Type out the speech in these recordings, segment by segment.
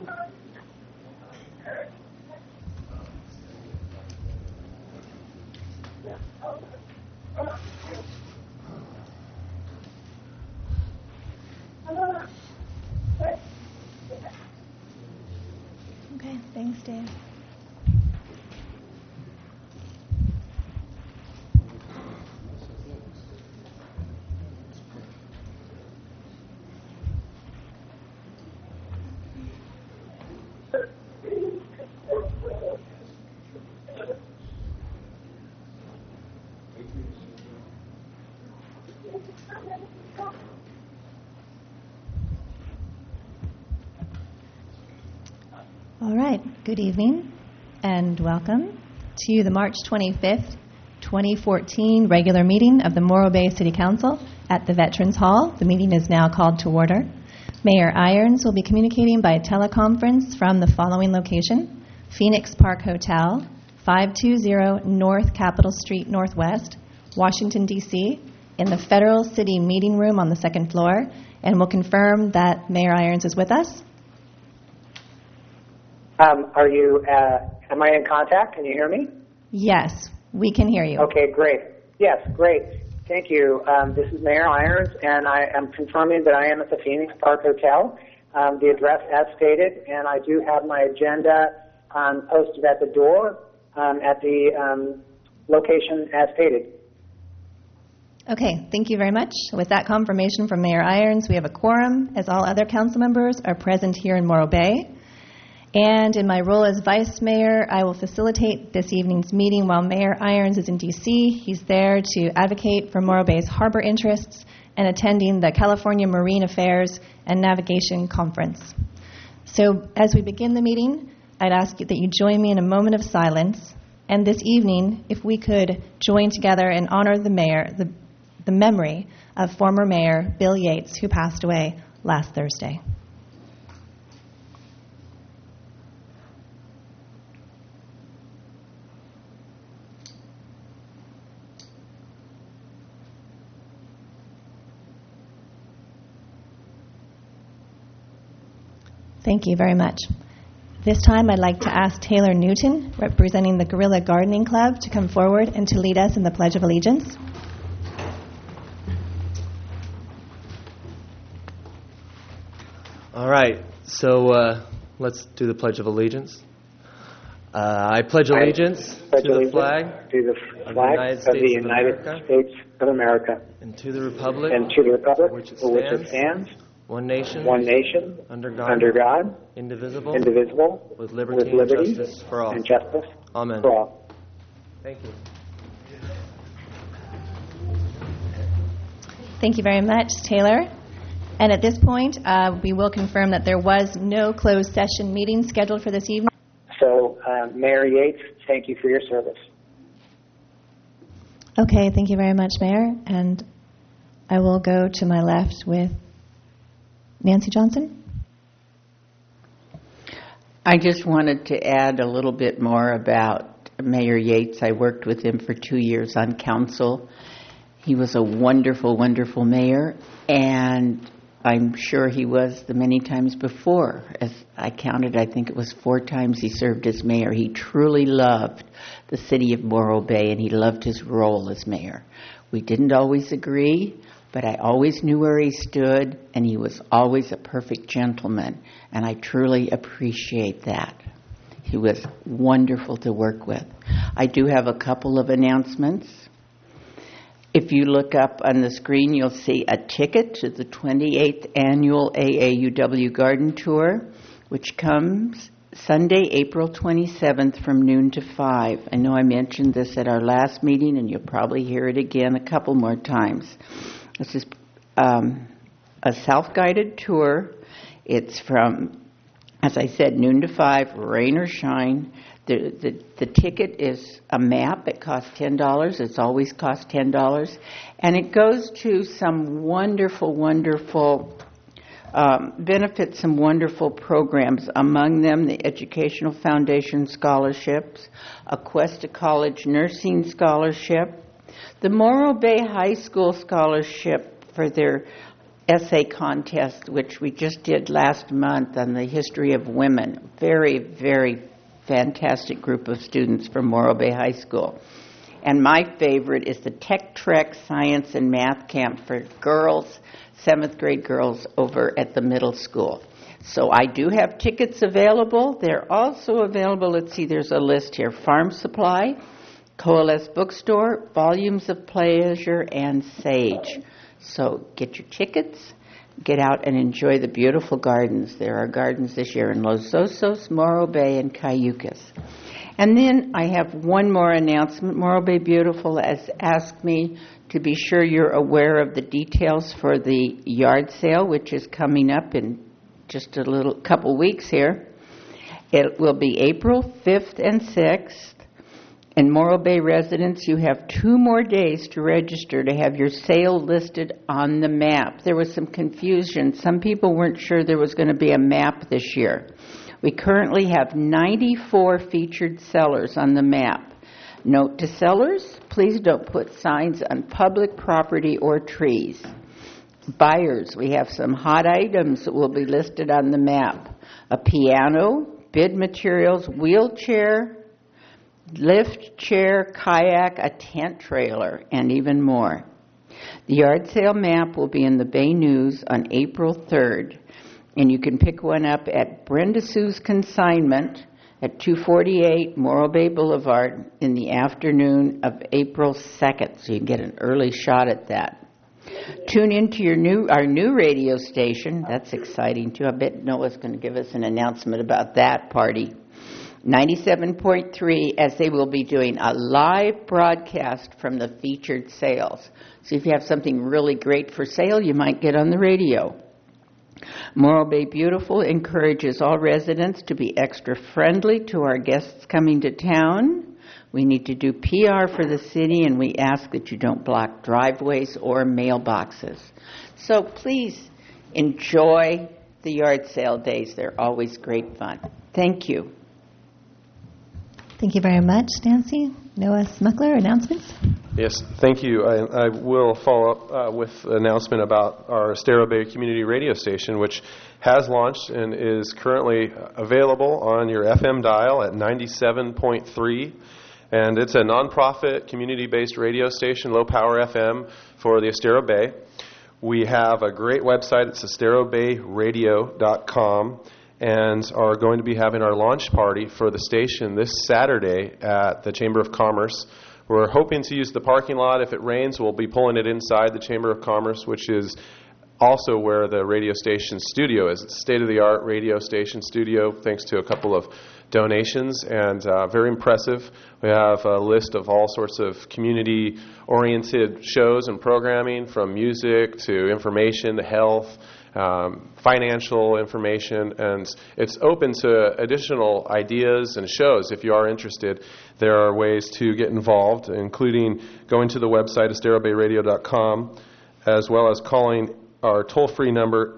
Okay, thanks, Dave. All right, good evening and welcome to the March 25th, 2014 regular meeting of the Morro Bay City Council at the Veterans Hall. The meeting is now called to order. Mayor Irons will be communicating by teleconference from the following location: Phoenix Park Hotel, 520 North Capitol Street Northwest, Washington, D.C., in the Federal City Meeting Room on the second floor, and will confirm that Mayor Irons is with us. Am I in contact? Can you hear me? Yes, we can hear you. Okay, great. Yes, great. Thank you. This is Mayor Irons, and I am confirming that I am at the Phoenix Park Hotel, the address as stated, and I do have my agenda posted at the door at the location as stated. Okay, thank you very much. With that confirmation from Mayor Irons, we have a quorum, as all other council members are present here in Morro Bay. And in my role as Vice Mayor, I will facilitate this evening's meeting while Mayor Irons is in D.C. He's there to advocate for Morro Bay's harbor interests and attending the California Marine Affairs and Navigation Conference. So as we begin the meeting, I'd ask that you join me in a moment of silence. And this evening, if we could join together and honor the mayor, the memory of former Mayor Bill Yates, who passed away last Thursday. Thank you very much. This time I'd like to ask Taylor Newton, representing the Guerrilla Gardening Club, to come forward and to lead us in the Pledge of Allegiance. All right, so let's do the Pledge of Allegiance. I pledge allegiance to the flag of the United States of America and to the republic for which it stands, one nation, under God, indivisible, with liberty and justice for all. Amen. For all. Thank you. Thank you very much, Taylor. And at this point, we will confirm that there was no closed session meeting scheduled for this evening. So, Mayor Yates, thank you for your service. Okay, thank you very much, Mayor. And I will go to my left with Nancy Johnson. I just wanted to add a little bit more about Mayor Yates. I worked with him for 2 years on council. He was a wonderful, wonderful mayor, and I'm sure he was the many times before. As I counted, I think it was 4 times he served as mayor. He truly loved the city of Morro Bay, and he loved his role as mayor. We didn't always agree, but I always knew where he stood, and he was always a perfect gentleman, and I truly appreciate that. He was wonderful to work with. I do have a couple of announcements. If you look up on the screen, you'll see a ticket to the 28th Annual AAUW Garden Tour, which comes Sunday, April 27th from noon to 5. I know I mentioned this at our last meeting, and you'll probably hear it again a couple more times. This is a self-guided tour. It's from, as I said, noon to 5, rain or shine. The ticket is a map. It costs $10. It's always cost $10. And it goes to some wonderful, wonderful benefits, some wonderful programs. Among them, the Educational Foundation Scholarships, a Quest to College Nursing Scholarship, the Morro Bay High School Scholarship for their essay contest, which we just did last month on the history of women. Very, very fantastic group of students from Morro Bay High School. And my favorite is the Tech Trek Science and Math Camp for girls, 7th grade girls over at the middle school. So I do have tickets available. They're also available, let's see, there's a list here, Farm Supply, Coalesce Bookstore, Volumes of Pleasure, and Sage. So get your tickets, get out and enjoy the beautiful gardens. There are gardens this year in Los Osos, Morro Bay, and Cayucas. And then I have one more announcement. Morro Bay Beautiful has asked me to be sure you're aware of the details for the yard sale, which is coming up in just a couple weeks here. It will be April 5th and 6th. And Morro Bay residents, you have 2 more days to register to have your sale listed on the map. There was some confusion. Some people weren't sure there was going to be a map this year. We currently have 94 featured sellers on the map. Note to sellers, please don't put signs on public property or trees. Buyers, we have some hot items that will be listed on the map. A piano, bid materials, wheelchair, lift chair, kayak, a tent trailer, and even more. The yard sale map will be in the Bay News on April 3rd, and you can pick one up at Brenda Sue's Consignment at 248 Morro Bay Boulevard in the afternoon of April 2nd, so you can get an early shot at that. Tune into our new radio station. That's exciting, too. I bet Noah's going to give us an announcement about that party. 97.3, as they will be doing a live broadcast from the featured sales. So if you have something really great for sale, you might get on the radio. Morro Bay Beautiful encourages all residents to be extra friendly to our guests coming to town. We need to do PR for the city, and we ask that you don't block driveways or mailboxes. So please enjoy the yard sale days. They're always great fun. Thank you. Thank you very much, Nancy. Noah Smuckler, announcements? Yes, thank you. I will follow up with an announcement about our Estero Bay Community Radio Station, which has launched and is currently available on your FM dial at 97.3. And it's a nonprofit, community-based radio station, low-power FM for the Estero Bay. We have a great website. It's esterobayradio.com. And are going to be having our launch party for the station this Saturday at the Chamber of Commerce. We're hoping to use the parking lot. If it rains, we'll be pulling it inside the Chamber of Commerce, which is also where the radio station studio is. It's a state-of-the-art radio station studio, thanks to a couple of donations, and very impressive. We have a list of all sorts of community-oriented shows and programming, from music to information to health, financial information, and it's open to additional ideas and shows. If you are interested, there are ways to get involved, including going to the website, esterobayradio.com, as well as calling our toll-free number,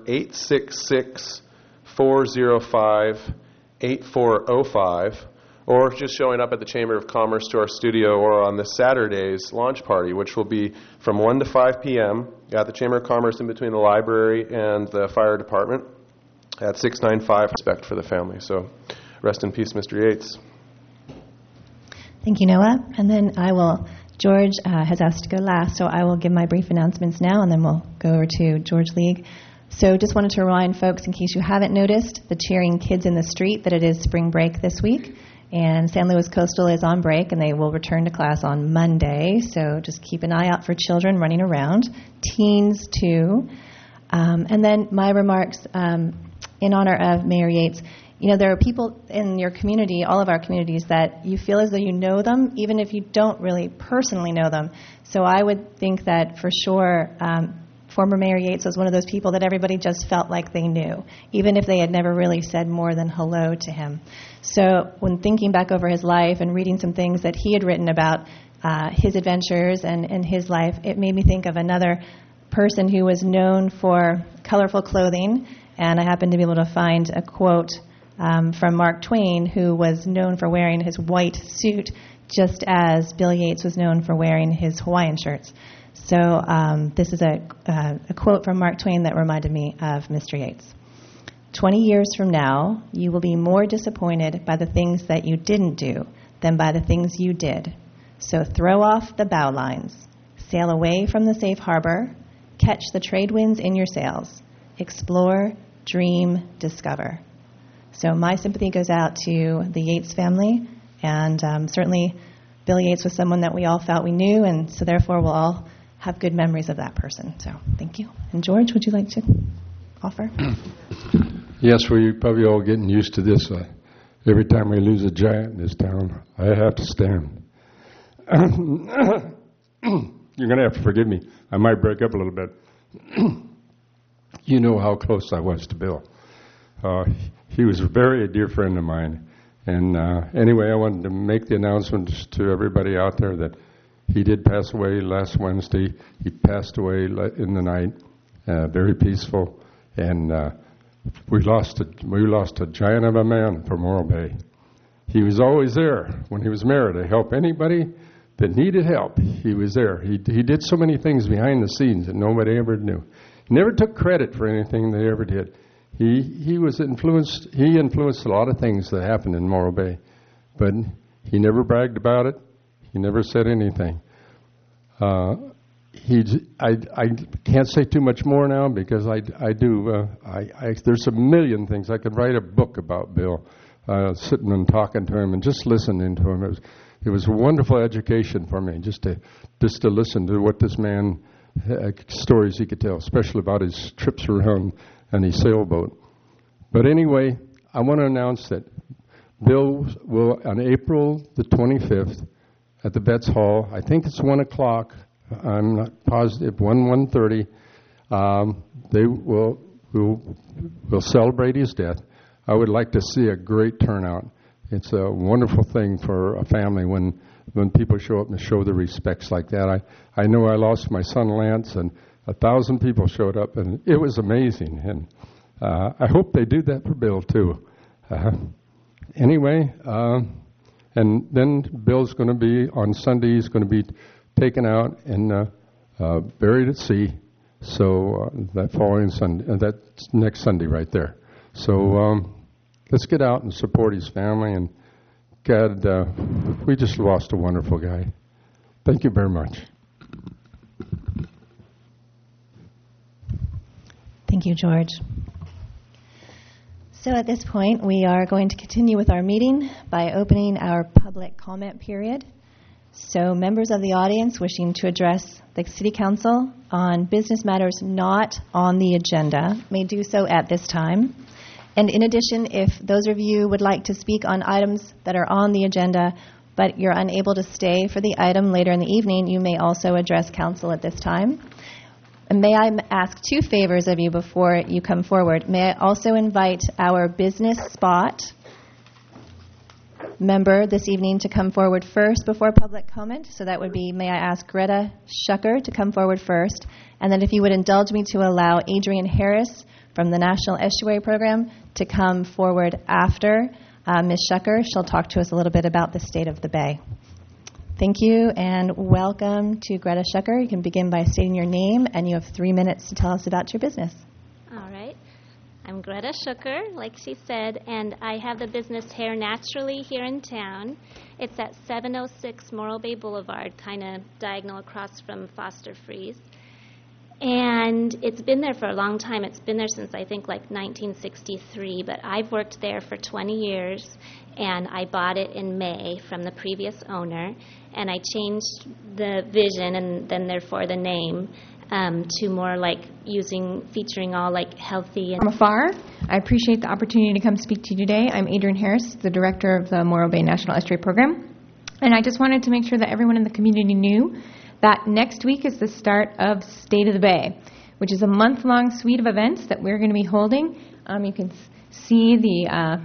866-405-8405, or just showing up at the Chamber of Commerce to our studio or on this Saturday's launch party, which will be from 1 to 5 p.m. at the Chamber of Commerce in between the library and the fire department at 695 Respect for the Family. So rest in peace, Mr. Yates. Thank you, Noah. And then George has asked to go last, so I will give my brief announcements now, and then we'll go over to George League. So just wanted to remind folks, in case you haven't noticed, the Cheering Kids in the Street, that it is spring break this week. And San Luis Coastal is on break, and they will return to class on Monday. So just keep an eye out for children running around, teens too. And then my remarks in honor of Mayor Yates. You know, there are people in your community, all of our communities, that you feel as though you know them, even if you don't really personally know them. So I would think that for sure former Mayor Yates was one of those people that everybody just felt like they knew, even if they had never really said more than hello to him. So when thinking back over his life and reading some things that he had written about his adventures and his life, it made me think of another person who was known for colorful clothing. And I happened to be able to find a quote from Mark Twain, who was known for wearing his white suit just as Bill Yates was known for wearing his Hawaiian shirts. So this is a quote from Mark Twain that reminded me of Mr. Yates. 20 years from now, you will be more disappointed by the things that you didn't do than by the things you did. So throw off the bow lines, sail away from the safe harbor, catch the trade winds in your sails, explore, dream, discover. So my sympathy goes out to the Yates family, and certainly Bill Yates was someone that we all felt we knew, and so therefore we'll all have good memories of that person. So thank you. And George, would you like to offer? Yes, we're probably all getting used to this. Every time we lose a giant in this town, I have to stand. You're going to have to forgive me. I might break up a little bit. You know how close I was to Bill. He was a very dear friend of mine. And anyway, I wanted to make the announcement to everybody out there that he did pass away last Wednesday. He passed away in the night, very peaceful. And we lost a giant of a man from Morro Bay. He was always there when he was mayor to help anybody that needed help. He was there. He did so many things behind the scenes that nobody ever knew. He never took credit for anything they ever did. He was influenced. He influenced a lot of things that happened in Morro Bay, but he never bragged about it. He never said anything. I can't say too much more now because there's a million things. I could write a book about Bill, sitting and talking to him and just listening to him. It was a wonderful education for me just to listen to what this man stories he could tell, especially about his trips around and his sailboat. But anyway, I want to announce that Bill will, on April the 25th, at the Vets Hall, I think it's 1 o'clock, I'm not positive, 1:30, we'll celebrate his death. I would like to see a great turnout. It's a wonderful thing for a family when people show up and show their respects like that. I know I lost my son Lance, and 1,000 people showed up, and it was amazing. And I hope they do that for Bill, too. Anyway, and then Bill's going to be, on Sunday, he's going to be taken out and buried at sea. So that following Sunday, that's next Sunday right there. So let's get out and support his family. And God, we just lost a wonderful guy. Thank you very much. Thank you, George. So at this point, we are going to continue with our meeting by opening our public comment period. So members of the audience wishing to address the City Council on business matters not on the agenda may do so at this time. And in addition, if those of you would like to speak on items that are on the agenda, but you're unable to stay for the item later in the evening, you may also address council at this time. And may I ask two favors of you before you come forward? May I also invite our business spot member this evening to come forward first before public comment. So that would be, may I ask Greta Schucker to come forward first. And then if you would indulge me to allow Adrian Harris from the National Estuary Program to come forward after Ms. Schucker. She'll talk to us a little bit about the state of the Bay. Thank you, and welcome to Greta Schucker. You can begin by stating your name, and you have 3 minutes to tell us about your business. All right. I'm Greta Schucker, like she said, and I have the business Hair Naturally here in town. It's at 706 Morro Bay Boulevard, kind of diagonal across from Foster Freeze. And it's been there for a long time. It's been there since, I think, like 1963, but I've worked there for 20 years, and I bought it in May from the previous owner, and I changed the vision and then, therefore, the name to more like featuring all like healthy. From afar, I appreciate the opportunity to come speak to you today. I'm Adrian Harris, the director of the Morro Bay National Estuary Program, and I just wanted to make sure that everyone in the community knew that next week is the start of State of the Bay, which is a month-long suite of events that we're going to be holding. You can see the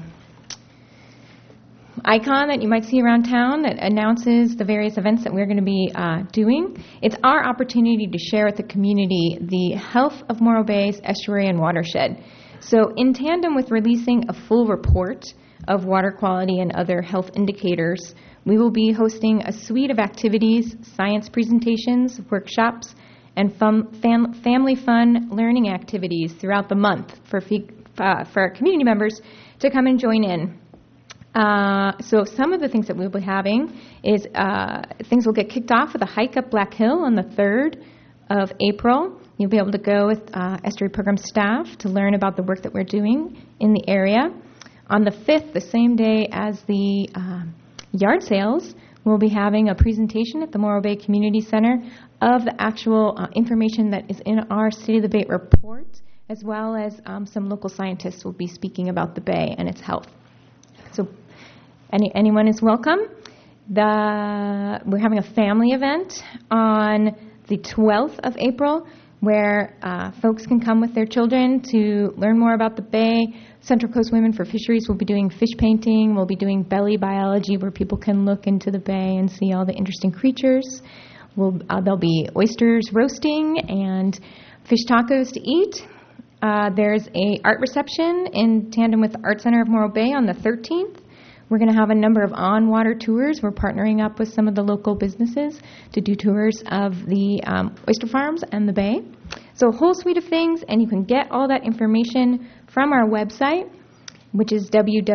icon that you might see around town that announces the various events that we're going to be doing. It's our opportunity to share with the community the health of Morro Bay's estuary and watershed. So in tandem with releasing a full report of water quality and other health indicators, we will be hosting a suite of activities, science presentations, workshops, and family fun learning activities throughout the month for our community members to come and join in. So some of the things that we'll be having is things will get kicked off with a hike up Black Hill on the 3rd of April. You'll be able to go with estuary program staff to learn about the work that we're doing in the area. On the 5th, the same day as the yard sales, we'll be having a presentation at the Morro Bay Community Center of the actual information that is in our State of the Bay report, as well as some local scientists will be speaking about the bay and its health. So anyone is welcome. We're having a family event on the 12th of April where folks can come with their children to learn more about the bay. Central Coast Women for Fisheries will be doing fish painting. We'll be doing belly biology where people can look into the bay and see all the interesting creatures. There'll be oysters roasting and fish tacos to eat. There's a art reception in tandem with the Art Center of Morro Bay on the 13th. We're going to have a number of on-water tours. We're partnering up with some of the local businesses to do tours of the oyster farms and the bay. So a whole suite of things, and you can get all that information from our website, which is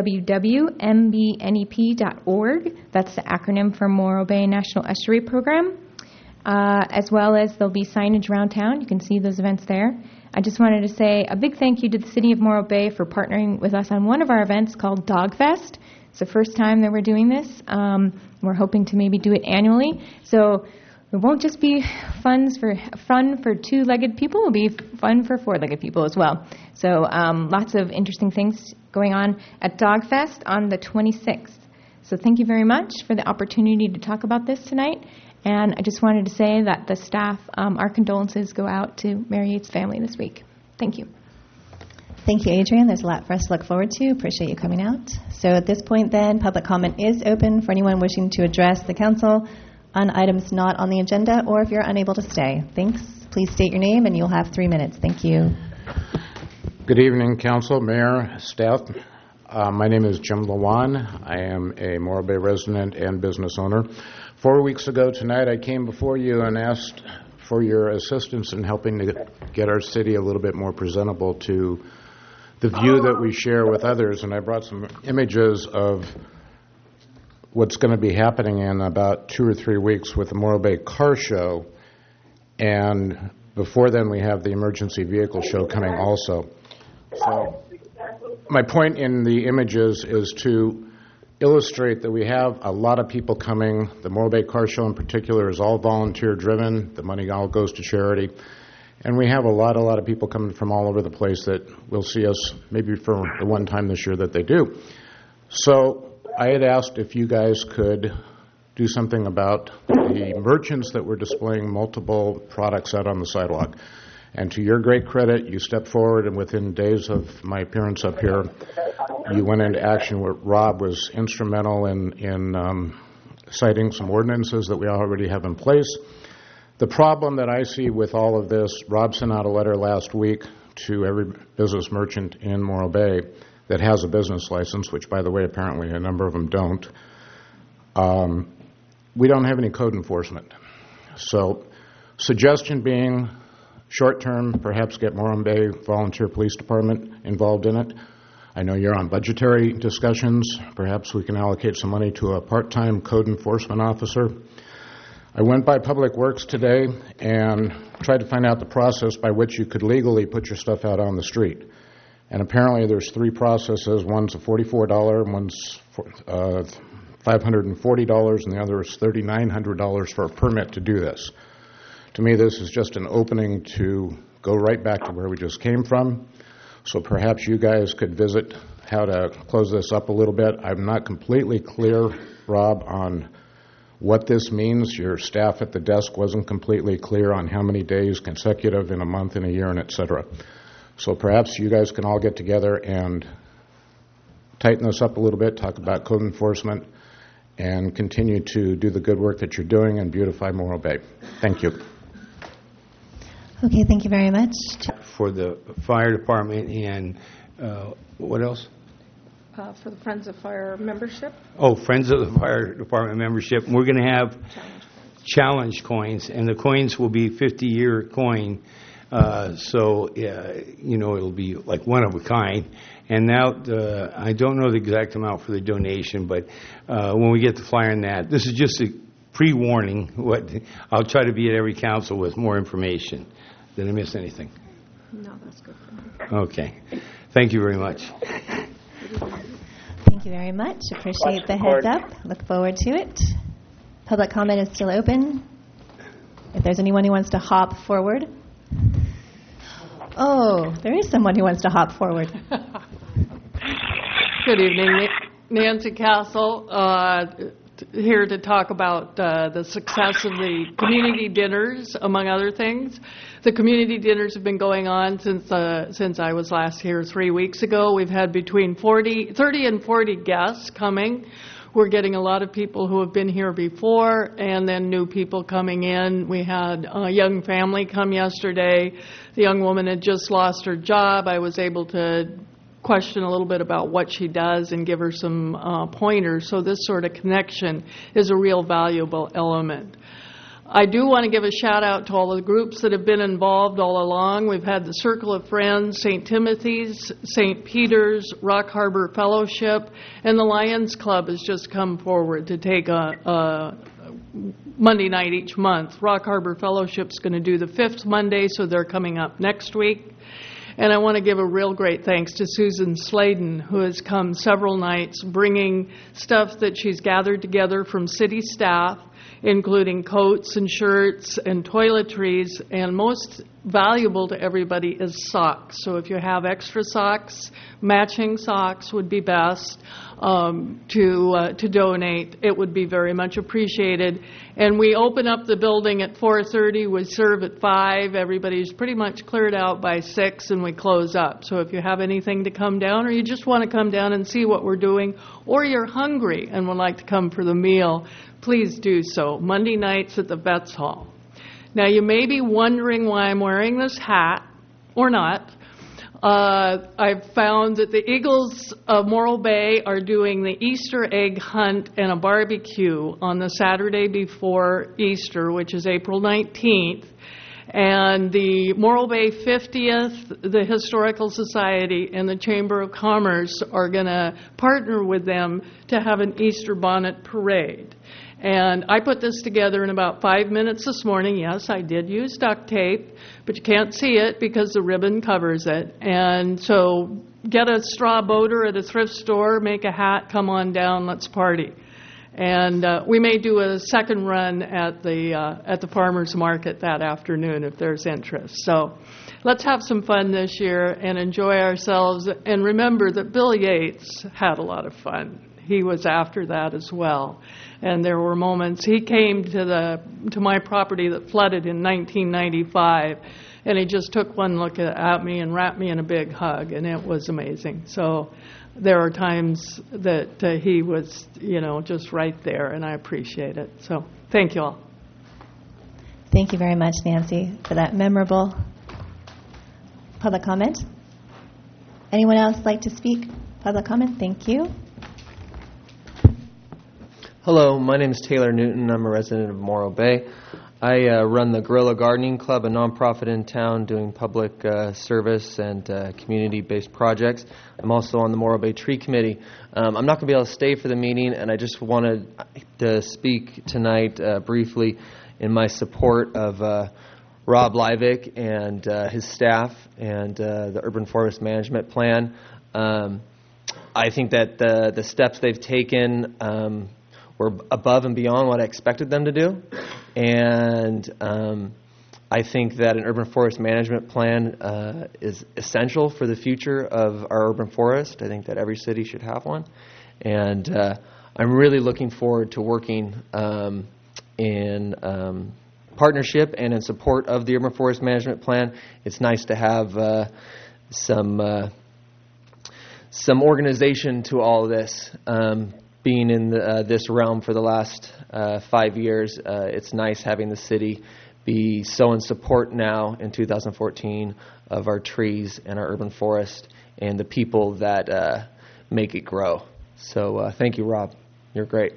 www.mbnep.org. That's the acronym for Morro Bay National Estuary Program, as well as there'll be signage around town. You can see those events there. I just wanted to say a big thank you to the City of Morro Bay for partnering with us on one of our events called Dogfest. It's the first time that we're doing this. We're hoping to maybe do it annually. So it won't just be fun for two-legged people. It'll be fun for four-legged people as well. So lots of interesting things going on at Dogfest on the 26th. So thank you very much for the opportunity to talk about this tonight. And I just wanted to say that the staff, our condolences go out to Mary Yates' family this week. Thank you. Thank you, Adrienne. There's a lot for us to look forward to. Appreciate you coming out. So at this point then, public comment is open for anyone wishing to address the council on items not on the agenda, or if you're unable to stay. Thanks. Please state your name, and you'll have 3 minutes. Thank you. Good evening, council, mayor, staff. My name is Jim Lawan. I am a Morro Bay resident and business owner. 4 weeks ago tonight, I came before you and asked for your assistance in helping to get our city a little bit more presentable to the view that we share with others. And I brought some images of what's going to be happening in about 2 or 3 weeks with the Morro Bay Car Show. And before then, we have the Emergency Vehicle Show coming also. So my point in the images is to illustrate that we have a lot of people coming. The Morro Bay Car Show in particular is all volunteer-driven. The money all goes to charity. And we have a lot of people coming from all over the place that will see us maybe for the one time this year that they do. So I had asked if you guys could do something about the merchants that were displaying multiple products out on the sidewalk. And to your great credit, you stepped forward, and within days of my appearance up here, you went into action where Rob was instrumental in citing some ordinances that we already have in place. The problem that I see with all of this, Rob sent out a letter last week to every business merchant in Morro Bay that has a business license, which, by the way, apparently a number of them don't. We don't have any code enforcement. So suggestion being, short-term, perhaps get Morro Bay Volunteer Police Department involved in it. I know you're on budgetary discussions. Perhaps we can allocate some money to a part-time code enforcement officer. I went by Public Works today and tried to find out the process by which you could legally put your stuff out on the street. And apparently there's 3 processes. One's a $44, and one's $540, and the other is $3,900 for a permit to do this. To me, this is just an opening to go right back to where we just came from. So perhaps you guys could visit how to close this up a little bit. I'm not completely clear, Rob, on what this means. Your staff at the desk wasn't completely clear on how many days consecutive in a month, in a year, and et cetera. So perhaps you guys can all get together and tighten this up a little bit, talk about code enforcement, and continue to do the good work that you're doing and beautify Morro Bay. Thank you. Okay, thank you very much. For the fire department and what else? For the Friends of Fire membership. Oh, Friends of the Fire Department membership. We're going to have challenge coins, and the coins will be 50-year coin. So, it'll be like one of a kind. And now, I don't know the exact amount for the donation, but when we get the flyer on that, this is just a pre-warning. I'll try to be at every council with more information. Did I miss anything? No, that's good for me. Okay. Thank you very much. Thank you very much. Appreciate the heads up. Look forward to it. Public comment is still open. If there's anyone who wants to hop forward. Oh, there is someone who wants to hop forward. Good evening. Nancy Castle, here to talk about the success of the community dinners, among other things. The community dinners have been going on since I was last here 3 weeks ago. We've had between 30 and 40 guests coming. We're getting a lot of people who have been here before and then new people coming in. We had a young family come yesterday. The young woman had just lost her job. I was able to question a little bit about what she does and give her some pointers. So this sort of connection is a real valuable element. I do want to give a shout out to all the groups that have been involved all along. We've had the Circle of Friends, St. Timothy's, St. Peter's, Rock Harbor Fellowship, and the Lions Club has just come forward to take a Monday night each month. Rock Harbor Fellowship's going to do the 5th Monday, so they're coming up next week. And I want to give a real great thanks to Susan Sladen, who has come several nights bringing stuff that she's gathered together from city staff, including coats and shirts and toiletries, and most valuable to everybody is socks. So if you have extra socks, matching socks would be best to donate. It would be very much appreciated. And we open up the building at 4:30. We serve at 5. Everybody's pretty much cleared out by 6, and we close up. So if you have anything to come down, or you just want to come down and see what we're doing, or you're hungry and would like to come for the meal, please do so. Monday nights at the Vets Hall. Now, you may be wondering why I'm wearing this hat, or not. I've found that the Eagles of Morro Bay are doing the Easter egg hunt and a barbecue on the Saturday before Easter, which is April 19th. And the Morro Bay 50th, the Historical Society, and the Chamber of Commerce are going to partner with them to have an Easter bonnet parade. And I put this together in about 5 minutes this morning. Yes, I did use duct tape, but you can't see it because the ribbon covers it. And so get a straw boater at a thrift store, make a hat, come on down, let's party. And we may do a second run at the farmers market that afternoon if there's interest. So let's have some fun this year and enjoy ourselves. And remember that Bill Yates had a lot of fun. He was after that as well. And there were moments, he came to my property that flooded in 1995, and he just took one look at me and wrapped me in a big hug, and it was amazing. So there are times that he was, just right there, and I appreciate it. So thank you all. Thank you very much, Nancy, for that memorable public comment. Anyone else like to speak? Public comment? Thank you. Hello, my name is Taylor Newton. I'm a resident of Morro Bay. I run the Guerrilla Gardening Club, a nonprofit in town doing public service and community-based projects. I'm also on the Morro Bay Tree Committee. I'm not going to be able to stay for the meeting, and I just wanted to speak tonight briefly in my support of Rob Livick and his staff and the Urban Forest Management Plan. I think that the steps they've taken were above and beyond what I expected them to do. And I think that an urban forest management plan is essential for the future of our urban forest. I think that every city should have one. And I'm really looking forward to working in partnership and in support of the urban forest management plan. It's nice to have some organization to all of this. Being in this realm for the last 5 years, it's nice having the city be so in support now in 2014 of our trees and our urban forest and the people that make it grow. So thank you, Rob. You're great.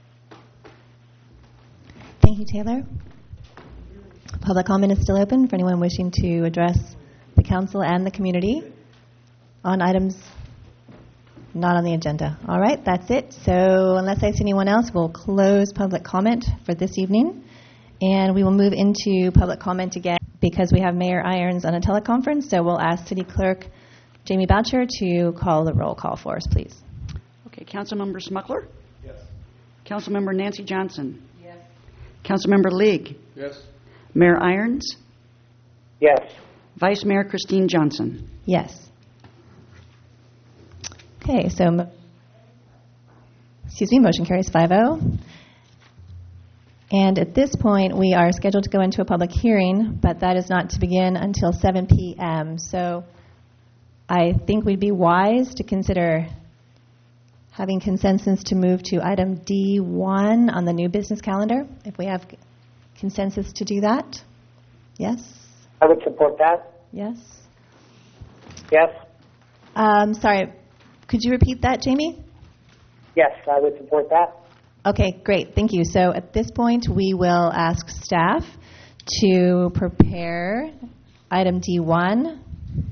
Thank you, Taylor. Public comment is still open for anyone wishing to address the council and the community on items not on the agenda. All right, that's it. So unless I see anyone else, we'll close public comment for this evening. And we will move into public comment again because we have Mayor Irons on a teleconference. So we'll ask City Clerk Jamie Boucher to call the roll call for us, please. Okay, Councilmember Smuckler? Yes. Councilmember Nancy Johnson? Yes. Councilmember League? Yes. Mayor Irons? Yes. Vice Mayor Christine Johnson? Yes. Okay, so, motion carries 5-0. And at this point, we are scheduled to go into a public hearing, but that is not to begin until 7 p.m. So I think we'd be wise to consider having consensus to move to item D1 on the new business calendar, if we have consensus to do that. Yes? I would support that. Yes? Yes? Sorry, could you repeat that, Jamie? Yes, I would support that. Okay, great. Thank you. So at this point, we will ask staff to prepare item D1.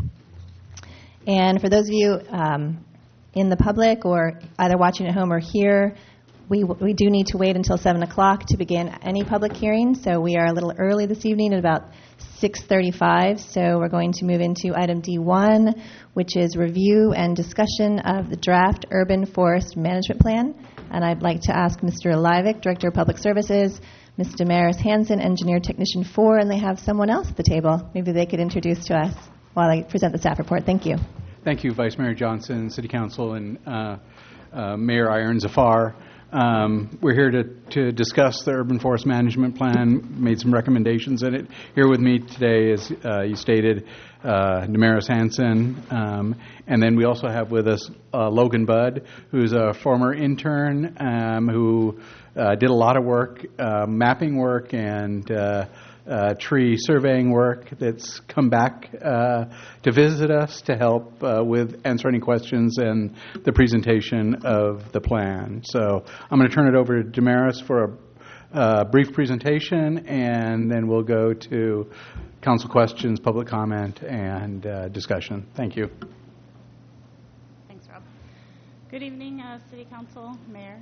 And for those of you in the public or either watching at home or here, we do need to wait until 7 o'clock to begin any public hearing. So we are a little early this evening at about 6:35. So we're going to move into item D1, which is review and discussion of the draft urban forest management plan. And I'd like to ask Mr. Livick, Director of Public Services, Ms. Damaris Hansen, Engineer Technician 4, and they have someone else at the table. Maybe they could introduce to us while I present the staff report. Thank you. Thank you, Vice Mayor Johnson, City Council, and Mayor Irons Afar. We're here to discuss the Urban Forest Management Plan, made some recommendations in it. Here with me today, as you stated, Damaris Hansen, and then we also have with us Logan Budd, who's a former intern who did a lot of work, mapping work and tree surveying work, that's come back to visit us to help with answer any questions and the presentation of the plan. So I'm going to turn it over to Damaris for a brief presentation, and then we'll go to council questions, public comment, and discussion. Thank you. Thanks, Rob. Good evening, City Council, Mayor.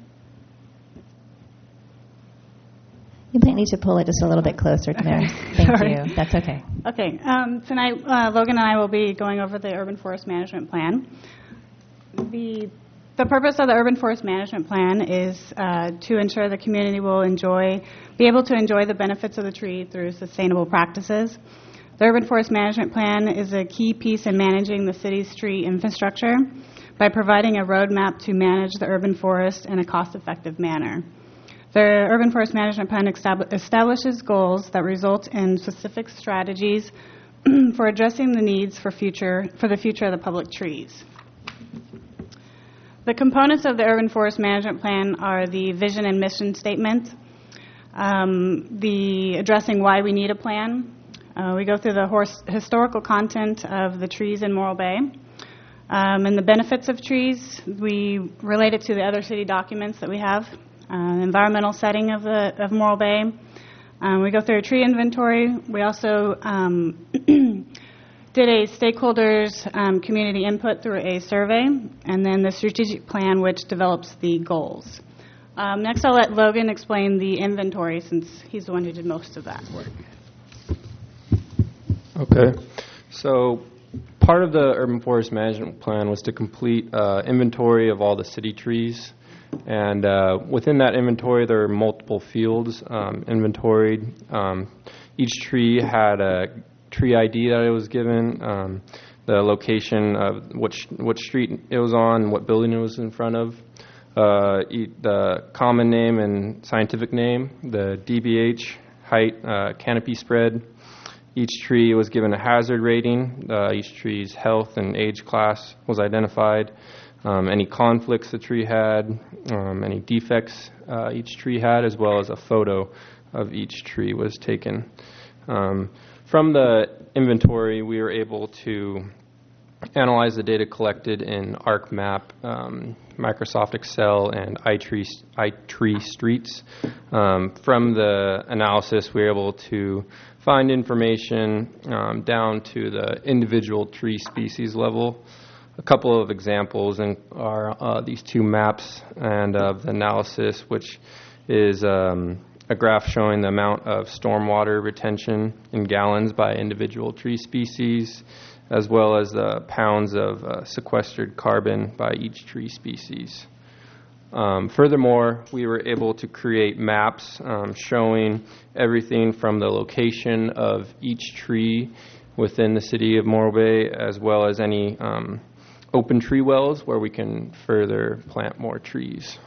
You might need to pull it just a little bit closer, Damaris. Thank you. That's okay. Okay. Tonight, Logan and I will be going over the Urban Forest Management Plan. The purpose of the Urban Forest Management Plan is to ensure the community will be able to enjoy the benefits of the tree through sustainable practices. The Urban Forest Management Plan is a key piece in managing the city's tree infrastructure by providing a roadmap to manage the urban forest in a cost-effective manner. The Urban Forest Management Plan establishes goals that result in specific strategies for addressing the needs for the future of the public trees. The components of the Urban Forest Management Plan are the vision and mission statement, the addressing why we need a plan. We go through the historical content of the trees in Morro Bay, and the benefits of trees. We relate it to the other city documents that we have. Environmental setting of Morro Bay. We go through a tree inventory. We also did a stakeholders community input through a survey, and then the strategic plan, which develops the goals. Next, I'll let Logan explain the inventory, since he's the one who did most of that work. Okay. So part of the Urban Forest Management Plan was to complete inventory of all the city trees. And within that inventory, there are multiple fields inventoried. Each tree had a tree ID that it was given, the location of what street it was on, what building it was in front of, the common name and scientific name, the DBH, height, canopy spread. Each tree was given a hazard rating. Each tree's health and age class was identified. Any conflicts the tree had, any defects each tree had, as well as a photo of each tree was taken. From the inventory, we were able to analyze the data collected in ArcMap, Microsoft Excel, and iTree Streets. From the analysis, we were able to find information down to the individual tree species level. A couple of examples are these two maps and of the analysis, which is a graph showing the amount of stormwater retention in gallons by individual tree species, as well as the pounds of sequestered carbon by each tree species. Furthermore, we were able to create maps showing everything from the location of each tree within the city of Morro Bay, as well as any open tree wells where we can further plant more trees.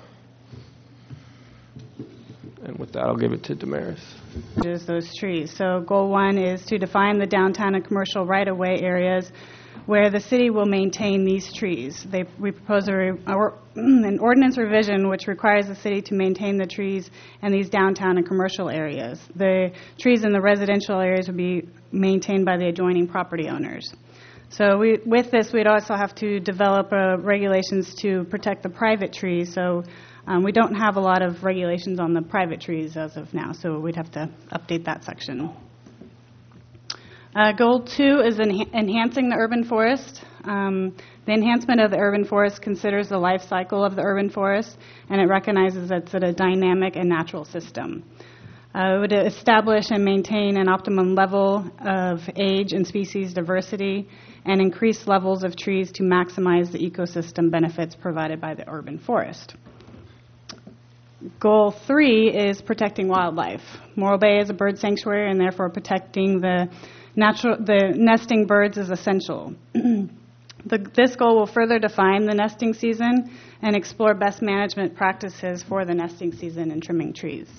And with that, I'll give it to Damaris. Those trees. So goal 1 is to define the downtown and commercial right-of-way areas where the city will maintain these trees. We propose an ordinance revision which requires the city to maintain the trees in these downtown and commercial areas. The trees in the residential areas will be maintained by the adjoining property owners. So with this, we'd also have to develop regulations to protect the private trees. So we don't have a lot of regulations on the private trees as of now, so we'd have to update that section. Goal 2 is enhancing the urban forest. The enhancement of the urban forest considers the life cycle of the urban forest, and it recognizes that it's a dynamic and natural system. It would establish and maintain an optimum level of age and species diversity and increase levels of trees to maximize the ecosystem benefits provided by the urban forest. Goal 3 is protecting wildlife. Morro Bay is a bird sanctuary, and therefore protecting the nesting birds is essential. This goal will further define the nesting season and explore best management practices for the nesting season and trimming trees.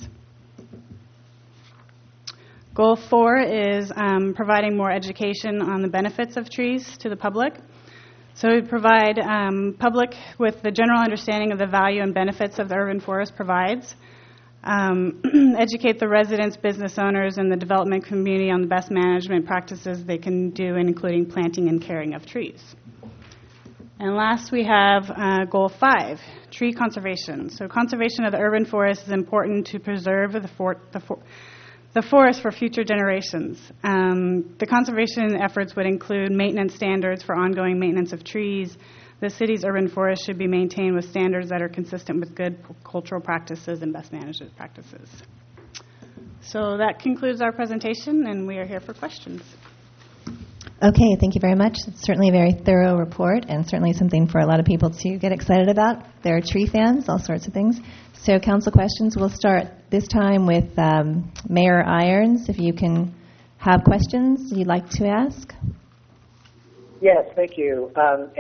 Goal 4 is providing more education on the benefits of trees to the public. So we provide public with the general understanding of the value and benefits of the urban forest provides, educate the residents, business owners, and the development community on the best management practices they can do, including planting and caring of trees. And last, we have Goal 5, tree conservation. So conservation of the urban forest is important to preserve the forest for future generations. The conservation efforts would include maintenance standards for ongoing maintenance of trees. The city's urban forest should be maintained with standards that are consistent with good cultural practices and best management practices. So that concludes our presentation, and we are here for questions. Okay, thank you very much. It's certainly a very thorough report, and certainly something for a lot of people to get excited about. There are tree fans, all sorts of things. So council questions, we'll start this time with Mayor Irons. If you can have questions you'd like to ask. Yes, thank you.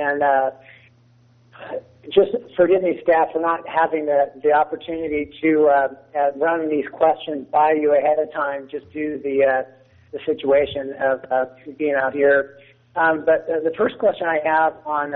Just forgive me, staff, for not having the opportunity to run these questions by you ahead of time, just due to the situation of being out here. But the first question I have on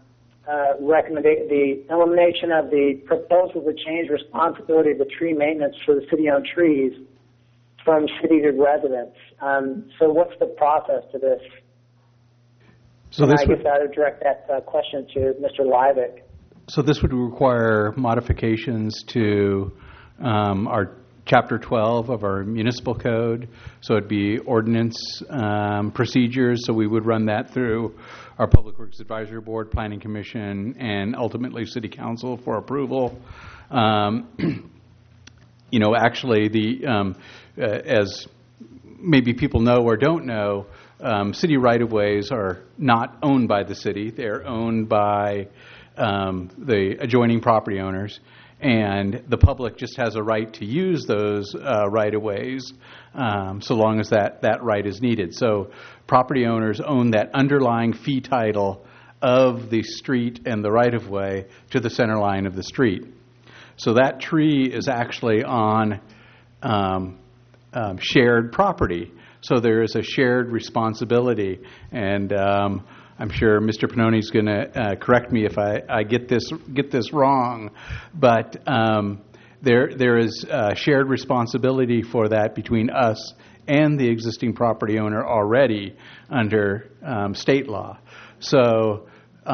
the elimination of the proposal to change responsibility of the tree maintenance for the city-owned trees from city to residents. So what's the process to this? So this I guess I would direct that question to Mr. Liebig. So this would require modifications to our Chapter 12 of our municipal code. So it'd be ordinance procedures. So we would run that through our Public Works Advisory Board, Planning Commission, and ultimately City Council for approval. Actually, as maybe people know or don't know, city right-of-ways are not owned by the city. They're owned by the adjoining property owners, and the public just has a right to use those right-of-ways so long as that right is needed. So property owners own that underlying fee title of the street and the right-of-way to the center line of the street. So that tree is actually on shared property. So there is a shared responsibility, and I'm sure Mr. Pannoni is going to correct me if I get this wrong, but there is shared responsibility for that between us and the existing property owner already under state law. So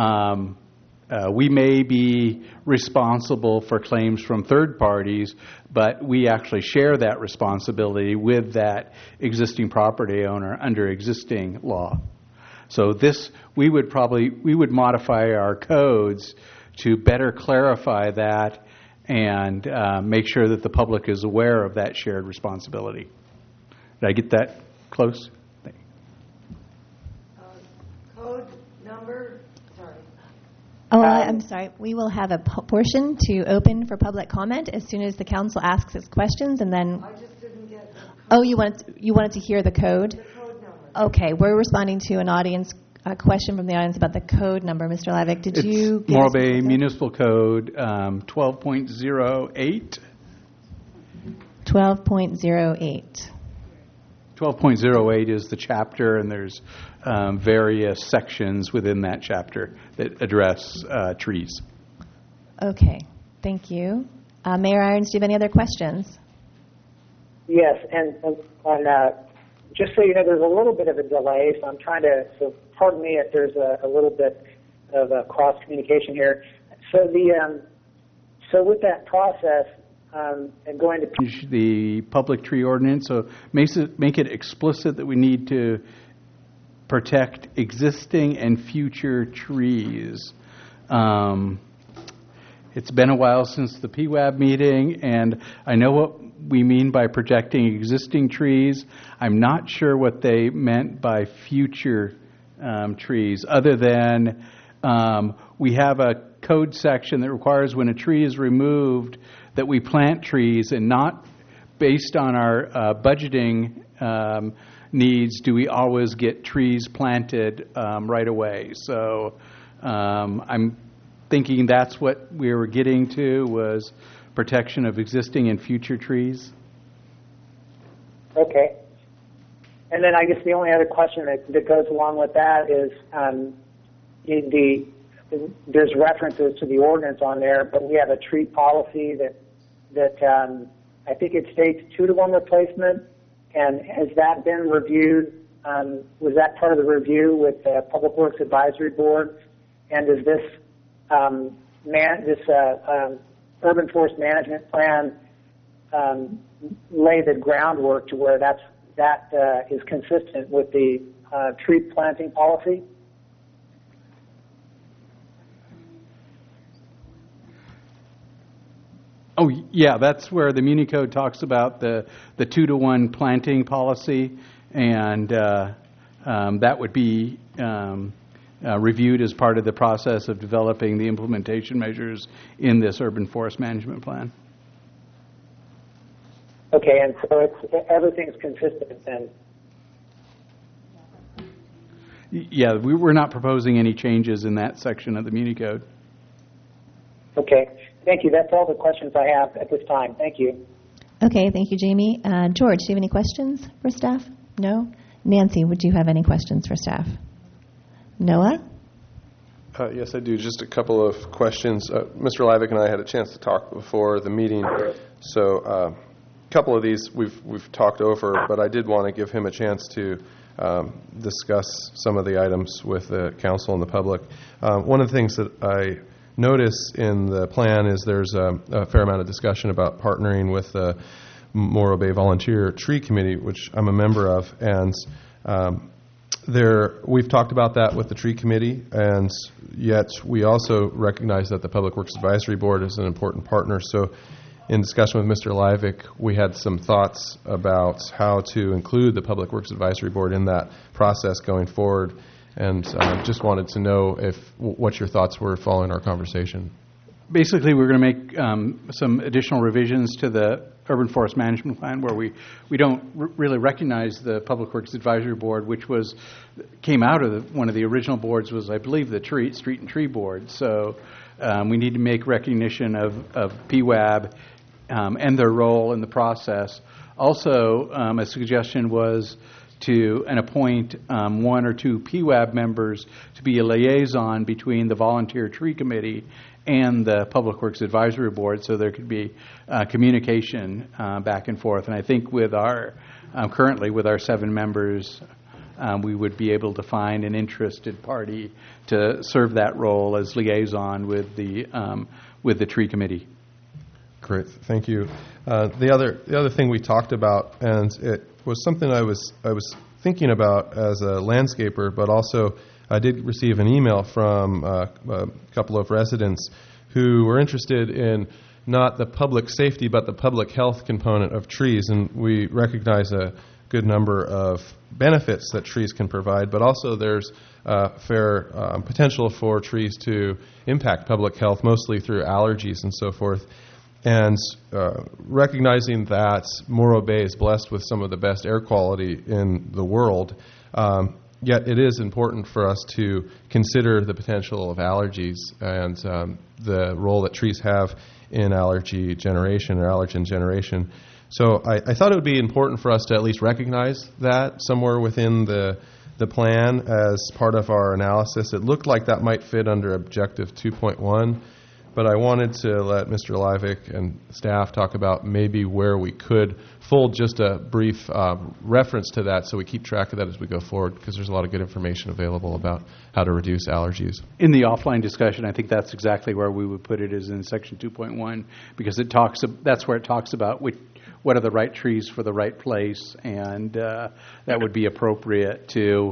we may be responsible for claims from third parties, but we actually share that responsibility with that existing property owner under existing law. So we would modify our codes to better clarify that and make sure that the public is aware of that shared responsibility. Did I get that close? Code number, sorry. Oh, I'm sorry. We will have a portion to open for public comment as soon as the council asks its questions, and then. I just didn't get the code. Oh, you wanted to hear the code? The code number. Okay, we're responding to a question from the audience about the code number. Mr. Lavick, did you give Morro Bay Municipal Code 12.08. 12.08. 12.08 is the chapter, and there's various sections within that chapter that address trees. Okay, thank you. Mayor Irons, do you have any other questions? Yes, and just so you know, there's a little bit of a delay, so so pardon me if there's a little bit of a cross communication here. So so with that process, and going to the public tree ordinance, so make it explicit that we need to protect existing and future trees. It's been a while since the PWAB meeting, and I know what we mean by protecting existing trees. I'm not sure what they meant by future trees, other than we have a code section that requires when a tree is removed that we plant trees, and not based on our budgeting needs do we always get trees planted right away. So I'm thinking that's what we were getting to, was protection of existing and future trees. Okay. And then I guess the only other question that goes along with that is there's references to the ordinance on there, but we have a tree policy that I think it states 2-to-1 replacement. And has that been reviewed? Was that part of the review with the Public Works Advisory Board? And does this urban forest management plan lay the groundwork to where that is consistent with the tree planting policy? Oh, yeah, that's where the Muni Code talks about the 2-to-1 planting policy, and that would be reviewed as part of the process of developing the implementation measures in this urban forest management plan. Okay, and so everything's consistent then? Yeah, we're not proposing any changes in that section of the Muni Code. Okay, thank you. That's all the questions I have at this time. Thank you. Okay, thank you, Jamie. George, do you have any questions for staff? No? Nancy, would you have any questions for staff? Noah? Yes, I do. Just a couple of questions. Mr. Lavick and I had a chance to talk before the meeting, so a couple of these we've talked over, but I did want to give him a chance to discuss some of the items with the council and the public. One of the things that I notice in the plan is there's a fair amount of discussion about partnering with the Morro Bay Volunteer Tree Committee, which I'm a member of, and we've talked about that with the tree committee, and yet we also recognize that the Public Works Advisory Board is an important partner. So in discussion with Mr. Lavick, we had some thoughts about how to include the Public Works Advisory Board in that process going forward, and just wanted to know what your thoughts were following our conversation. Basically, we're going to make some additional revisions to the Urban Forest Management Plan, where we don't really recognize the Public Works Advisory Board, which came out of one of the original boards was, I believe, the Street and Tree Board. So we need to make recognition of PWAB and their role in the process. Also, a suggestion was to appoint 1 or 2 PWAB members to be a liaison between the Volunteer Tree Committee and the Public Works Advisory Board, so there could be communication back and forth. And I think with our currently with our 7 members, we would be able to find an interested party to serve that role as liaison with the tree committee. Great, thank you. The other thing we talked about, and it was something I was thinking about as a landscaper, but also I did receive an email from a couple of residents who were interested in not the public safety but the public health component of trees, and we recognize a good number of benefits that trees can provide, but also there's fair potential for trees to impact public health, mostly through allergies and so forth. And recognizing that Morro Bay is blessed with some of the best air quality in the world, yet it is important for us to consider the potential of allergies and the role that trees have in allergy generation or allergen generation. So I thought it would be important for us to at least recognize that somewhere within the plan as part of our analysis. It looked like that might fit under Objective 2.1, but I wanted to let Mr. Livick and staff talk about maybe where we could fold just a brief reference to that so we keep track of that as we go forward, because there's a lot of good information available about how to reduce allergies. In the offline discussion, I think that's exactly where we would put it, is in Section 2.1, because that's where it talks about what are the right trees for the right place, and that would be appropriate to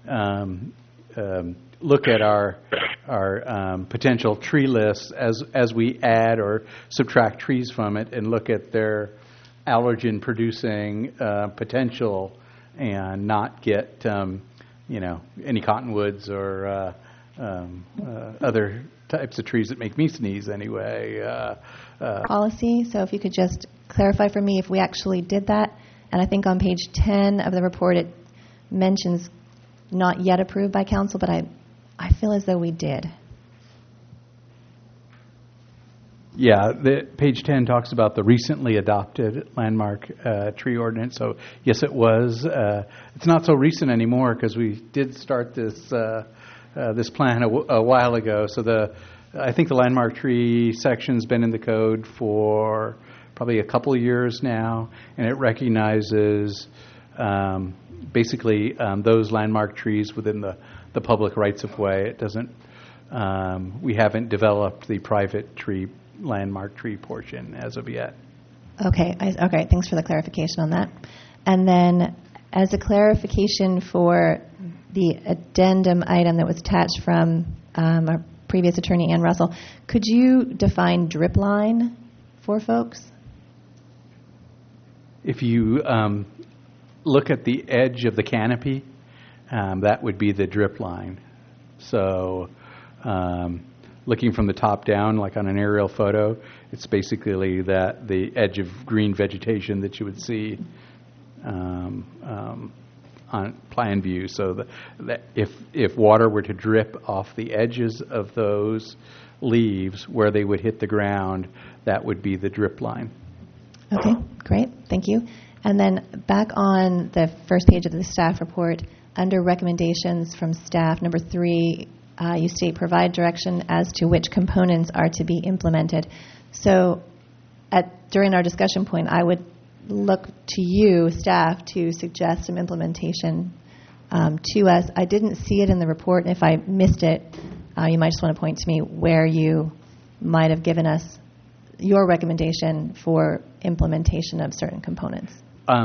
look at our potential tree lists as we add or subtract trees from it, and look at their allergen producing potential, and not get any cottonwoods or other types of trees that make me sneeze anyway. Policy, so if you could just clarify for me if we actually did that. And I think on page 10 of the report it mentions not yet approved by council, but I feel as though we did. Yeah, page 10 talks about the recently adopted landmark tree ordinance. So yes, it was. It's not so recent anymore because we did start this plan a while ago. So I think the landmark tree section's been in the code for probably a couple of years now, and it recognizes basically those landmark trees within the public rights of way. It doesn't. We haven't developed the private landmark tree portion as of yet. Okay. Okay. Thanks for the clarification on that. And then, as a clarification for the addendum item that was attached from our previous attorney, Ann Russell, could you define drip line for folks? If you look at the edge of the canopy, that would be the drip line. So looking from the top down, like on an aerial photo, it's basically the edge of green vegetation that you would see on plan view. So that if water were to drip off the edges of those leaves where they would hit the ground, that would be the drip line. Okay, great. Thank you. And then back on the first page of the staff report, under recommendations from staff, number 3, you state provide direction as to which components are to be implemented. So during our discussion point, I would look to you, staff, to suggest some implementation to us. I didn't see it in the report, and if I missed it, you might just want to point to me where you might have given us your recommendation for implementation of certain components.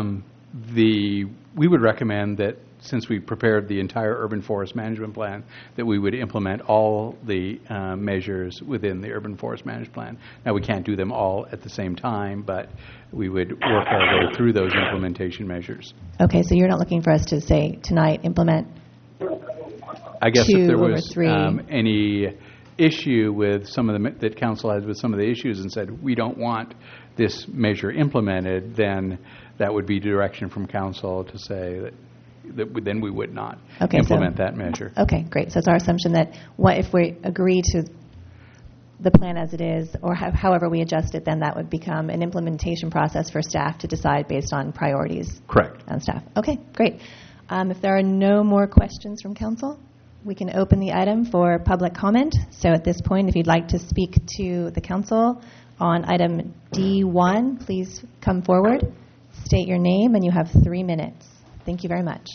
We would recommend that, since we prepared the entire urban forest management plan, that we would implement all the measures within the urban forest management plan. Now, we can't do them all at the same time, but we would work our way through those implementation measures. Okay, so you're not looking for us to say tonight implement I guess 2 if there over was 3. Any issue with some of that council had with some of the issues and said we don't want this measure implemented, then that would be direction from council to say that then we would not implement that measure. Okay, great. So it's our assumption that if we agree to the plan as it is, or however we adjust it, then that would become an implementation process for staff to decide based on priorities. Correct. On staff. Okay, great. If there are no more questions from council, we can open the item for public comment. So at this point, if you'd like to speak to the council on item D1, please come forward, state your name, and you have 3 minutes. Thank you very much.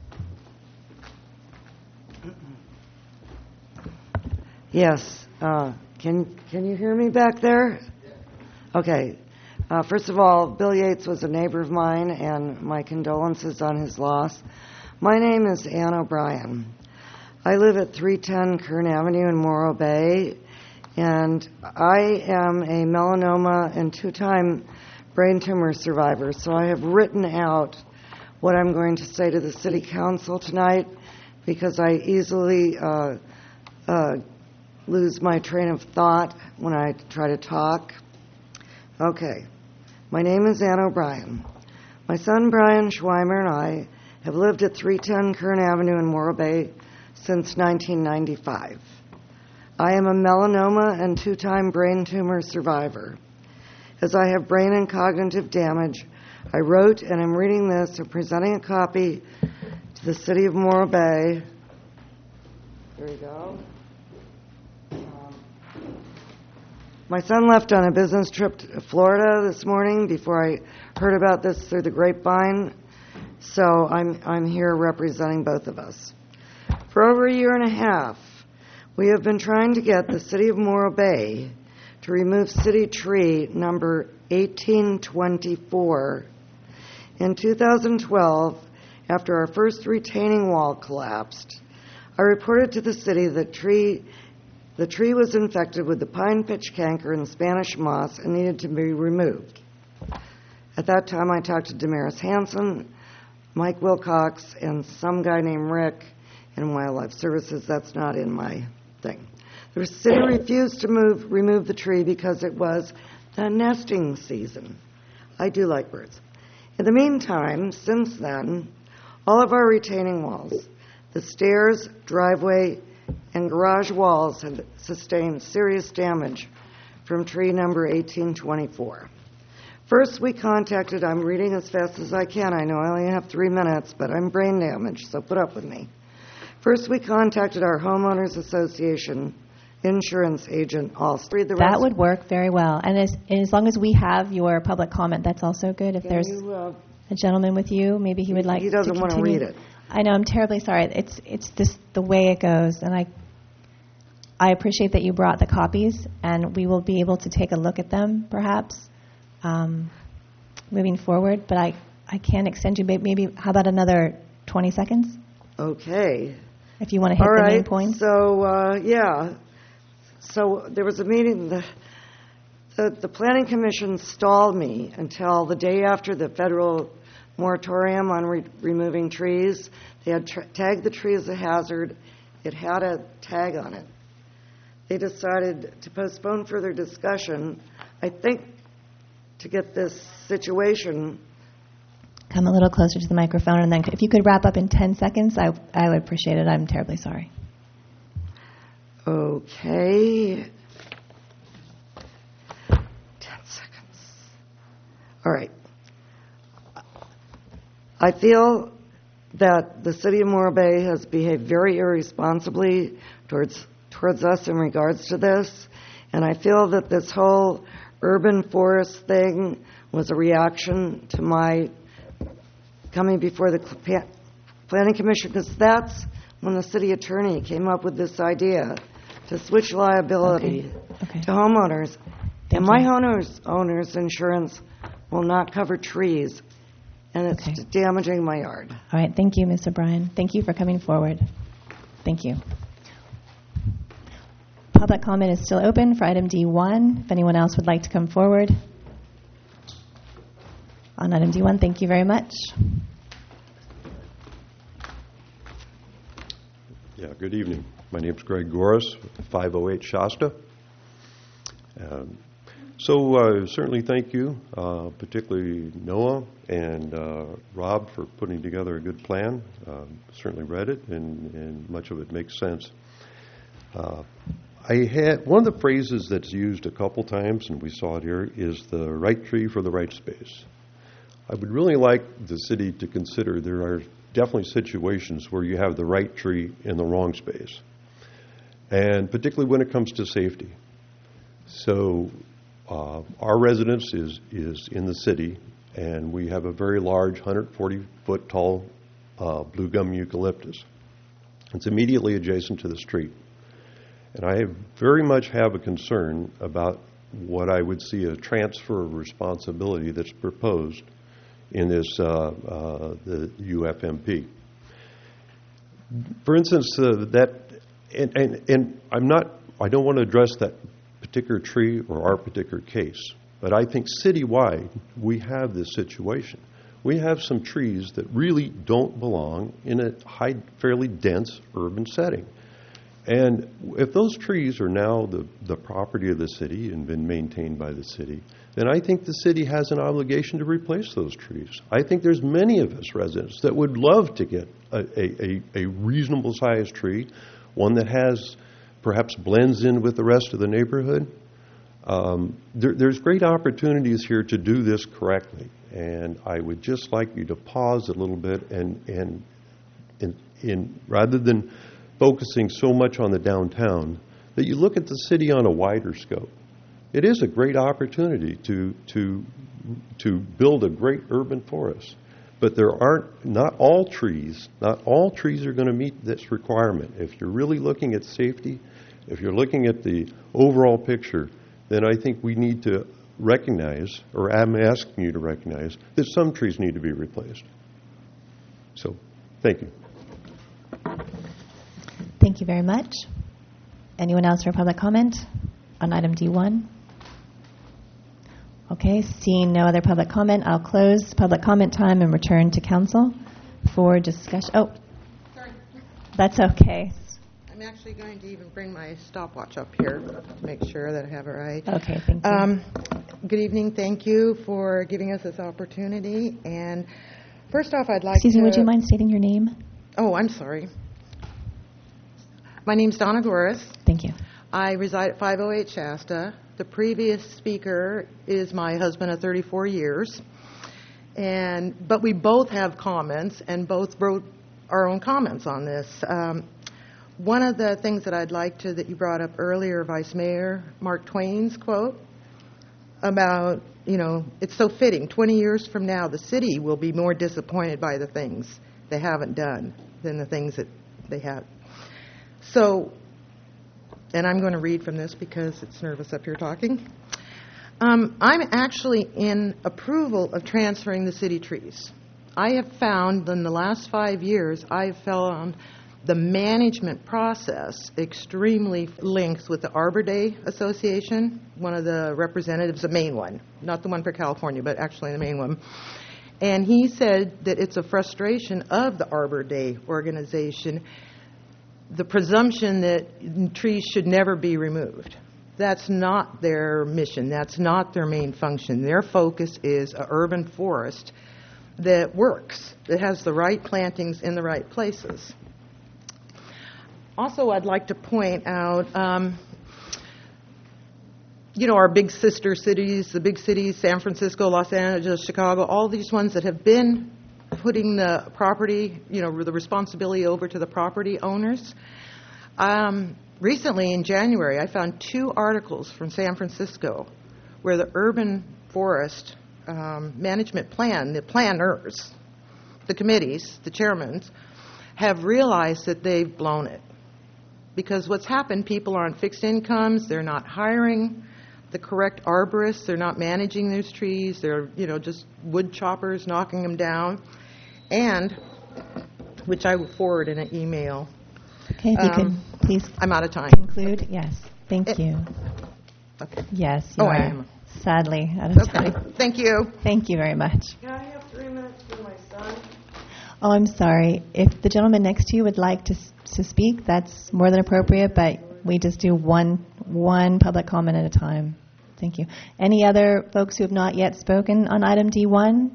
Yes. Can you hear me back there? Okay. First of all, Bill Yates was a neighbor of mine, and my condolences on his loss. My name is Ann O'Brien. I live at 310 Kern Avenue in Morro Bay, and I am a melanoma and 2-time brain tumor survivor, so I have written out what I'm going to say to the City Council tonight because I easily lose my train of thought when I try to talk. Okay. My name is Ann O'Brien. My son Brian Schweimer and I have lived at 310 Kern Avenue in Morro Bay since 1995. I am a melanoma and 2-time brain tumor survivor. As I have brain and cognitive damage, I wrote and am reading this and presenting a copy to the City of Morro Bay. There you go. My son left on a business trip to Florida this morning before I heard about this through the grapevine, so I'm here representing both of us. For over a year and a half, we have been trying to get the City of Morro Bay to remove city tree number 1824. In 2012, after our first retaining wall collapsed, I reported to the city that the tree was infected with the pine pitch canker and Spanish moss and needed to be removed. At that time, I talked to Damaris Hanson, Mike Wilcox, and some guy named Rick in Wildlife Services. That's not in my thing. The city refused to remove the tree because it was the nesting season. I do like birds. In the meantime, since then, all of our retaining walls, the stairs, driveway, and garage walls have sustained serious damage from tree number 1824. First, we contacted, I'm reading as fast as I can, I know I only have 3 minutes, but I'm brain damaged, so put up with me. First, we contacted our homeowners association insurance agent, Allstate. That would work very well. And as long as we have your public comment, that's also good. If there's a gentleman with you, maybe he would like to He doesn't want to read it. I know, I'm terribly sorry. It's just the way it goes, and I appreciate that you brought the copies, and we will be able to take a look at them, perhaps, moving forward. But I can extend you maybe, how about another 20 seconds? Okay. If you want to hit the main points. So, yeah. So there was a meeting. The Planning Commission stalled me until the day after the federal moratorium on removing trees. They had tagged the tree as a hazard. It had a tag on it. They decided to postpone further discussion, I think, to get this situation. Come a little closer to the microphone, and then if you could wrap up in 10 seconds, I would appreciate it. I'm terribly sorry. Okay. 10 seconds. All right. I feel that the City of Morro Bay has behaved very irresponsibly towards us in regards to this, and I feel that this whole urban forest thing was a reaction to my coming before the Planning Commission, because that's when the city attorney came up with this idea to switch liability to homeowners. And my owner's insurance will not cover trees, and it's damaging my yard. All right. Thank you, Ms. O'Brien. Thank you for coming forward. Thank you. Public comment is still open for item D1. If anyone else would like to come forward on item D1, thank you very much. Yeah, good evening. My name is Greg Goris, 508 Shasta. Certainly thank you, particularly Noah and Rob, for putting together a good plan. Certainly read it, and much of it makes sense. I had one of the phrases that's used a couple times, and we saw it here, is the right tree for the right space. I would really like the city to consider there are definitely situations where you have the right tree in the wrong space, and particularly when it comes to safety. So our residence is in the city, And we have a very large 140-foot tall blue gum eucalyptus. It's immediately adjacent to the street. And I very much have a concern about what I would see a transfer of responsibility that's proposed in this the UFMP. For instance, I don't want to address that particular tree or our particular case, but I think citywide we have this situation. We have some trees that really don't belong in a fairly dense urban setting. And if those trees are now the property of the city and been maintained by the city, then I think the city has an obligation to replace those trees. I think there's many of us residents that would love to get a reasonable sized tree, one that has perhaps blends in with the rest of the neighborhood. There's great opportunities here to do this correctly, and I would just like you to pause a little bit and rather than focusing so much on the downtown, that you look at the city on a wider scope. It is a great opportunity to build a great urban forest, but not all trees are going to meet this requirement. If you're really looking at safety, if you're looking at the overall picture, then I think we need to recognize, or I'm asking you to recognize, that some trees need to be replaced. So, thank you. Thank you very much. Anyone else for public comment on item D1? Okay, seeing no other public comment, I'll close public comment time and return to council for discussion. Oh, sorry. That's okay. I'm actually going to even bring my stopwatch up here to make sure that I have it right. Okay, thank you. Good evening. Thank you for giving us this opportunity. And first off, I'd like Excuse me, would you mind stating your name? Oh, I'm sorry. My name's Donna Goris. Thank you. I reside at 508 Shasta. The previous speaker is my husband of 34 years. But we both have comments and both wrote our own comments on this. One of the things that I'd like that you brought up earlier, Vice Mayor, Mark Twain's quote about, it's so fitting. 20 years from now, the city will be more disappointed by the things they haven't done than the things that they have. So, and I'm going to read from this because it's nervous up here talking. I'm actually in approval of transferring the city trees. I have found in the last 5 years, I've found the management process extremely linked with the Arbor Day Association, one of the representatives, the main one, not the one for California, but actually the main one. And he said that it's a frustration of the Arbor Day organization, the presumption that trees should never be removed. That's not their mission. That's not their main function. Their focus is an urban forest that works, that has the right plantings in the right places. Also, I'd like to point out, our big sister cities, the big cities, San Francisco, Los Angeles, Chicago, all these ones that have been putting the property, the responsibility over to the property owners. Recently, in January, I found 2 articles from San Francisco where the urban forest management plan, the planners, the committees, the chairmen, have realized that they've blown it. Because what's happened, people are on fixed incomes, they're not hiring the correct arborists, they're not managing those trees, they're, just wood choppers knocking them down, and, which I will forward in an email. Okay, if you can please I'm out of time. Conclude. Yes, thank you. Okay. Yes, you are. I am. Sadly, out of time. Thank you. Thank you very much. Can I have 3 minutes for my son? Oh, I'm sorry. If the gentleman next to you would like to speak, that's more than appropriate, but we just do one public comment at a time. Thank you. Any other folks who have not yet spoken on item D1?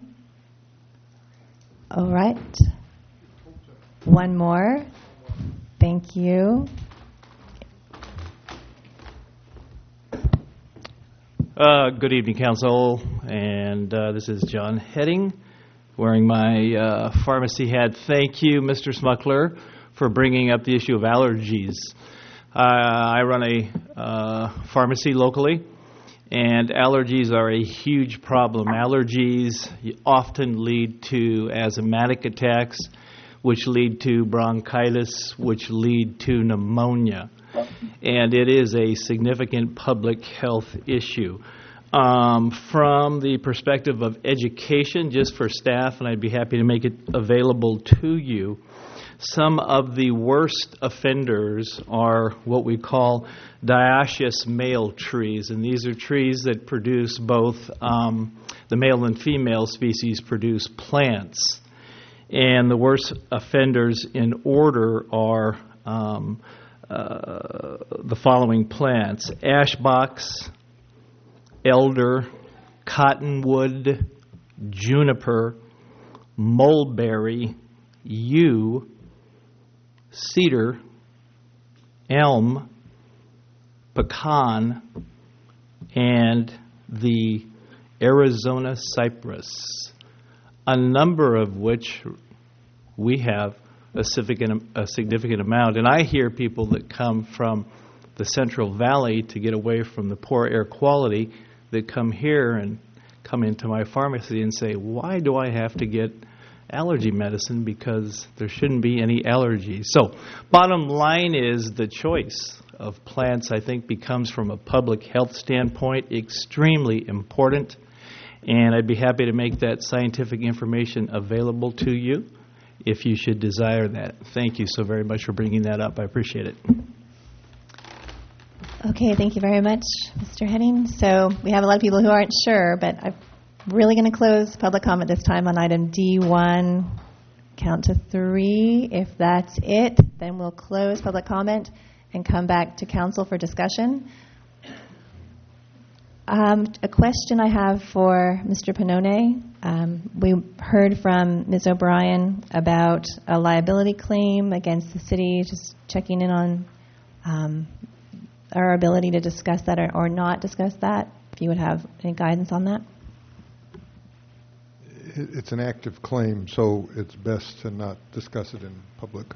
All right. One more. Thank you. Good evening, Council, and this is John Heading, wearing my pharmacy hat. Thank you, Mr. Smuckler, for bringing up the issue of allergies. I run a pharmacy locally, And allergies are a huge problem. Allergies often lead to asthmatic attacks, which lead to bronchitis, which lead to pneumonia. And it is a significant public health issue. From the perspective of education, just for staff, and I'd be happy to make it available to you, some of the worst offenders are what we call dioecious male trees, and these are trees that produce both the male and female species produce plants. And the worst offenders in order are the following plants: ash box, elder, cottonwood, juniper, mulberry, yew, cedar, elm, pecan, and the Arizona cypress, a number of which we have a significant amount. And I hear people that come from the Central Valley to get away from the poor air quality that come here and come into my pharmacy and say, why do I have to get allergy medicine, because there shouldn't be any allergies. So bottom line is the choice of plants, I think, becomes from a public health standpoint extremely important, and I'd be happy to make that scientific information available to you if you should desire that. Thank you so very much for bringing that up. I appreciate it. Okay, thank you very much, Mr. Henning. So we have a lot of people who aren't sure, but I'm really going to close public comment this time on item D1. Count to 3. If that's it, then we'll close public comment and come back to council for discussion. A question I have for Mr. Pannone. We heard from Ms. O'Brien about a liability claim against the city, just checking in on our ability to discuss that or not discuss that, if you would have any guidance on that. It's an active claim, so it's best to not discuss it in public.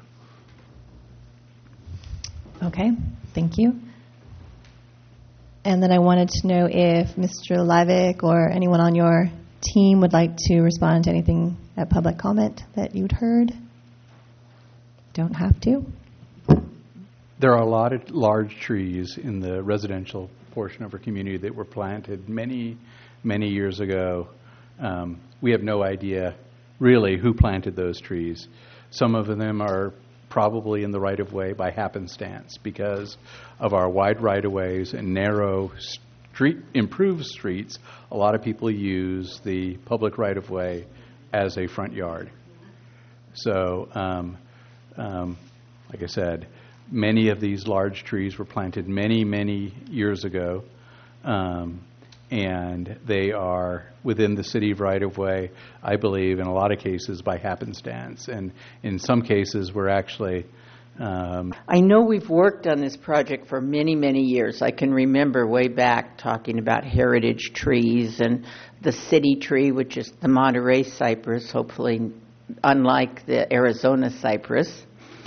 Okay, thank you. And then I wanted to know if Mr. Levick or anyone on your team would like to respond to anything at public comment that you'd heard. Don't have to. There are a lot of large trees in the residential portion of our community that were planted many, many years ago. We have no idea really who planted those trees. Some of them are probably in the right-of-way by happenstance because of our wide right-of-ways and narrow improved streets. A lot of people use the public right-of-way as a front yard. So, like I said, many of these large trees were planted many, many years ago, and they are within the city right-of-way, I believe, in a lot of cases by happenstance. And in some cases, we're actually... I know we've worked on this project for many, many years. I can remember way back talking about heritage trees and the city tree, which is the Monterey cypress, hopefully unlike the Arizona cypress.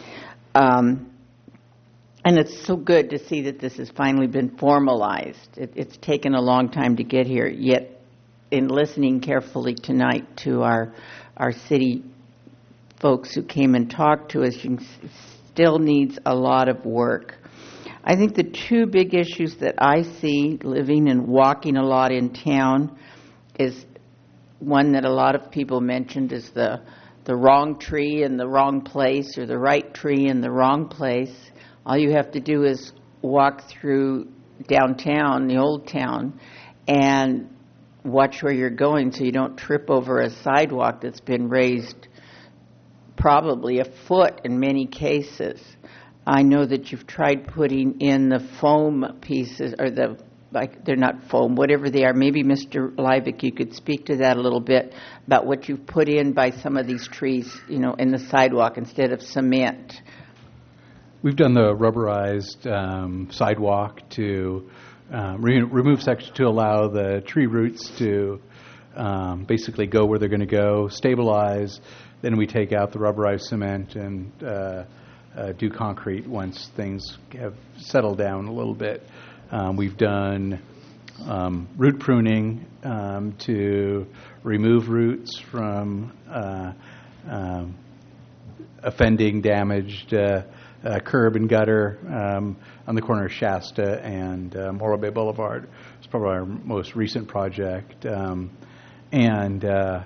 And it's so good to see that this has finally been formalized. It's taken a long time to get here, yet in listening carefully tonight to our city folks who came and talked to us, still needs a lot of work. I think the two big issues that I see living and walking a lot in town is one that a lot of people mentioned is the wrong tree in the wrong place or the right tree in the wrong place. All you have to do is walk through downtown, the old town, and watch where you're going so you don't trip over a sidewalk that's been raised probably a foot in many cases. I know that you've tried putting in the foam pieces, or they're not foam, whatever they are. Maybe Mr. Levick, you could speak to that a little bit about what you've put in by some of these trees, in the sidewalk instead of cement. We've done the rubberized sidewalk to remove sections to allow the tree roots to basically go where they're going to go, stabilize. Then we take out the rubberized cement and do concrete once things have settled down a little bit. We've done root pruning to remove roots from offending, damaged curb and gutter on the corner of Shasta and Morro Bay Boulevard. It's probably our most recent project. It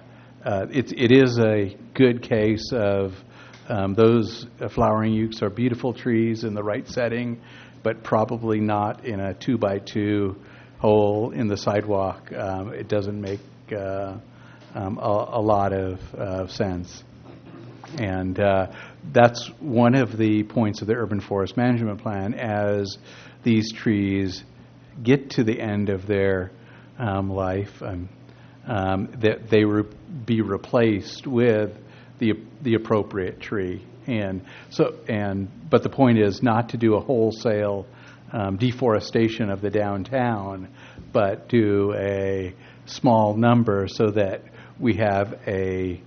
is a good case of those flowering ukes are beautiful trees in the right setting, but probably not in a 2x2 hole in the sidewalk. It doesn't make a lot of sense. And that's one of the points of the Urban Forest Management Plan. As these trees get to the end of their life, that they be replaced with the appropriate tree. But the point is not to do a wholesale deforestation of the downtown, but do a small number so that we have a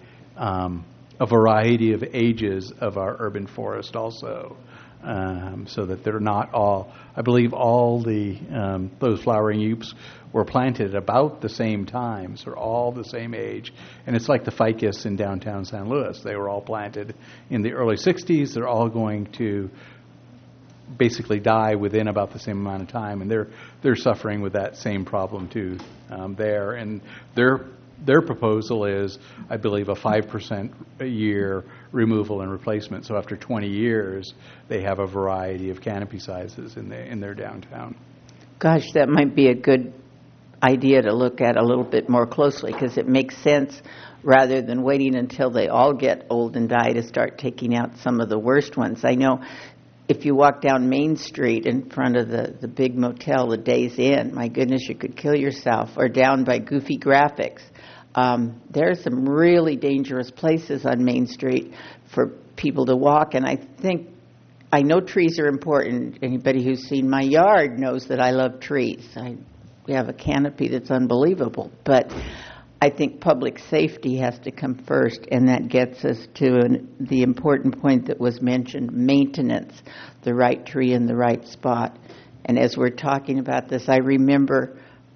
variety of ages of our urban forest also, so that they're not all. I believe all those flowering ukes were planted about the same time, so they're all the same age. And it's like the ficus in downtown San Luis. They were all planted in the early 60s. They're all going to basically die within about the same amount of time, and they're suffering with that same problem too there. And their proposal is, I believe, a 5% a year removal and replacement. So after 20 years, they have a variety of canopy sizes in their downtown. Gosh, that might be a good idea to look at a little bit more closely, because it makes sense rather than waiting until they all get old and die to start taking out some of the worst ones. I know if you walk down Main Street in front of the big motel, the Days Inn, my goodness, you could kill yourself. Or down by Goofy Graphics. There are some really dangerous places on Main Street for people to walk, and I know trees are important. Anybody who's seen my yard knows that I love trees. We have a canopy that's unbelievable, but I think public safety has to come first, and that gets us to the important point that was mentioned, maintenance, the right tree in the right spot. And as we're talking about this, I remember,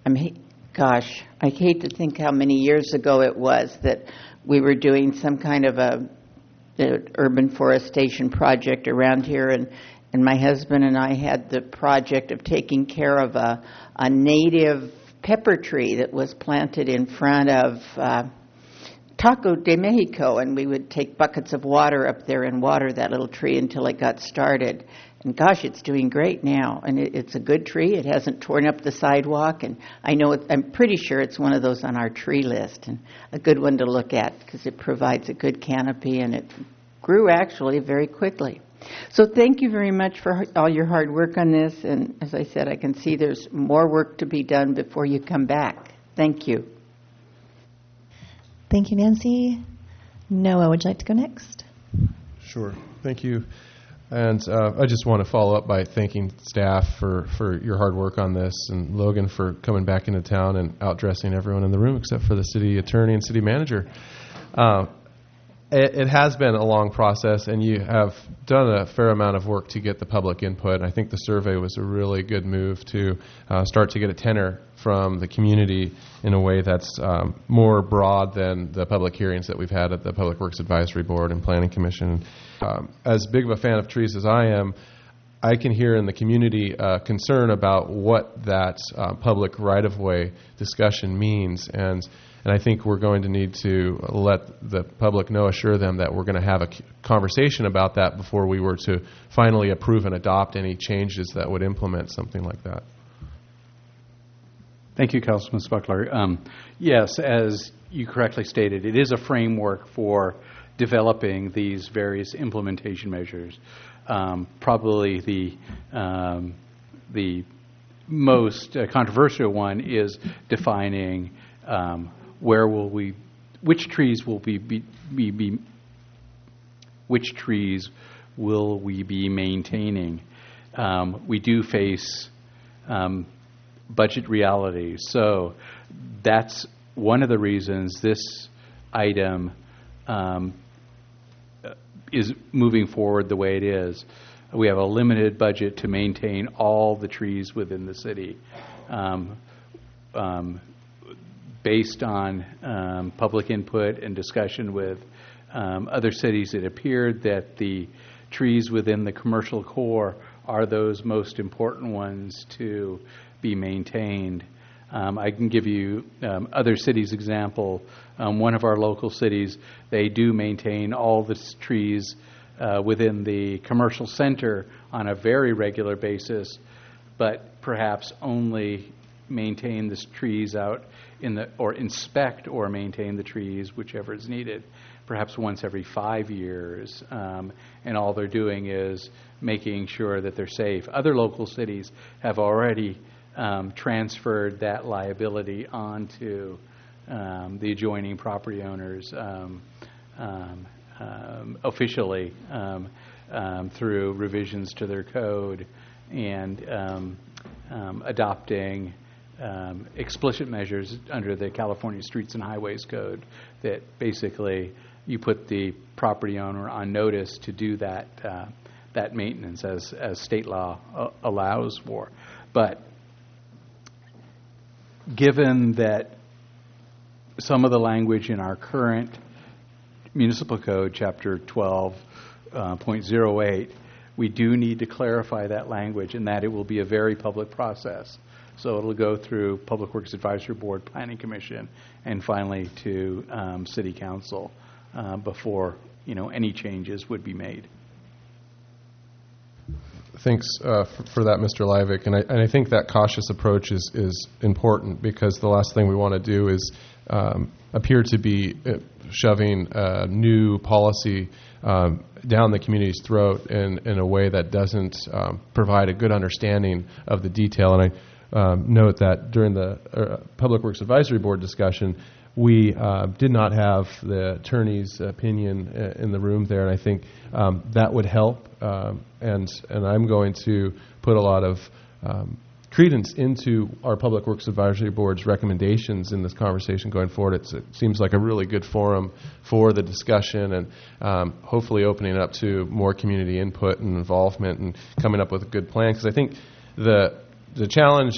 I hate to think how many years ago it was that we were doing some kind of an urban forestation project around here, and my husband and I had the project of taking care of a native pepper tree that was planted in front of Taco de Mexico, and we would take buckets of water up there and water that little tree until it got started. And gosh, it's doing great now, and it's a good tree. It hasn't torn up the sidewalk, and I'm pretty sure it's one of those on our tree list, and a good one to look at because it provides a good canopy, and it grew actually very quickly. So thank you very much for all your hard work on this, and as I said, I can see there's more work to be done before you come back. Thank you. Thank you, Nancy. Noah, would you like to go next? Sure. Thank you. And I just want to follow up by thanking staff for your hard work on this, and Logan for coming back into town and outdressing everyone in the room except for the city attorney and city manager. It has been a long process, and you have done a fair amount of work to get the public input. I think the survey was a really good move to start to get a tenor from the community in a way that's more broad than the public hearings that we've had at the Public Works Advisory Board and Planning Commission. As big of a fan of trees as I am, I can hear in the community concern about what that public right-of-way discussion means, and I think we're going to need to let the public know, assure them that we're going to have a conversation about that before we were to finally approve and adopt any changes that would implement something like that. Thank you, Councilman Smuckler. Yes, as you correctly stated, it is a framework for developing these various implementation measures. Probably the most controversial one is defining which trees will we be maintaining. We do face budget realities, so that's one of the reasons this item is moving forward the way it is. We have a limited budget to maintain all the trees within the city. based on public input and discussion with other cities, it appeared that the trees within the commercial core are those most important ones to be maintained. I can give you other cities' example. One of our local cities, they do maintain all the trees within the commercial center on a very regular basis, but perhaps only maintain the trees out in the, or inspect or maintain the trees, whichever is needed, perhaps once every 5 years. And all they're doing is making sure that they're safe. Other local cities have already transferred that liability onto the adjoining property owners officially through revisions to their code and adopting explicit measures under the California Streets and Highways Code that basically you put the property owner on notice to do that that maintenance as state law allows for. But given that some of the language in our current municipal code, chapter 12.08, we do need to clarify that language, and that it will be a very public process. So it'll go through Public Works Advisory Board, Planning Commission, and finally to City Council before any changes would be made. Thanks for that, Mr. Livick. And I think that cautious approach is important, because the last thing we want to do is appear to be shoving new policy down the community's throat in a way that doesn't provide a good understanding of the detail. And I note that during the Public Works Advisory Board discussion, we did not have the attorney's opinion in the room there, and I think that would help. And I'm going to put a lot of credence into our Public Works Advisory Board's recommendations in this conversation going forward. It seems like a really good forum for the discussion, and hopefully opening up to more community input and involvement and coming up with a good plan. Because I think the challenge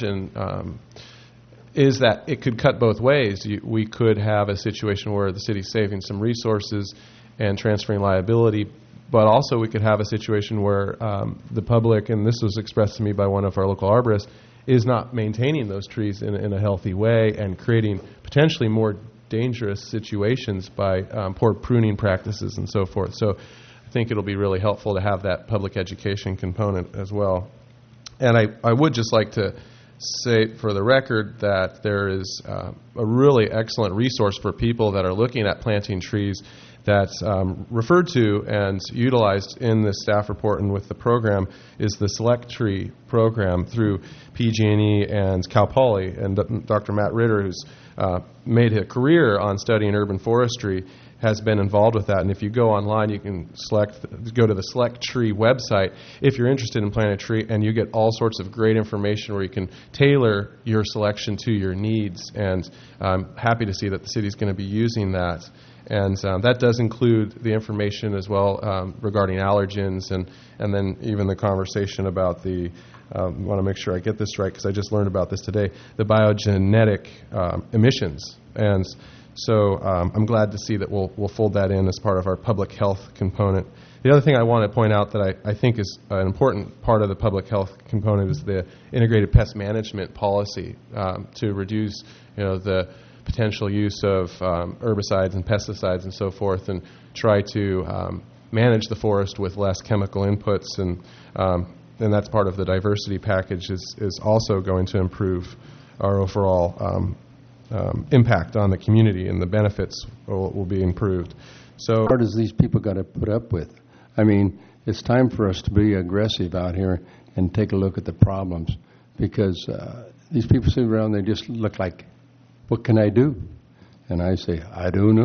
is that it could cut both ways. We could have a situation where the city's saving some resources and transferring liability, but also we could have a situation where the public, and this was expressed to me by one of our local arborists, is not maintaining those trees in a healthy way and creating potentially more dangerous situations by poor pruning practices and so forth. So I think it'll be really helpful to have that public education component as well. And I would just like to say for the record that there is a really excellent resource for people that are looking at planting trees that's referred to and utilized in the staff report and with the program is the Select Tree program through PG&E and Cal Poly. And Dr. Matt Ritter, who's made a career on studying urban forestry, has been involved with that. And if you go online, you can go to the Select Tree website if you're interested in planting a tree, and you get all sorts of great information where you can tailor your selection to your needs. And I'm happy to see that the city's going to be using that. And that does include the information as well regarding allergens, and then even the conversation about the, I want to make sure I get this right because I just learned about this today, the biogenetic emissions. And so I'm glad to see that we'll fold that in as part of our public health component. The other thing I want to point out that I think is an important part of the public health component is the integrated pest management policy to reduce the potential use of herbicides and pesticides and so forth, and try to manage the forest with less chemical inputs. And that's part of the diversity package is also going to improve our overall impact on the community, and the benefits will be improved. So, what does these people got to put up with? I mean, it's time for us to be aggressive out here and take a look at the problems, because these people sit around, they just look like, what can I do? And I say, I don't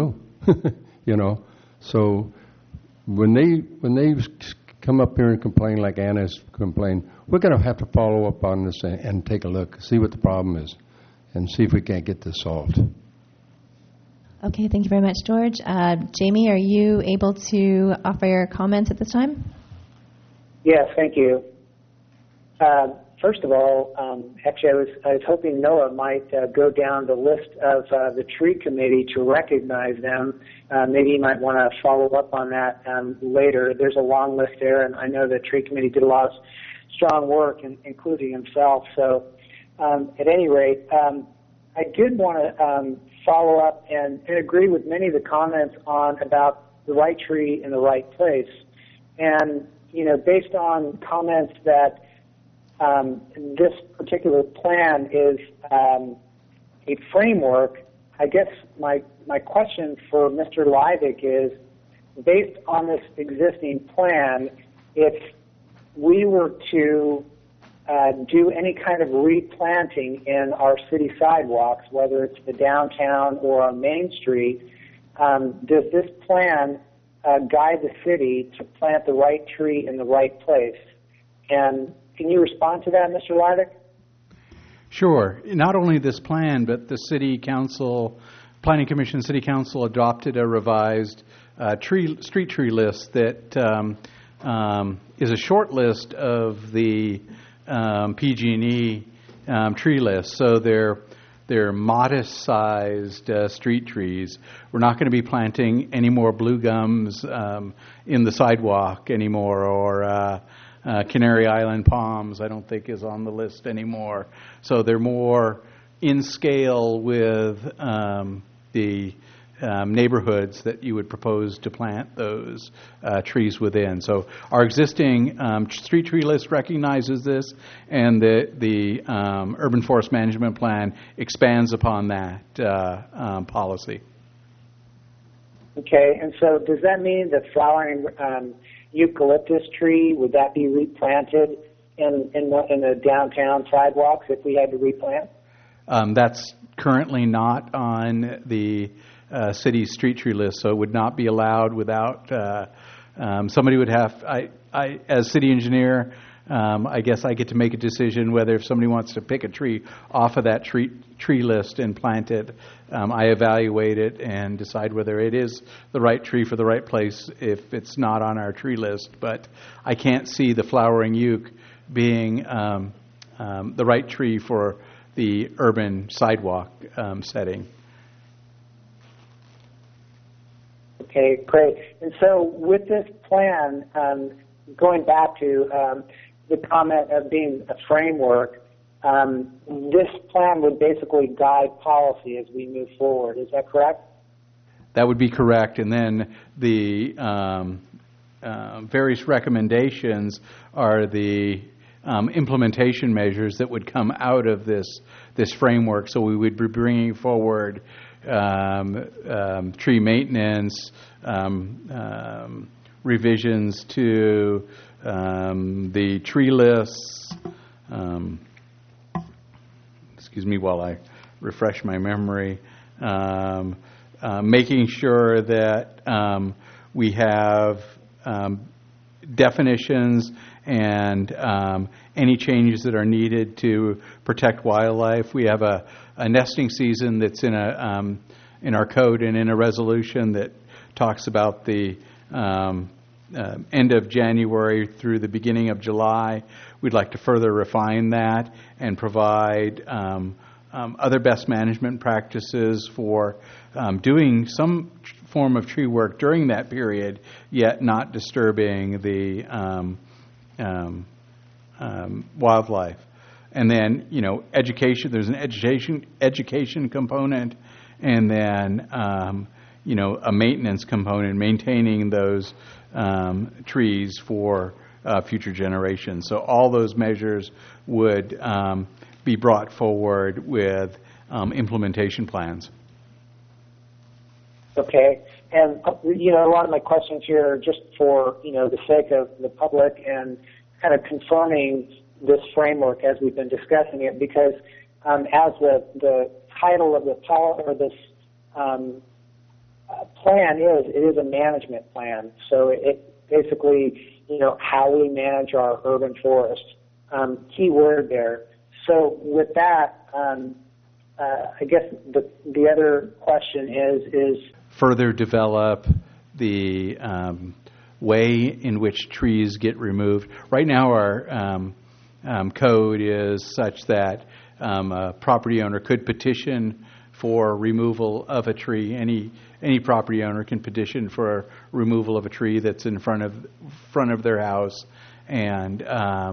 know. So when they come up here and complain like Anna's complained, we're going to have to follow up on this and take a look, see what the problem is, and see if we can't get this solved. Okay, thank you very much, George. Jamie, are you able to offer your comments at this time? Yes, thank you. First of all, actually, I was hoping Noah might go down the list of the tree committee to recognize them. Maybe you might want to follow up on that later. There's a long list there, and I know the tree committee did a lot of strong work, including himself. So, at any rate, I did want to follow up and agree with many of the comments about the right tree in the right place. And, based on comments that this particular plan is a framework, I guess my question for Mr. Leivik is, based on this existing plan, if we were to do any kind of replanting in our city sidewalks, whether it's the downtown or on Main Street, does this plan guide the city to plant the right tree in the right place? And can you respond to that, Mr. Leivik? Sure. Not only this plan, but the City Council, Planning Commission, City Council adopted a revised street tree list that is a short list of the PG&E tree list. So they're modest-sized street trees. We're not going to be planting any more blue gums in the sidewalk anymore, or Canary Island palms, I don't think, is on the list anymore. So they're more in scale with the neighborhoods that you would propose to plant those trees within. So our existing street tree list recognizes this, and the Urban Forest Management Plan expands upon that policy. Okay, and so does that mean that flowering eucalyptus tree, would that be replanted in the downtown sidewalks if we had to replant? That's currently not on the city's street tree list, so it would not be allowed without somebody would have. I as city engineer, I guess I get to make a decision whether if somebody wants to pick a tree off of that tree list and plant it. I evaluate it and decide whether it is the right tree for the right place if it's not on our tree list. But I can't see the flowering euc being the right tree for the urban sidewalk setting. Okay, great. And so with this plan, going back to the comment of being a framework, this plan would basically guide policy as we move forward. Is that correct? That would be correct. And then the various recommendations are the implementation measures that would come out of this framework. So we would be bringing forward tree maintenance, revisions to the tree lists. Excuse me while I refresh my memory. Making sure that we have definitions and any changes that are needed to protect wildlife. We have a nesting season that's in our code and in a resolution that talks about the end of January through the beginning of July. We'd like to further refine that and provide other best management practices for doing some form of tree work during that period, yet not disturbing the wildlife. And then, education, there's an education component, and then, a maintenance component, maintaining those trees for future generations. So all those measures would be brought forward with implementation plans. Okay. And, a lot of my questions here are just for, the sake of the public and kind of confirming this framework as we've been discussing it, because as the title of this plan it is a management plan. So it basically, how we manage our urban forest. Key word there. So with that, I guess the other question is further develop the way in which trees get removed. Right now, code is such that a property owner could petition for removal of a tree. Any property owner can petition for removal of a tree that's in front of their house, and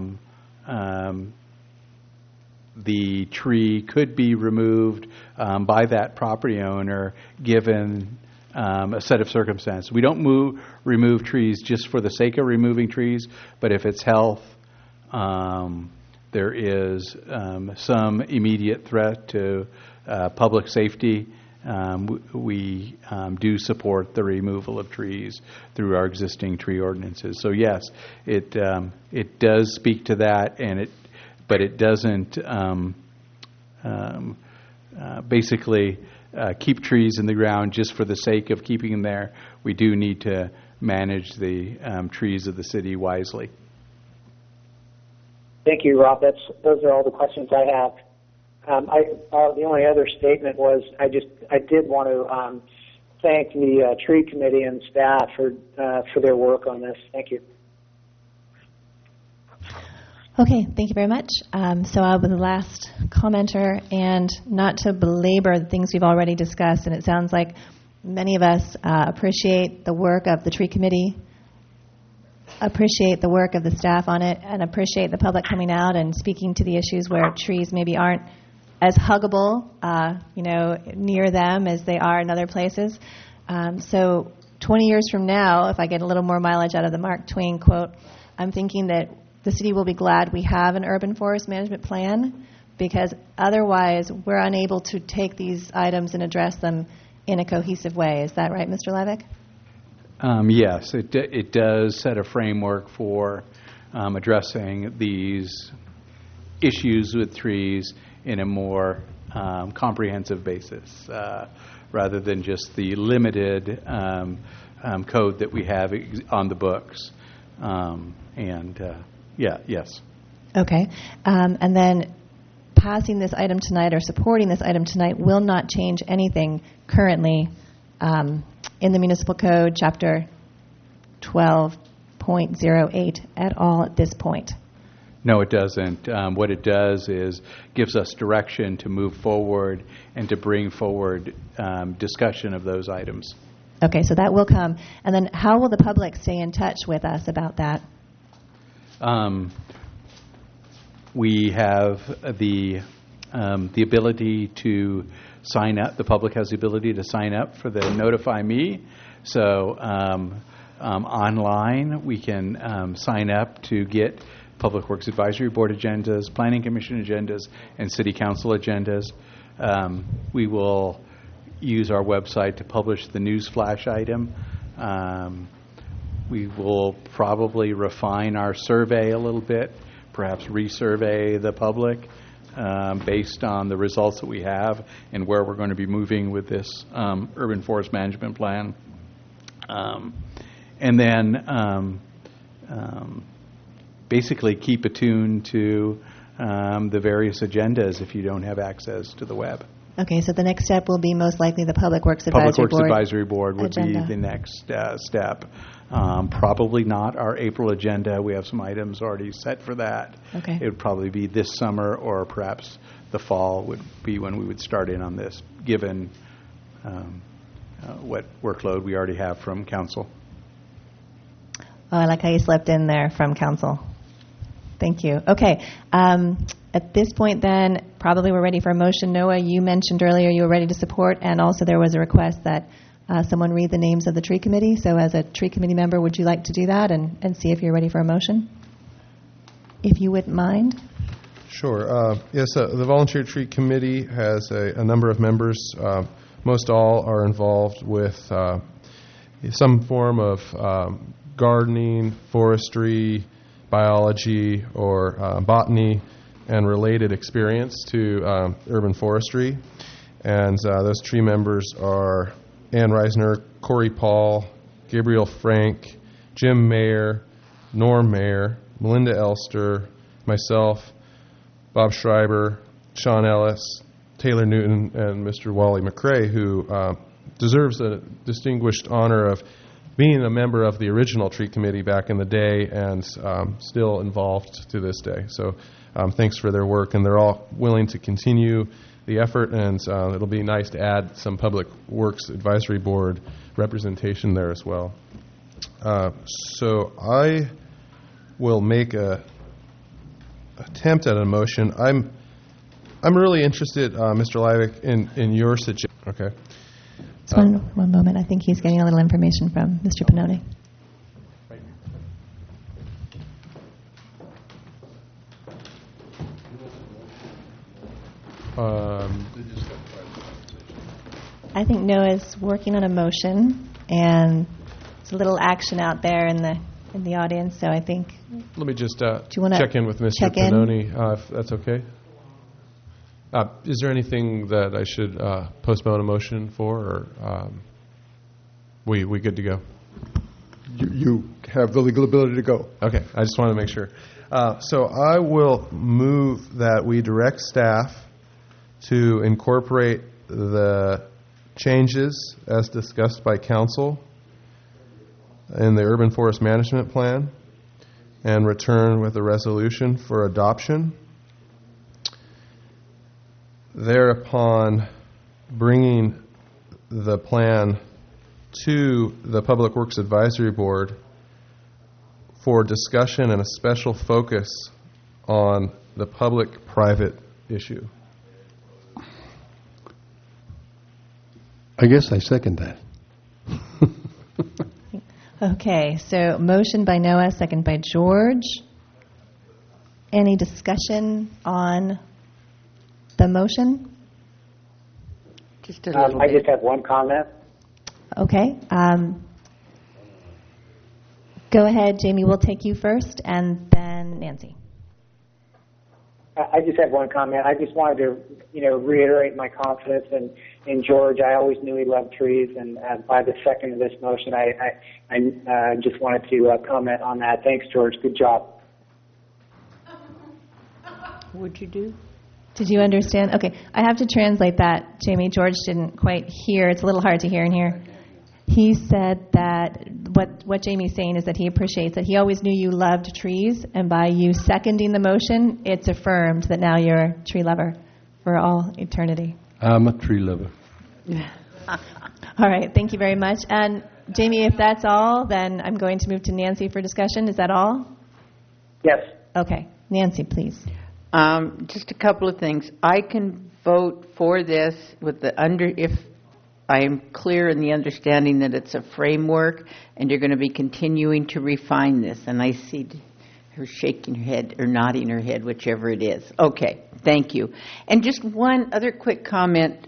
the tree could be removed by that property owner given a set of circumstances. We don't remove trees just for the sake of removing trees, but if it's health, there is some immediate threat to public safety, we do support the removal of trees through our existing tree ordinances. So yes, it does speak to that, but it doesn't basically keep trees in the ground just for the sake of keeping them there. We do need to manage the trees of the city wisely. Thank you, Rob. Those are all the questions I have. The only other statement was I did want to thank the tree committee and staff for their work on this. Thank you. Okay, thank you very much. So I'll be the last commenter, and not to belabor the things we've already discussed, and it sounds like many of us appreciate the work of the tree committee, appreciate the work of the staff on it, and appreciate the public coming out and speaking to the issues where trees maybe aren't as huggable, near them as they are in other places. So 20 years from now, if I get a little more mileage out of the Mark Twain quote, I'm thinking that the city will be glad we have an urban forest management plan, because otherwise we're unable to take these items and address them in a cohesive way. Is that right, Mr. Levick? Yes, it does set a framework for addressing these issues with trees in a more comprehensive basis, rather than just the limited code that we have on the books. Yes. Okay. And then passing this item tonight or supporting this item tonight will not change anything currently in the Municipal Code, Chapter 12.08 at all at this point. No, it doesn't. What it does is gives us direction to move forward and to bring forward discussion of those items. Okay, so that will come. And then how will the public stay in touch with us about that? We have the ability to sign up. The public has the ability to sign up for the Notify Me. So online, we can sign up to get Public Works Advisory Board agendas, Planning Commission agendas, and City Council agendas. We will use our website to publish the news flash item. We will probably refine our survey a little bit, perhaps resurvey the public based on the results that we have and where we're going to be moving with this urban forest management plan. And then basically keep attuned to the various agendas if you don't have access to the web. Okay, so the next step will be most likely the Public Works Advisory Board. Public Works Advisory Board would agenda. Be the next step. Probably not our April agenda. We have some items already set for that. Okay. It would probably be this summer, or perhaps the fall would be when we would start in on this, given what workload we already have from council. Oh, I like how you slept in there from council. Thank you. Okay. At this point, then, probably we're ready for a motion. Noah, you mentioned earlier you were ready to support, and also there was a request that someone read the names of the tree committee. So as a tree committee member, would you like to do that and see if you're ready for a motion? If you wouldn't mind. Sure. Yes, the Volunteer Tree Committee has a number of members. Most all are involved with some form of gardening, forestry, biology, or botany and related experience to urban forestry. And those tree members are Ann Reisner, Corey Paul, Gabriel Frank, Jim Mayer, Norm Mayer, Melinda Elster, myself, Bob Schreiber, Sean Ellis, Taylor Newton, and Mr. Wally McRae, who deserves the distinguished honor of being a member of the original tree committee back in the day and still involved to this day. So thanks for their work, and they're all willing to continue the effort, and it'll be nice to add some Public Works Advisory Board representation there as well. So I will make a attempt at a motion. I'm really interested, Mr. Livick, in your suggestion. Okay. Just one moment. I think he's getting a little information from Mr. Pannoni. I think Noah's working on a motion, and there's a little action out there in the audience. So I think. Let me just you wanna check in with Mr. Pannoni, if that's okay. Is there anything that I should postpone a motion for, or we good to go? You have the legal ability to go. Okay, I just want to make sure. So I will move that we direct staff to incorporate the changes as discussed by council in the Urban Forest Management Plan and return with a resolution for adoption. Thereupon, bringing the plan to the Public Works Advisory Board for discussion and a special focus on the public-private issue. I guess I second that. Okay, so motion by Noah, second by George. Any discussion on the motion? Just a little I bit. just have one comment. Okay. Go ahead, Jamie. We'll take you first, and then Nancy. I just have one comment. I just wanted to, reiterate my confidence in George. I always knew he loved trees, and by the second of this motion, I just wanted to comment on that. Thanks, George. Good job. What'd you do? Did you understand? Okay, I have to translate that, Jamie. George didn't quite hear. It's a little hard to hear in here. He said that what Jamie's saying is that he appreciates that he always knew you loved trees, and by you seconding the motion, it's affirmed that now you're a tree lover for all eternity. I'm a tree lover. All right, thank you very much. And Jamie, if that's all, then I'm going to move to Nancy for discussion. Is that all? Yes. Okay, Nancy, please. Just a couple of things. I can vote for this with if I am clear in the understanding that it's a framework and you're going to be continuing to refine this. And I see her shaking her head or nodding her head, whichever it is. Okay, thank you. And just one other quick comment.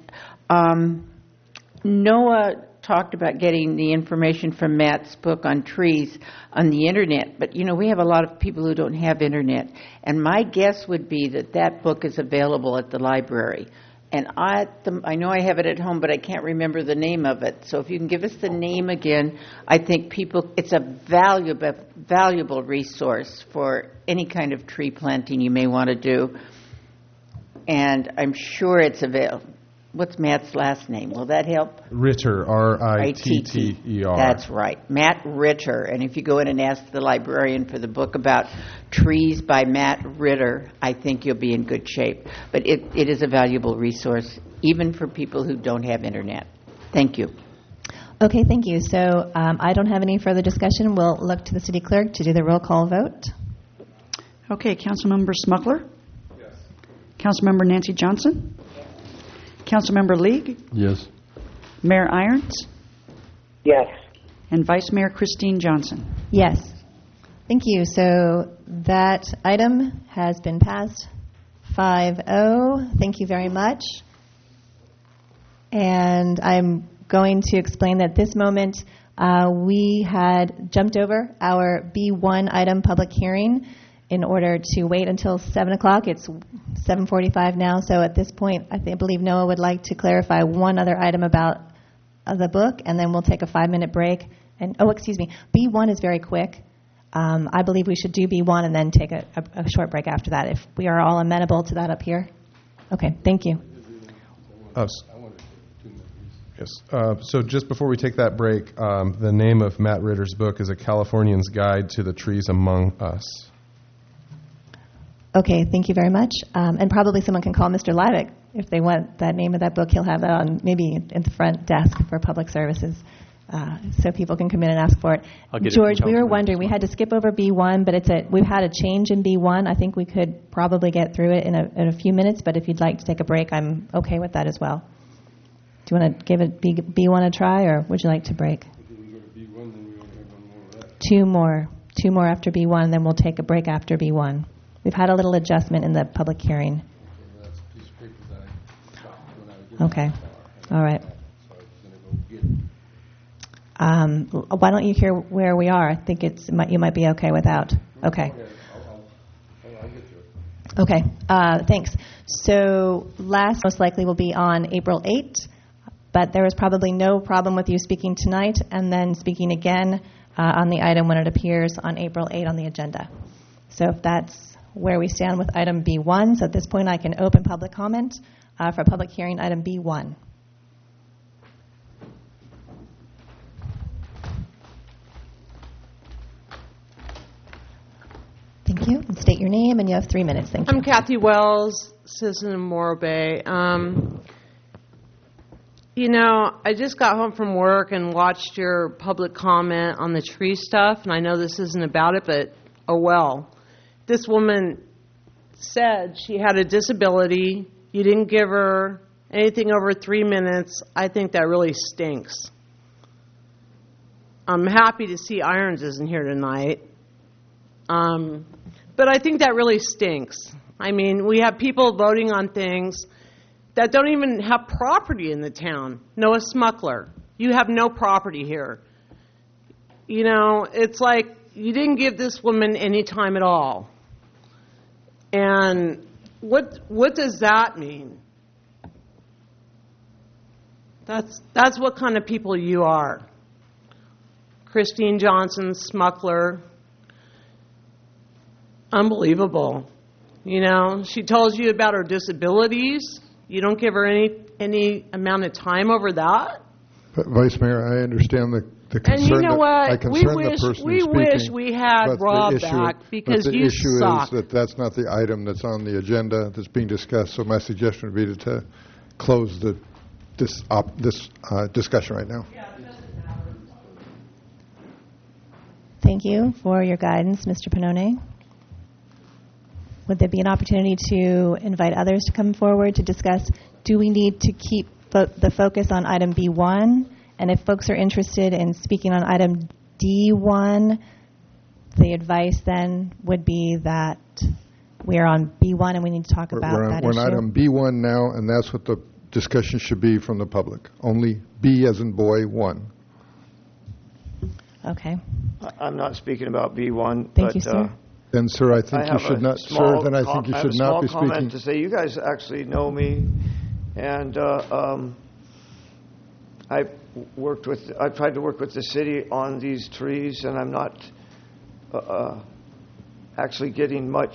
Noah talked about getting the information from Matt's book on trees on the internet, but we have a lot of people who don't have internet, and my guess would be that book is available at the library. And I know I have it at home, but I can't remember the name of it. So if you can give us the name again, I think it's a valuable resource for any kind of tree planting you may want to do. And I'm sure it's available. What's Matt's last name? Will that help? Ritter, R-I-T-T-E-R. That's right, Matt Ritter. And if you go in and ask the librarian for the book about trees by Matt Ritter, I think you'll be in good shape. But it is a valuable resource, even for people who don't have internet. Thank you. Okay, thank you. So I don't have any further discussion. We'll look to the city clerk to do the roll call vote. Okay, Councilmember Smuggler? Yes. Councilmember Nancy Johnson? Councilmember League? Yes. Mayor Irons? Yes. And Vice Mayor Christine Johnson? Yes. Thank you. So that item has been passed 5-0. Thank you very much. And I'm going to explain that this moment we had jumped over our B1 item public hearing in order to wait until 7 o'clock. It's 7:45 now, so at this point, I believe Noah would like to clarify one other item about the book, and then we'll take a 5-minute break. And B1 is very quick. I believe we should do B1 and then take a short break after that, if we are all amenable to that up here. Okay, thank you. Yes. So just before we take that break, the name of Matt Ritter's book is A Californian's Guide to the Trees Among Us. Okay, thank you very much. And probably someone can call Mr. Lidick if they want that name of that book. He'll have that on maybe at the front desk for public services, so people can come in and ask for it. I'll get it George, from we were Councilman wondering, we had to skip over B1, but we've had a change in B1. I think we could probably get through it in a few minutes, but if you'd like to take a break, I'm okay with that as well. Do you want to give it B1 a try, or would you like to break? Two more after B1, then we'll take a break after B1. We've had a little adjustment in the public hearing. Okay. All right. Why don't you hear where we are? I think you might be okay without. Okay. Okay. Thanks. So last most likely will be on April 8th, but there is probably no problem with you speaking tonight and then speaking again on the item when it appears on April 8th on the agenda. So if that's where we stand with item B1, so at this point I can open public comment for public hearing item B1. Thank you. And state your name, and you have 3 minutes. Thank you. I'm Kathy Wells, citizen of Morro Bay. I just got home from work and watched your public comment on the tree stuff, and I know this isn't about it, but oh well. This woman said she had a disability. You didn't give her anything over 3 minutes. I think that really stinks. I'm happy to see Irons isn't here tonight. But I think that really stinks. I mean, we have people voting on things that don't even have property in the town. Noah Smuckler, you have no property here. It's like you didn't give this woman any time at all. And what does that mean? That's what kind of people you are. Christine Johnson, Smuckler. Unbelievable. She tells you about her disabilities. You don't give her any amount of time over that. But Vice Mayor, I understand the concern. And you know what? We wish we had Rob back because you suck. The issue is that's not the item that's on the agenda that's being discussed. So my suggestion would be to close this discussion right now. Thank you for your guidance, Mr. Pannone. Would there be an opportunity to invite others to come forward to discuss, do we need to keep the focus on item B1? And if folks are interested in speaking on item D1, the advice then would be that we are on B1 and we need to talk about that We're issue. on item B1 now, and that's what the discussion should be from the public. Only B as in boy, 1. Okay. I'm not speaking about B1. Thank you, sir. Then, sir, I think you should not. Sir, then I think you should not be speaking. I have a small comment to say. You guys actually know me, and I've tried to work with the city on these trees, and I'm not actually getting much.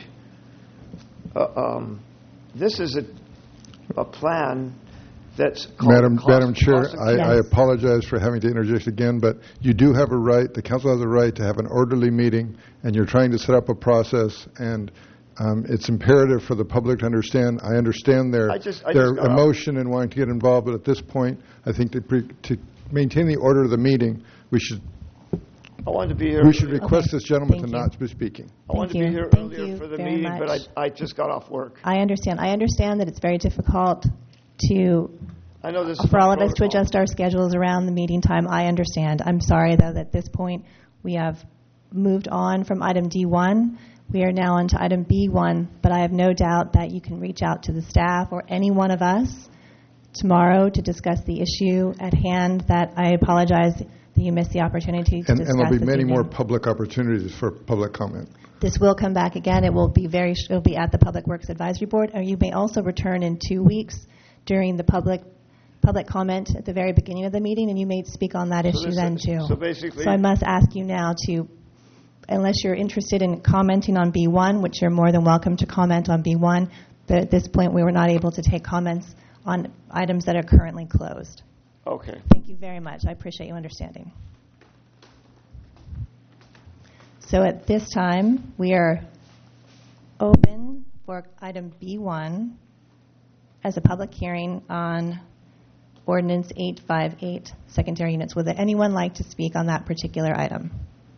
This is a plan that's called Madam Chair, I apologize for having to interject again, but you do have a right, the council has a right to have an orderly meeting, and you're trying to set up a process, and it's imperative for the public to understand. I understand their emotion in wanting to get involved, but at this point, I think to maintain the order of the meeting, we should request this gentleman to not be speaking. I wanted to be here earlier for the meeting, but I just got off work. I understand. I understand that it's very difficult I know this for all of us to adjust our schedules around the meeting time. I understand. I'm sorry, though, that at this point we have moved on from item D1. We are now on to item B1, but I have no doubt that you can reach out to the staff or any one of us tomorrow to discuss the issue at hand. That I apologize that you missed the opportunity to discuss. And there'll be this many evening. more public opportunities for public comment. This will come back again. It will be at the Public Works Advisory Board, or you may also return in 2 weeks during the public comment at the very beginning of the meeting, and you may speak on that issue then too. So I must ask you now to, unless you're interested in commenting on B1, which you're more than welcome to comment on B1, but at this point we were not able to take comments on items that are currently closed. Okay. Thank you very much. I appreciate you understanding. So at this time, we are open for item B1 as a public hearing on Ordinance 858, secondary units. Would anyone like to speak on that particular item?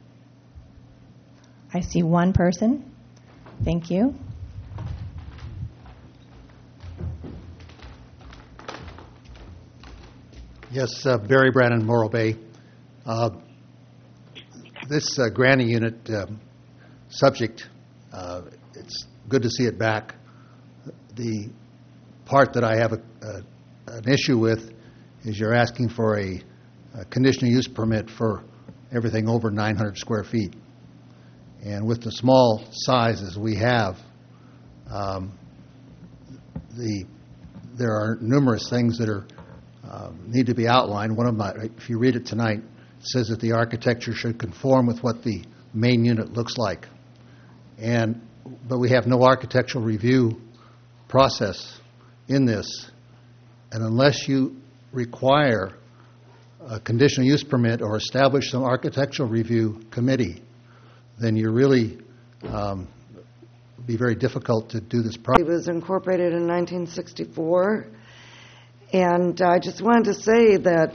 I see one person. Thank you. Yes, Barry Brannon, Morro Bay. This granny unit subject, it's good to see it back. The part that I have an issue with is you're asking for a conditional use permit for everything over 900 square feet. And with the small sizes we have, there are numerous things that are need to be outlined. One of them, if you read it tonight, says that the architecture should conform with what the main unit looks like. But we have no architectural review process in this. And unless you require a conditional use permit or establish some architectural review committee, then you really be very difficult to do this project. It was incorporated in 1964. And I just wanted to say that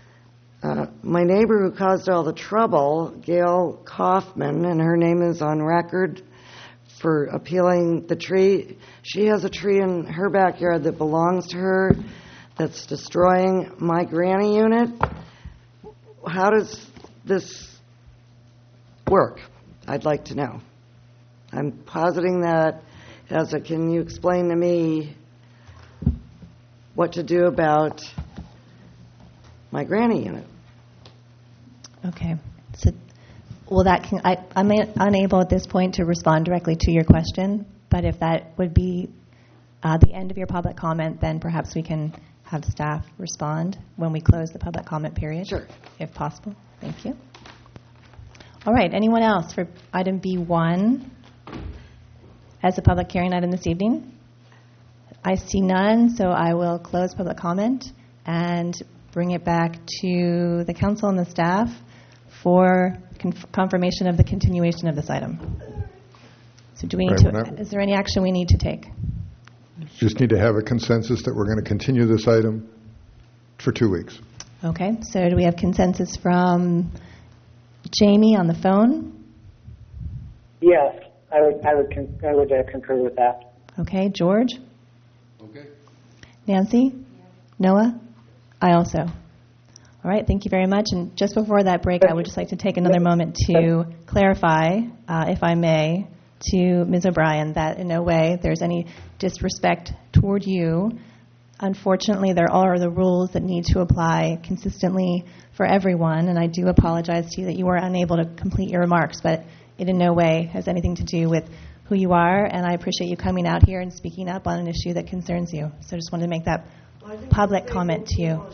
my neighbor who caused all the trouble, Gail Kaufman, and her name is on record for appealing the tree. She has a tree in her backyard that belongs to her that's destroying my granny unit. How does this work? I'd like to know. I'm positing that can you explain to me what to do about my granny unit? Okay. So, well, I'm unable at this point to respond directly to your question, but if that would be the end of your public comment, then perhaps we can have staff respond when we close the public comment period. Sure. If possible. Thank you. All right. Anyone else for item B1 as a public hearing item this evening? I see none, so I will close public comment and bring it back to the council and the staff for confirmation of the continuation of this item. So do we need is there any action we need to take? Just need to have a consensus that we're going to continue this item for 2 weeks. Okay, so do we have consensus from Jamie on the phone? Yes, I would concur with that. Okay, George? Okay. Nancy? Yes. Noah? I also. All right, thank you very much. And just before that break, I would just like to take another moment to clarify, if I may, to Ms. O'Brien, that in no way there's any disrespect toward you. Unfortunately, there are the rules that need to apply consistently for everyone, and I do apologize to you that you were unable to complete your remarks, but it in no way has anything to do with who you are, and I appreciate you coming out here and speaking up on an issue that concerns you. So I just wanted to make that public comment to you.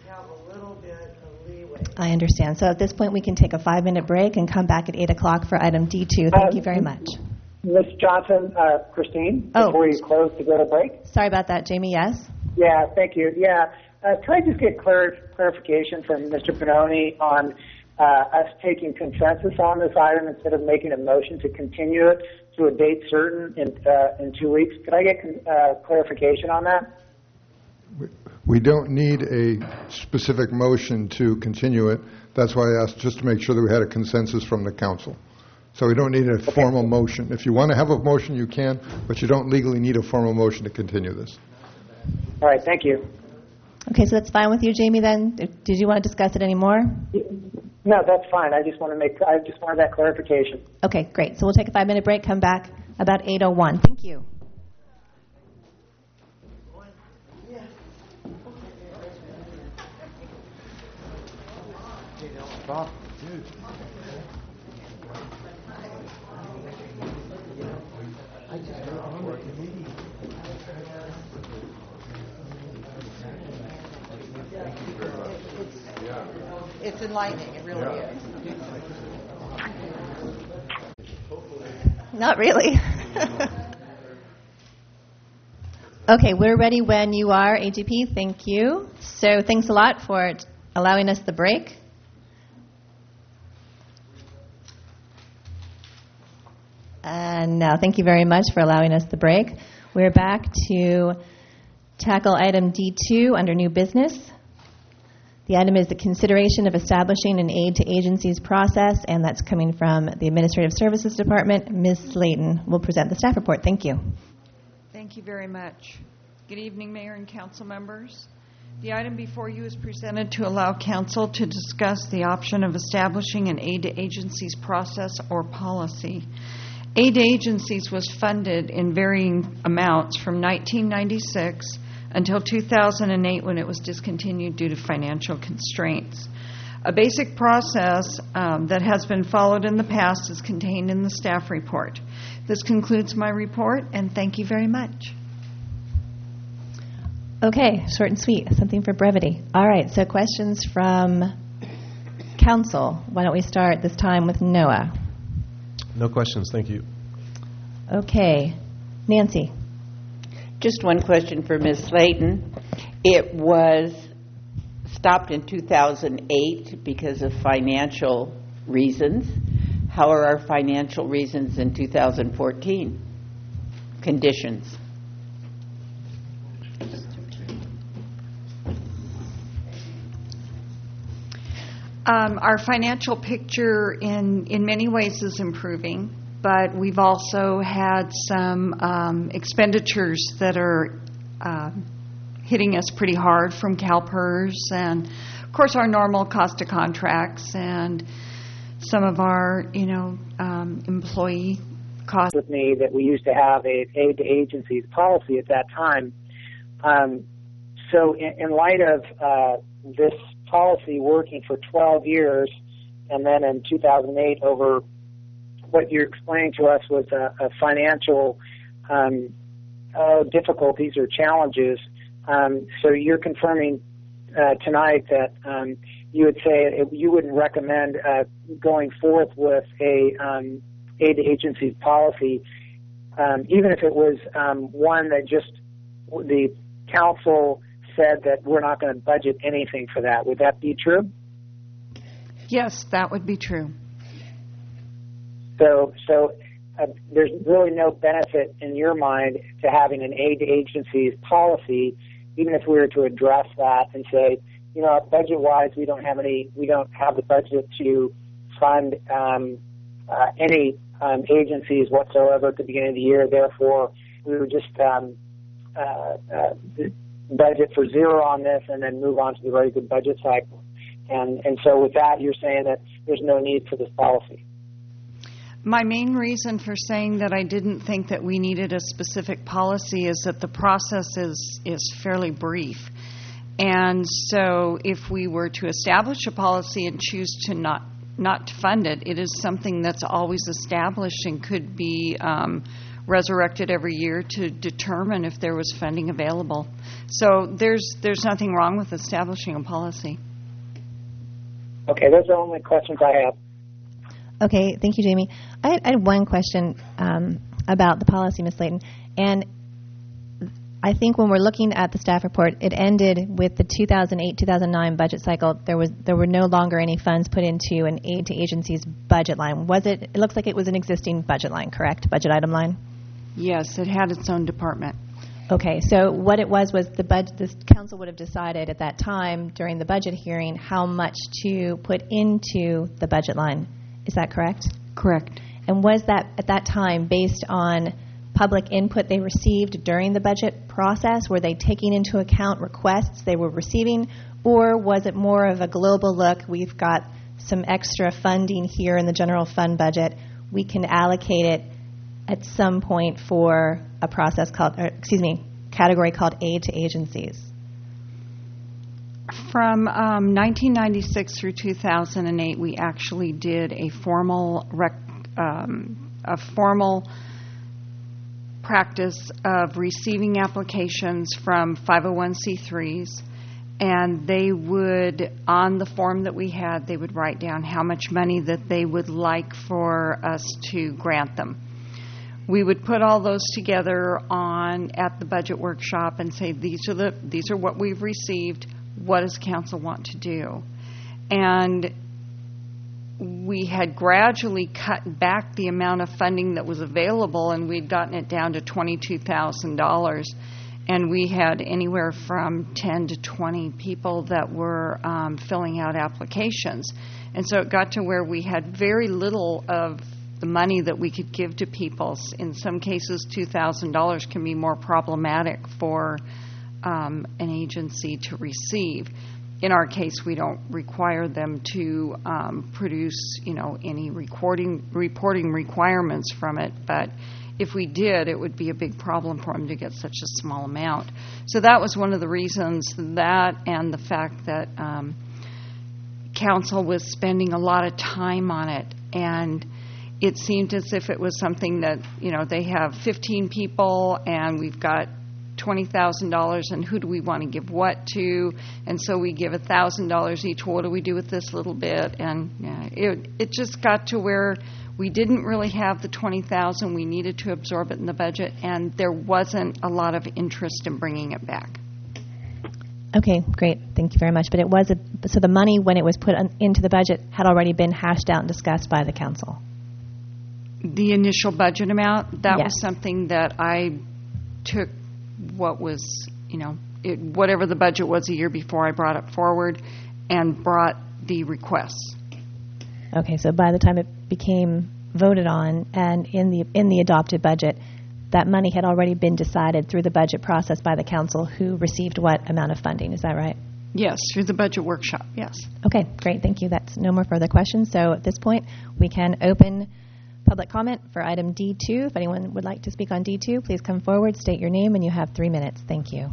I understand. So at this point, we can take a 5-minute break and come back at 8 o'clock for item D2. Thank you very much. Ms. Johnson, Christine, before you close to go to break. Sorry about that, Jamie, yes? Yeah, thank you. Yeah. Can I just get clarification from Mr. Pannoni on us taking consensus on this item instead of making a motion to continue it to a date certain in 2 weeks? Could I get clarification on that? We don't need a specific motion to continue it. That's why I asked just to make sure that we had a consensus from the council. So we don't need a formal motion. If you want to have a motion, you can, but you don't legally need a formal motion to continue this. All right, thank you. Okay, so that's fine with you, Jamie, then? Did you want to discuss it anymore? No, that's fine. I just wanted that clarification. Okay, great. So we'll take a 5-minute break, come back about 8:01. Thank you. It's enlightening. It really is. Not really. Okay, we're ready when you are, AGP. Thank you. So thanks a lot for allowing us the break. No, thank you very much for allowing us the break. We're back to tackle item D2 under new business. The item is the consideration of establishing an aid to agencies process, and that's coming from the Administrative Services Department. Ms. Slayton will present the staff report. Thank you. Thank you very much. Good evening, Mayor and council members. The item before you is presented to allow council to discuss the option of establishing an aid to agencies process or policy. Aid to agencies was funded in varying amounts from 1996 until 2008 when it was discontinued due to financial constraints. A basic process that has been followed in the past is contained in the staff report. This concludes my report, and thank you very much. Okay, short and sweet, something for brevity. All right, so questions from council. Why don't we start this time with Noah? No questions, thank you. Okay, Nancy. Just one question for Ms. Slayton. It was stopped in 2008 because of financial reasons. How are our financial reasons in 2014? Conditions. Our financial picture in many ways is improving, but we've also had some expenditures that are hitting us pretty hard from CalPERS and, of course, our normal cost of contracts and some of our, employee costs. With me that we used to have a aid to agencies policy at that time. So in light of this policy working for 12 years, and then in 2008, over what you're explaining to us was a financial difficulties or challenges. So you're confirming tonight that you would say you wouldn't recommend going forth with a aid to agencies policy, even if it was one that just the council said that we're not going to budget anything for that. Would that be true? Yes, that would be true. So there's really no benefit in your mind to having an aid to agencies policy, even if we were to address that and say, budget-wise, we don't have the budget to fund any agencies whatsoever at the beginning of the year. Therefore, we would just budget for zero on this and then move on to the very good budget cycle. And so with that, you're saying that there's no need for this policy. My main reason for saying that I didn't think that we needed a specific policy is that the process is fairly brief. And so if we were to establish a policy and choose to not to fund it, it is something that's always established and could be resurrected every year to determine if there was funding available. So there's nothing wrong with establishing a policy. Okay, those are the only questions I have. Okay, thank you, Jamie. I had one question about the policy, Ms. Slayton. And I think when we're looking at the staff report, it ended with the 2008-2009 budget cycle. There were no longer any funds put into an aid to agencies budget line. Was it? It looks like it was an existing budget line, correct? Budget item line? Yes, it had its own department. Okay, so what it was this council would have decided at that time during the budget hearing how much to put into the budget line. Is that correct? Correct. And was that at that time based on public input they received during the budget process? Were they taking into account requests they were receiving, or was it more of a global look? We've got some extra funding here in the general fund budget. We can allocate it at some point for a process category called aid to agencies. From 1996 through 2008, we actually did a formal practice of receiving applications from 501c3s, and they would, on the form that we had, they would write down how much money that they would like for us to grant them. We would put all those together at the budget workshop and say, these are what we've received. What does council want to do? And we had gradually cut back the amount of funding that was available, and we'd gotten it down to $22,000. And we had anywhere from 10 to 20 people that were filling out applications. And so it got to where we had very little of the money that we could give to people. In some cases, $2,000 can be more problematic for an agency to receive. In our case, we don't require them to produce, any reporting requirements from it. But if we did, it would be a big problem for them to get such a small amount. So that was one of the reasons, that and the fact that council was spending a lot of time on it. And it seemed as if it was something that, they have 15 people and we've got $20,000, and who do we want to give what to? And so we give $1,000 each. What do we do with this little bit? And it just got to where we didn't really have the $20,000. We needed to absorb it in the budget, and there wasn't a lot of interest in bringing it back. Okay, great. Thank you very much. But it was so the money, when it was put into the budget, had already been hashed out and discussed by the council. The initial budget amount, that Yes. was something that I took what was, whatever the budget was a year before, I brought it forward and brought the requests. Okay, so by the time it became voted on and in the adopted budget, that money had already been decided through the budget process by the council who received what amount of funding. Is that right? Yes, through the budget workshop, yes. Okay, great. Thank you. That's no more further questions. So at this point, we can open public comment for item D2. If anyone would like to speak on D2, please come forward, state your name, and you have 3 minutes. Thank you.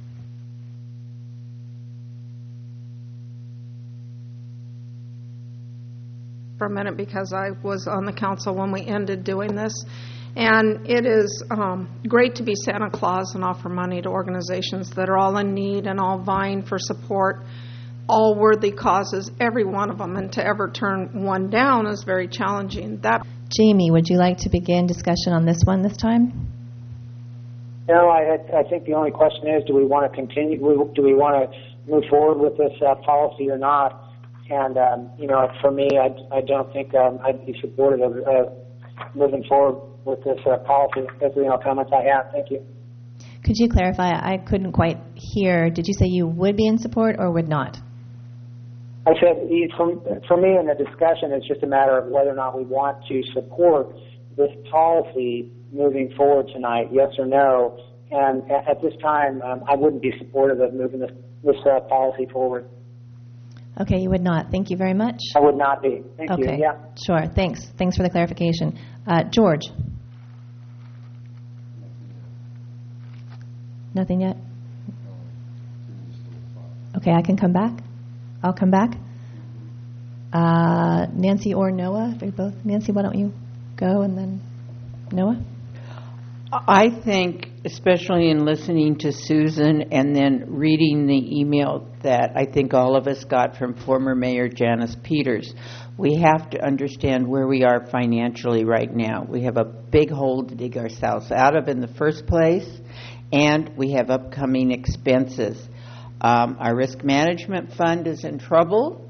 For a minute, because I was on the council when we ended doing this. And it is great to be Santa Claus and offer money to organizations that are all in need and all vying for support, all worthy causes, every one of them. And to ever turn one down is very challenging. Jamie, would you like to begin discussion on this one this time? No, I think the only question is, do we want to continue? Do we want to move forward with this policy or not? And for me, I don't think I'd be supportive of moving forward with this policy. That's the only comments I have. Thank you. Could you clarify? I couldn't quite hear. Did you say you would be in support or would not? I said, for me in the discussion, it's just a matter of whether or not we want to support this policy moving forward tonight, yes or no. And at this time, I wouldn't be supportive of moving this policy forward. Okay, you would not. Thank you very much. I would not be. Thank you. Okay, Yeah. sure. Thanks. Thanks for the clarification. George? Nothing yet? Okay, I can come back. I'll come back. Nancy or Noah? If we both. Nancy, why don't you go, and then Noah? I think, especially in listening to Susan and then reading the email that I think all of us got from former Mayor Janice Peters, we have to understand where we are financially right now. We have a big hole to dig ourselves out of in the first place, and we have upcoming expenses. Our risk management fund is in trouble.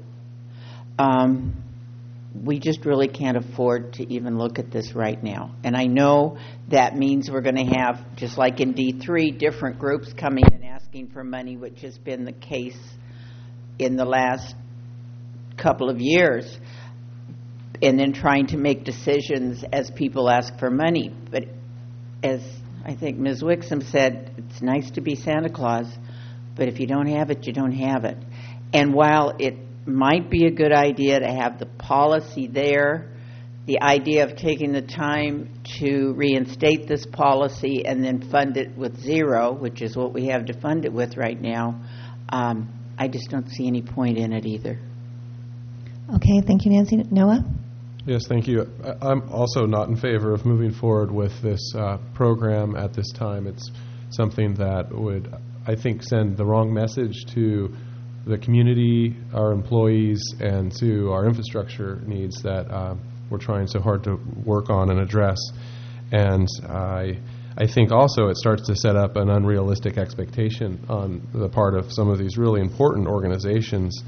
We just really can't afford to even look at this right now. And I know that means we're going to have, just like in D3, different groups coming and asking for money, which has been the case in the last couple of years, and then trying to make decisions as people ask for money. But as I think Ms. Wixom said, it's nice to be Santa Claus, but if you don't have it, you don't have it. And while it might be a good idea to have the policy there, the idea of taking the time to reinstate this policy and then fund it with zero, which is what we have to fund it with right now, I just don't see any point in it either. Okay, thank you, Nancy. Noah? Yes, thank you. I'm also not in favor of moving forward with this program at this time. It's something that would, I think, send the wrong message to the community, our employees, and to our infrastructure needs that we're trying so hard to work on and address. And I think also it starts to set up an unrealistic expectation on the part of some of these really important organizations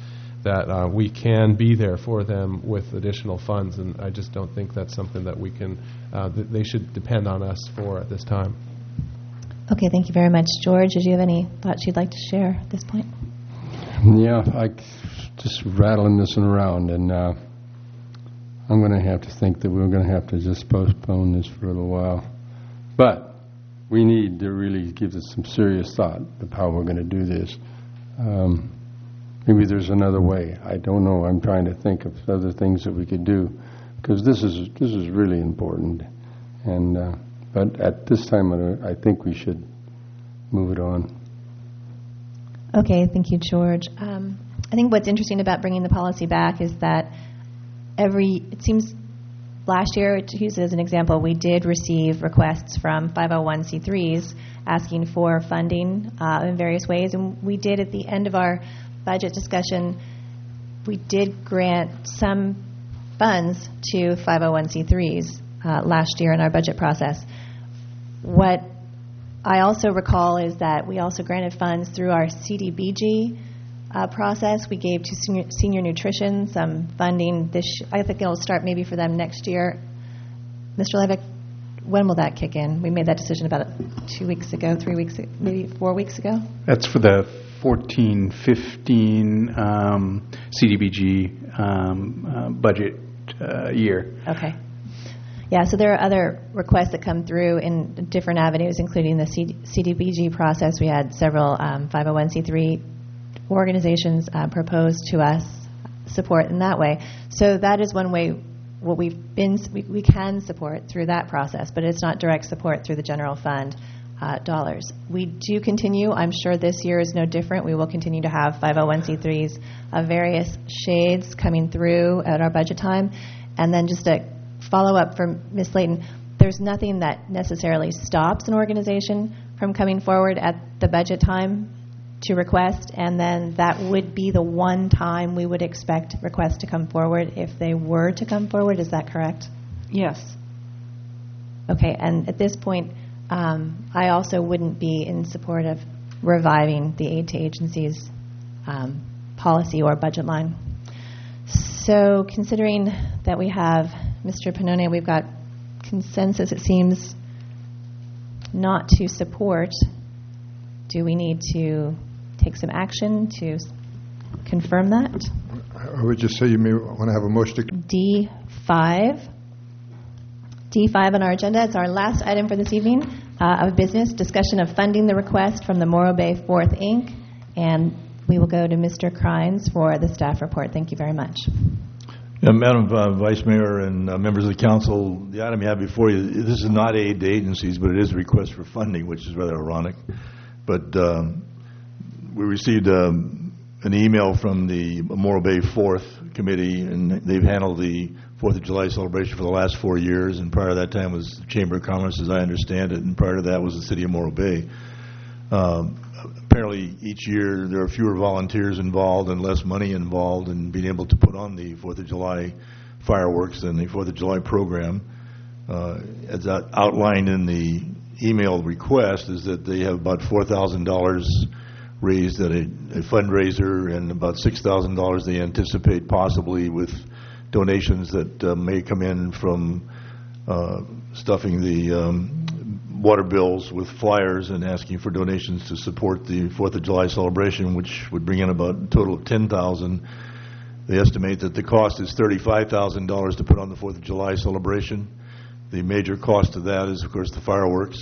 that we can be there for them with additional funds, and I just don't think that's something that we can, that they should depend on us for at this time. Okay, thank you very much. George, did you have any thoughts you'd like to share at this point? Yeah, I just rattling this one around, and I'm going to have to think that we're going to have to just postpone this for a little while. But we need to really give this some serious thought of how we're going to do this. Maybe there's another way. I don't know. I'm trying to think of other things that we could do, because this is really important. And but at this time, I think we should move it on. Okay, thank you, George. I think what's interesting about bringing the policy back is that it seems last year, to use it as an example, we did receive requests from 501c3s asking for funding in various ways, and we did at the end of our budget discussion, we did grant some funds to 501c3s last year in our budget process. What I also recall is that we also granted funds through our CDBG process. We gave to senior nutrition some funding. I think it'll start maybe for them next year. Mr. Levick, when will that kick in? We made that decision about 2 weeks ago, 3 weeks, maybe 4 weeks ago. That's for the 14-15 CDBG budget year. Okay. Yeah, so there are other requests that come through in different avenues, including the CDBG process. We had several 501c3 organizations propose to us support in that way. So that is one way what we can support through that process, but it's not direct support through the general fund dollars. We do continue. I'm sure this year is no different. We will continue to have 501c3s of various shades coming through at our budget time. And then just a follow-up from Ms. Layton, there's nothing that necessarily stops an organization from coming forward at the budget time to request, and then that would be the one time we would expect requests to come forward if they were to come forward. Is that correct? Yes. Okay, and at this point, I also wouldn't be in support of reviving the aid to agencies policy or budget line. So considering that we have Mr. Pannone, we've got consensus, it seems, not to support. Do we need to take some action to confirm that? I would just say you may want to have a motion to... D5 on our agenda. It's our last item for this evening of business, discussion of funding the request from the Morro Bay 4th Inc. And we will go to Mr. Crines for the staff report. Thank you very much. Madam Vice Mayor and members of the council, the item you have before you, this is not aid to agencies, but it is a request for funding, which is rather ironic. But we received an email from the Morro Bay 4th Committee, and they've handled the 4th of July celebration for the last 4 years, and prior to that time was the Chamber of Commerce, as I understand it, and prior to that was the City of Morro Bay. Apparently, each year there are fewer volunteers involved and less money involved in being able to put on the 4th of July fireworks and the 4th of July program. As outlined in the email request is that they have about $4,000 raised at a fundraiser, and about $6,000 they anticipate possibly with donations that may come in from stuffing the water bills with flyers and asking for donations to support the 4th of July celebration, which would bring in about a total of $10,000. They estimate that the cost is $35,000 to put on the 4th of July celebration. The major cost of that is, of course, the fireworks.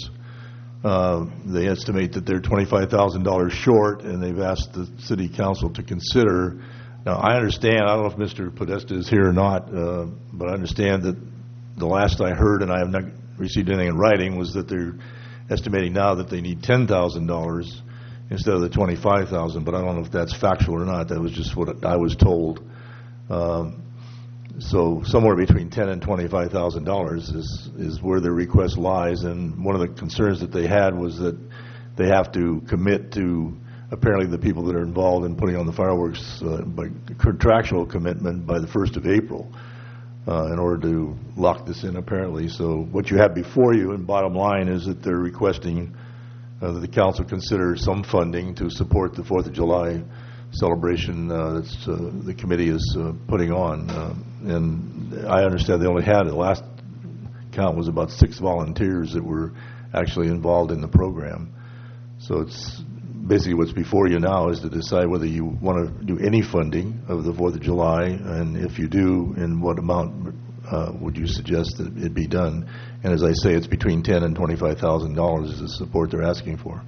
They estimate that they're $25,000 short, and they've asked the City Council to consider. Now, I understand, I don't know if Mr. Podesta is here or not, but I understand that the last I heard, and I have not received anything in writing, was that they're estimating now that they need $10,000 instead of the $25,000, but I don't know if that's factual or not. That was just what I was told. So somewhere between $10,000 and $25,000 is where their request lies, and one of the concerns that they had was that they have to commit to, apparently the people that are involved in putting on the fireworks by contractual commitment by the 1st of April in order to lock this in, apparently. So what you have before you, and bottom line, is that they're requesting that the council consider some funding to support the 4th of July celebration that's the committee is putting on. And I understand they only had, the last count was about 6 volunteers that were actually involved in the program. So it's basically what's before you now is to decide whether you want to do any funding of the 4th of July, and if you do, in what amount would you suggest that it be done? And as I say, it's between $10,000 and $25,000 is the support they're asking for.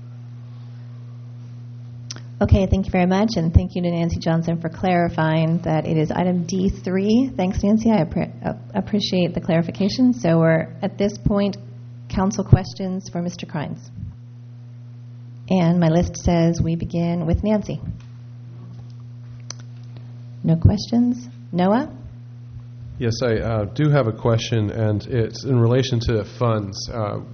Okay, thank you very much, and thank you to Nancy Johnson for clarifying that it is item D3. Thanks, Nancy. I appreciate the clarification. So we're at this point, council questions for Mr. Crines. And my list says we begin with Nancy. No questions? Noah? Yes, I do have a question, and it's in relation to funds.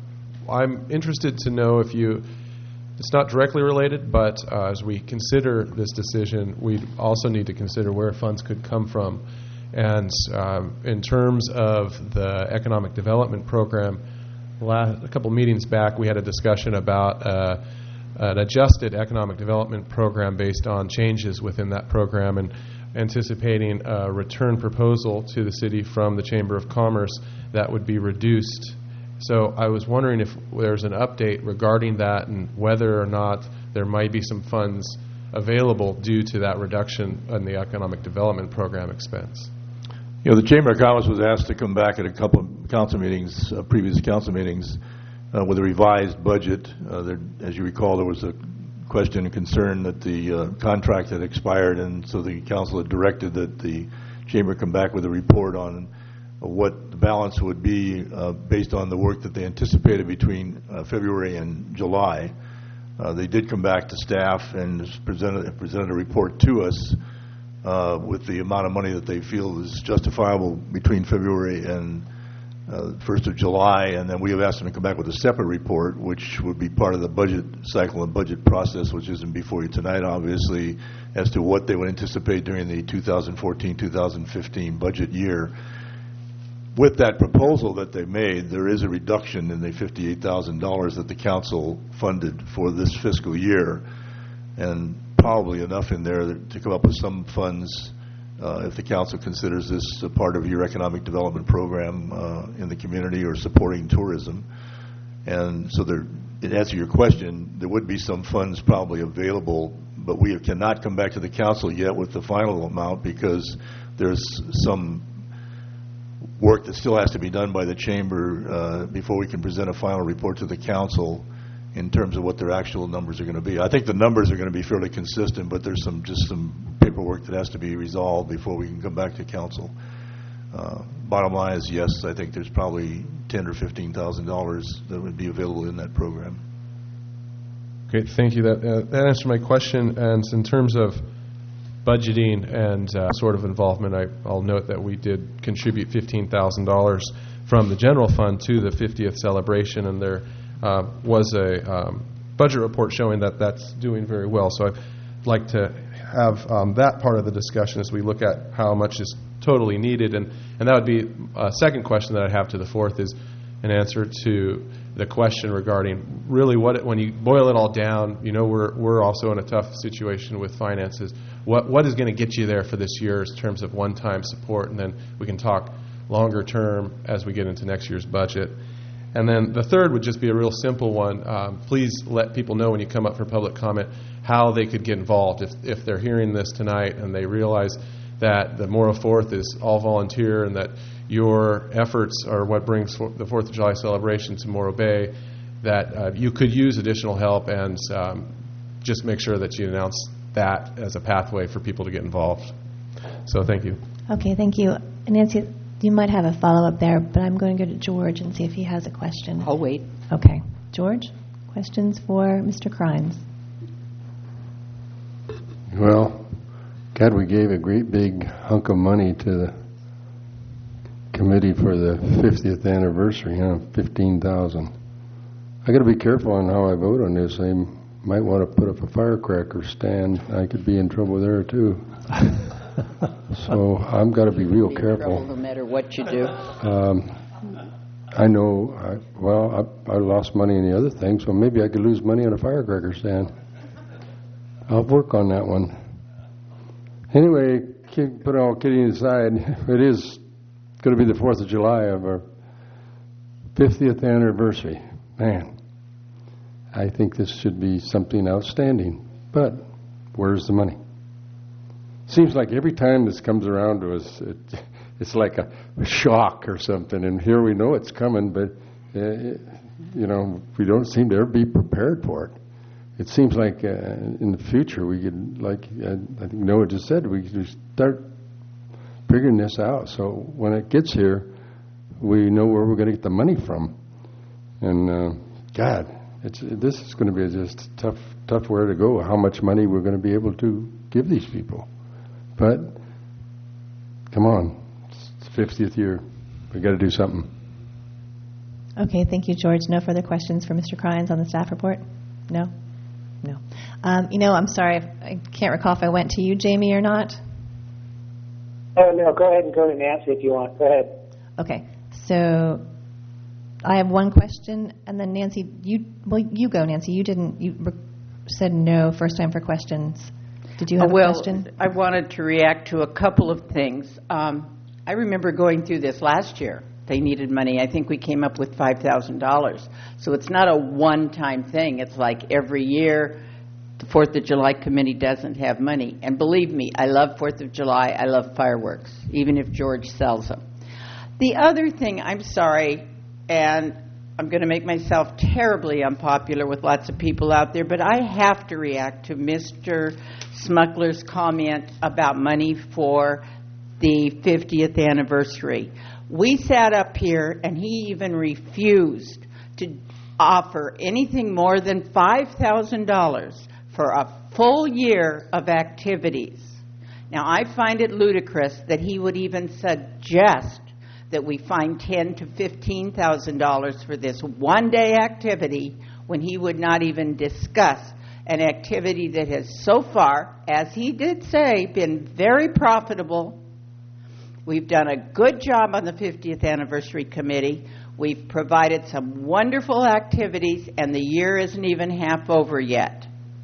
I'm interested to know if you, it's not directly related, but as we consider this decision, we also need to consider where funds could come from. And in terms of the economic development program, a couple meetings back, we had a discussion about an adjusted economic development program based on changes within that program, and anticipating a return proposal to the city from the Chamber of Commerce that would be reduced. So I was wondering if there's an update regarding that and whether or not there might be some funds available due to that reduction in the economic development program expense. You know, the Chamber of Commerce was asked to come back at a couple of council meetings, previous council meetings, with a revised budget. As you recall, there was a question and concern that the contract had expired, and so the council had directed that the Chamber come back with a report on what the balance would be based on the work that they anticipated between February and July. They did come back to staff and presented a report to us with the amount of money that they feel is justifiable between February and 1st of July, and then we have asked them to come back with a separate report, which would be part of the budget cycle and budget process, which isn't before you tonight, obviously, as to what they would anticipate during the 2014-2015 budget year. With that proposal that they made, there is a reduction in the $58,000 that the council funded for this fiscal year, and probably enough in there to come up with some funds if the council considers this a part of your economic development program in the community or supporting tourism. And so there, to answer your question, there would be some funds probably available, but we cannot come back to the council yet with the final amount because there's some work that still has to be done by the chamber before we can present a final report to the council in terms of what their actual numbers are going to be. I think the numbers are going to be fairly consistent, but there's just some paperwork that has to be resolved before we can come back to council. Bottom line is, yes, I think there's probably $10,000 or $15,000 that would be available in that program. Great, thank you. That answered my question. And in terms of budgeting and sort of involvement, I'll note that we did contribute $15,000 from the general fund to the 50th celebration, and there was a budget report showing that that's doing very well. So I'd like to have that part of the discussion as we look at how much is totally needed. And that would be a second question that I have to the fourth is an answer to the question regarding really when you boil it all down, you know, we're also in a tough situation with finances. What is going to get you there for this year in terms of one-time support? And then we can talk longer term as we get into next year's budget. And then the third would just be a real simple one. Please let people know when you come up for public comment how they could get involved. If they're hearing this tonight and they realize that the Morrow 4th is all volunteer and that your efforts are what brings the 4th of July celebration to Morro Bay, that you could use additional help, and just make sure that you announce that as a pathway for people to get involved. So thank you. Okay, thank you. Nancy, you might have a follow-up there, but I'm going to go to George and see if he has a question. I'll wait. Okay. George, questions for Mr. Crines? Well, God, we gave a great big hunk of money to the committee for the 50th anniversary, $15,000. I got to be careful on how I vote on this. I might want to put up a firecracker stand. I could be in trouble there too. So I'm got to be real careful. No matter what you do. I know. I lost money in the other thing, so maybe I could lose money on a firecracker stand. I'll work on that one. Anyway, put all kidding aside, it is going to be the 4th of July of our 50th anniversary. Man, I think this should be something outstanding. But where's the money? Seems like every time this comes around to us, it's like a shock or something. And here we know it's coming, but, we don't seem to ever be prepared for it. It seems like in the future we could, like I think Noah just said, we could start figuring this out. So when it gets here, we know where we're going to get the money from. And God, this is going to be just tough where to go. How much money we're going to be able to give these people? But come on, it's the 50th year. We got to do something. Okay, thank you, George. No further questions for Mr. Crines on the staff report? No? No. I'm sorry, I can't recall if I went to you, Jamie, or not. Oh, no, go ahead and go to Nancy if you want. Go ahead. Okay, so I have one question, and then Nancy, you go, Nancy. You said no first time for questions. Did you have a question? I wanted to react to a couple of things. I remember going through this last year. They needed money. I think we came up with $5,000. So it's not a one-time thing. It's like every year the 4th of July committee doesn't have money. And believe me, I love 4th of July. I love fireworks, even if George sells them. The other thing, I'm sorry, and I'm going to make myself terribly unpopular with lots of people out there, but I have to react to Mr. Smuggler's comment about money for the 50th anniversary. We sat up here, and he even refused to offer anything more than $5,000 for a full year of activities. Now, I find it ludicrous that he would even suggest that we find $10,000 to $15,000 for this one-day activity when he would not even discuss an activity that has so far, as he did say, been very profitable. We've done a good job on the 50th anniversary committee. We've provided some wonderful activities, and the year isn't even half over yet.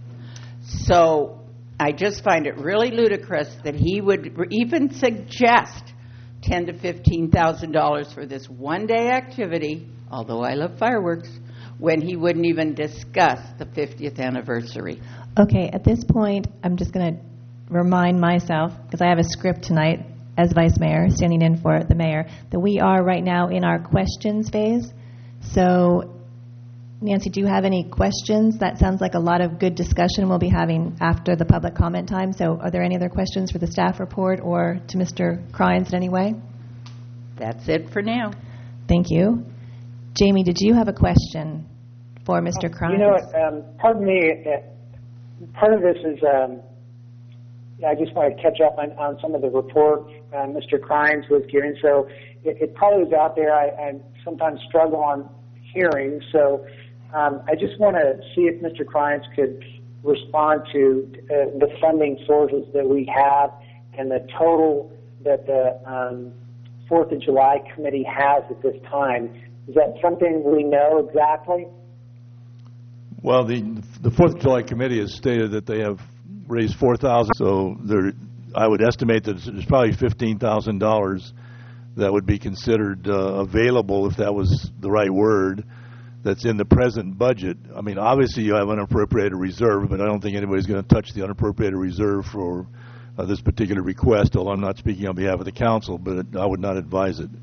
So I just find it really ludicrous that he would even suggest $10,000 to $15,000 for this one-day activity, although I love fireworks, when he wouldn't even discuss the 50th anniversary. Okay, at this point, I'm just going to remind myself, because I have a script tonight, as Vice Mayor, standing in for the Mayor, that we are right now in our questions phase. So, Nancy, do you have any questions? That sounds like a lot of good discussion we'll be having after the public comment time. So are there any other questions for the staff report or to Mr. Crines in any way? That's it for now. Thank you. Jamie, did you have a question for Mr. Crines? You know what, pardon me, part of this is... I just want to catch up on some of the report Mr. Crines was giving. So it probably is out there. I sometimes struggle on hearing. So I just want to see if Mr. Crines could respond to the funding sources that we have and the total that the 4th of July committee has at this time. Is that something we know exactly? Well, the 4th of July committee has stated that they have raised $4,000, so I would estimate that there's probably $15,000 that would be considered available, if that was the right word, that's in the present budget. I mean, obviously you have unappropriated reserve, but I don't think anybody's going to touch the unappropriated reserve for this particular request, although I'm not speaking on behalf of the council, but I would not advise it.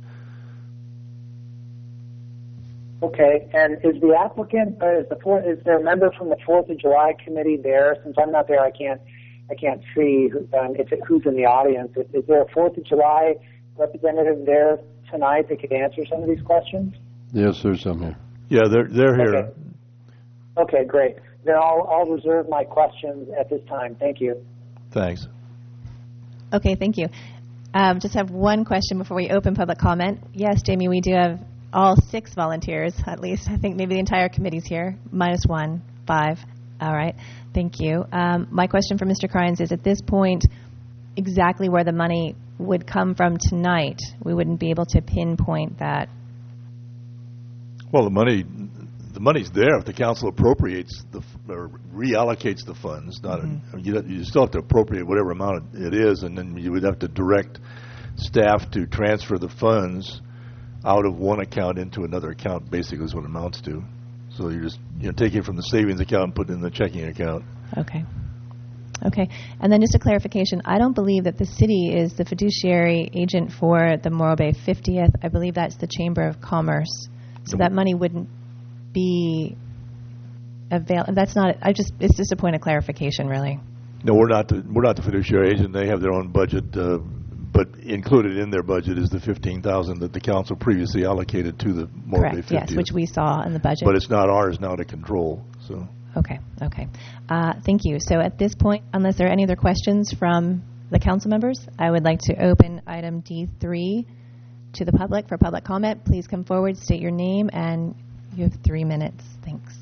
Okay, and is the applicant, is there a member from the 4th of July committee there? Since I'm not there, I can't see who's in the audience. Is there a 4th of July representative there tonight that could answer some of these questions? Yes, there's some here. Yeah, they're here. Okay, great. Then I'll reserve my questions at this time. Thank you. Thanks. Okay, thank you. Just have one question before we open public comment. Yes, Jamie, we do have all 6 volunteers, at least. I think maybe the entire committee's here, minus 1, 5. All right, thank you. My question for Mr. Crines is, at this point, exactly where the money would come from tonight. We wouldn't be able to pinpoint that. Well, the money's there if the council appropriates or reallocates the funds. You still have to appropriate whatever amount it is, and then you would have to direct staff to transfer the funds out of one account into another account, basically is what it amounts to. So you're just taking it from the savings account and putting it in the checking account. Okay. And then just a clarification, I don't believe that the city is the fiduciary agent for the Morro Bay 50th. I believe that's the Chamber of Commerce. So that money wouldn't be available. That's not, it's just a point of clarification, really. No, we're not the fiduciary agent. They have their own budget, but included in their budget is the $15,000 that the council previously allocated to the Morro Bay 50th. Correct, yes, which we saw in the budget. But it's not ours now to control, so. Okay. Thank you. So at this point, unless there are any other questions from the council members, I would like to open item D3 to the public for public comment. Please come forward, state your name, and you have 3 minutes. Thanks.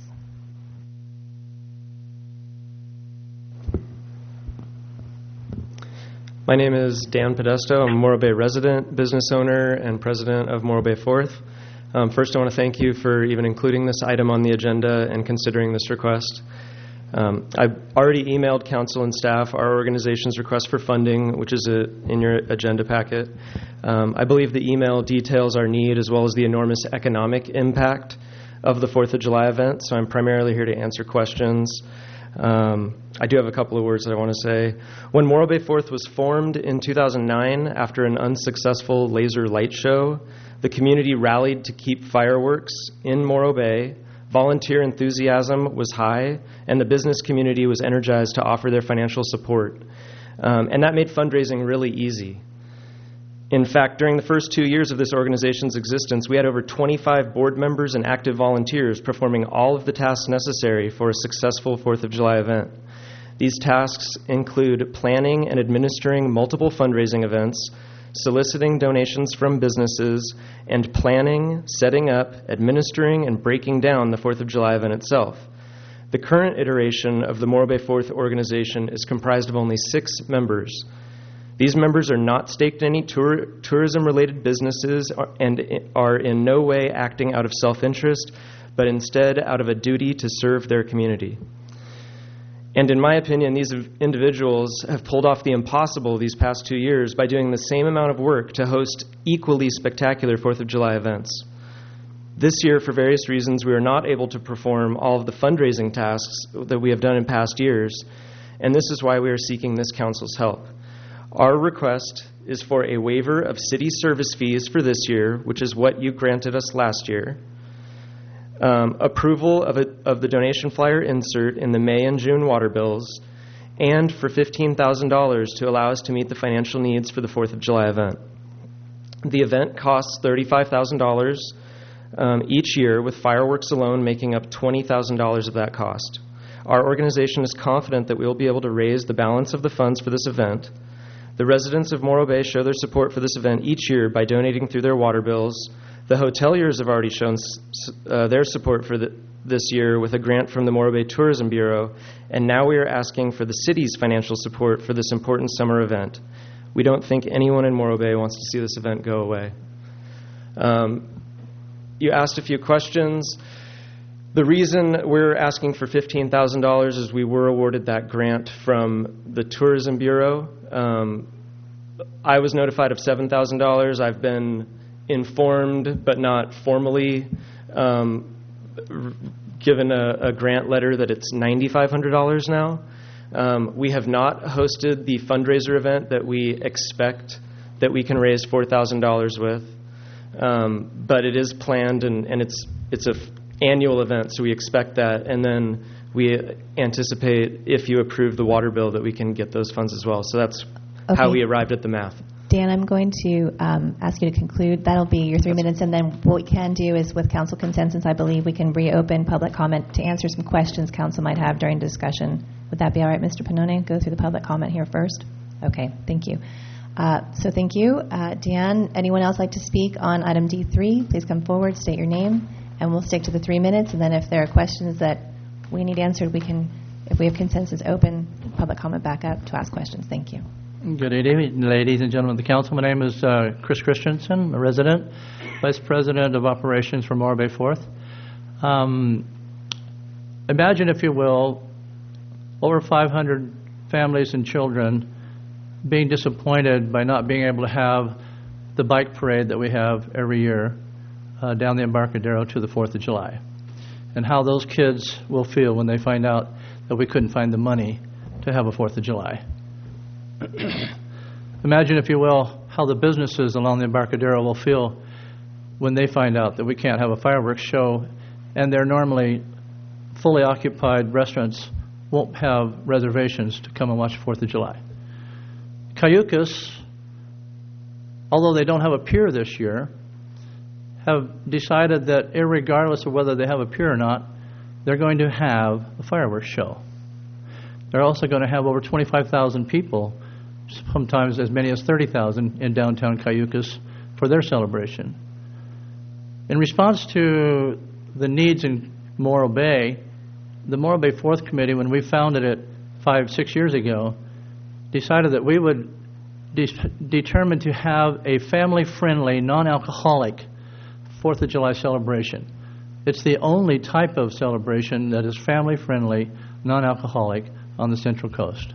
My name is Dan Podesto. I'm a Morro Bay resident, business owner, and president of Morro Bay 4th. First, I want to thank you for even including this item on the agenda and considering this request. I've already emailed council and staff our organization's request for funding, which is in your agenda packet. I believe the email details our need as well as the enormous economic impact of the 4th of July event, so I'm primarily here to answer questions. I do have a couple of words that I want to say. When Morro Bay 4th was formed in 2009 after an unsuccessful laser light show, the community rallied to keep fireworks in Morro Bay, volunteer enthusiasm was high, and the business community was energized to offer their financial support. And that made fundraising really easy. In fact, during the first 2 years of this organization's existence, we had over 25 board members and active volunteers performing all of the tasks necessary for a successful 4th of July event. These tasks include planning and administering multiple fundraising events, soliciting donations from businesses, and planning, setting up, administering, and breaking down the 4th of July event itself. The current iteration of the Morro Bay 4th organization is comprised of only 6 members. These members are not staked in any tourism-related businesses and are in no way acting out of self-interest, but instead out of a duty to serve their community. And in my opinion, these individuals have pulled off the impossible these past 2 years by doing the same amount of work to host equally spectacular 4th of July events. This year, for various reasons, we are not able to perform all of the fundraising tasks that we have done in past years, and this is why we are seeking this council's help. Our request is for a waiver of city service fees for this year, which is what you granted us last year, approval of the donation flyer insert in the May and June water bills, and for $15,000 to allow us to meet the financial needs for the 4th of July event. The event costs $35,000 each year, with fireworks alone making up $20,000 of that cost. Our organization is confident that we will be able to raise the balance of the funds for this event. The residents of Morro Bay show their support for this event each year by donating through their water bills. The hoteliers have already shown their support for this year with a grant from the Morro Bay Tourism Bureau, and now we are asking for the city's financial support for this important summer event. We don't think anyone in Morro Bay wants to see this event go away. You asked a few questions. The reason we're asking for $15,000 is we were awarded that grant from the Tourism Bureau. I was notified of $7,000. I've been informed but not formally given a grant letter that it's $9,500 now. We have not hosted the fundraiser event that we expect that we can raise $4,000 with, but it is planned and it's a annual event, so we expect that, and then we anticipate, if you approve the water bill, that we can get those funds as well. So that's how we arrived at the math. Dan, I'm going to ask you to conclude. That'll be your 3 minutes, and then what we can do is, with council consensus, I believe we can reopen public comment to answer some questions council might have during discussion. Would that be all right, Mr. Pannone? Go through the public comment here first? Okay, thank you. So thank you. Dan, anyone else like to speak on item D3? Please come forward, state your name, and we'll stick to the 3 minutes, and then if there are questions that we need answered, we can, if we have consensus, open public comment back up to ask questions. Thank you. Good evening, ladies and gentlemen of the council. My name is Chris Christensen, a resident, Vice President of Operations for Morro Bay 4th. Imagine, if you will, over 500 families and children being disappointed by not being able to have the bike parade that we have every year down the Embarcadero to the 4th of July, and how those kids will feel when they find out that we couldn't find the money to have a 4th of July. Imagine, if you will, how the businesses along the Embarcadero will feel when they find out that we can't have a fireworks show, and their normally fully occupied restaurants won't have reservations to come and watch the 4th of July. Cayucas, although they don't have a pier this year, have decided that irregardless of whether they have a pier or not, they're going to have a fireworks show. They're also going to have over 25,000 people, sometimes as many as 30,000, in downtown Cayucas for their celebration. In response to the needs in Morro Bay, the Morro Bay 4th Committee, when we founded it 5-6 years ago, decided that we would determine to have a family-friendly, non-alcoholic 4th of July celebration. It's the only type of celebration that is family-friendly, non-alcoholic on the Central Coast.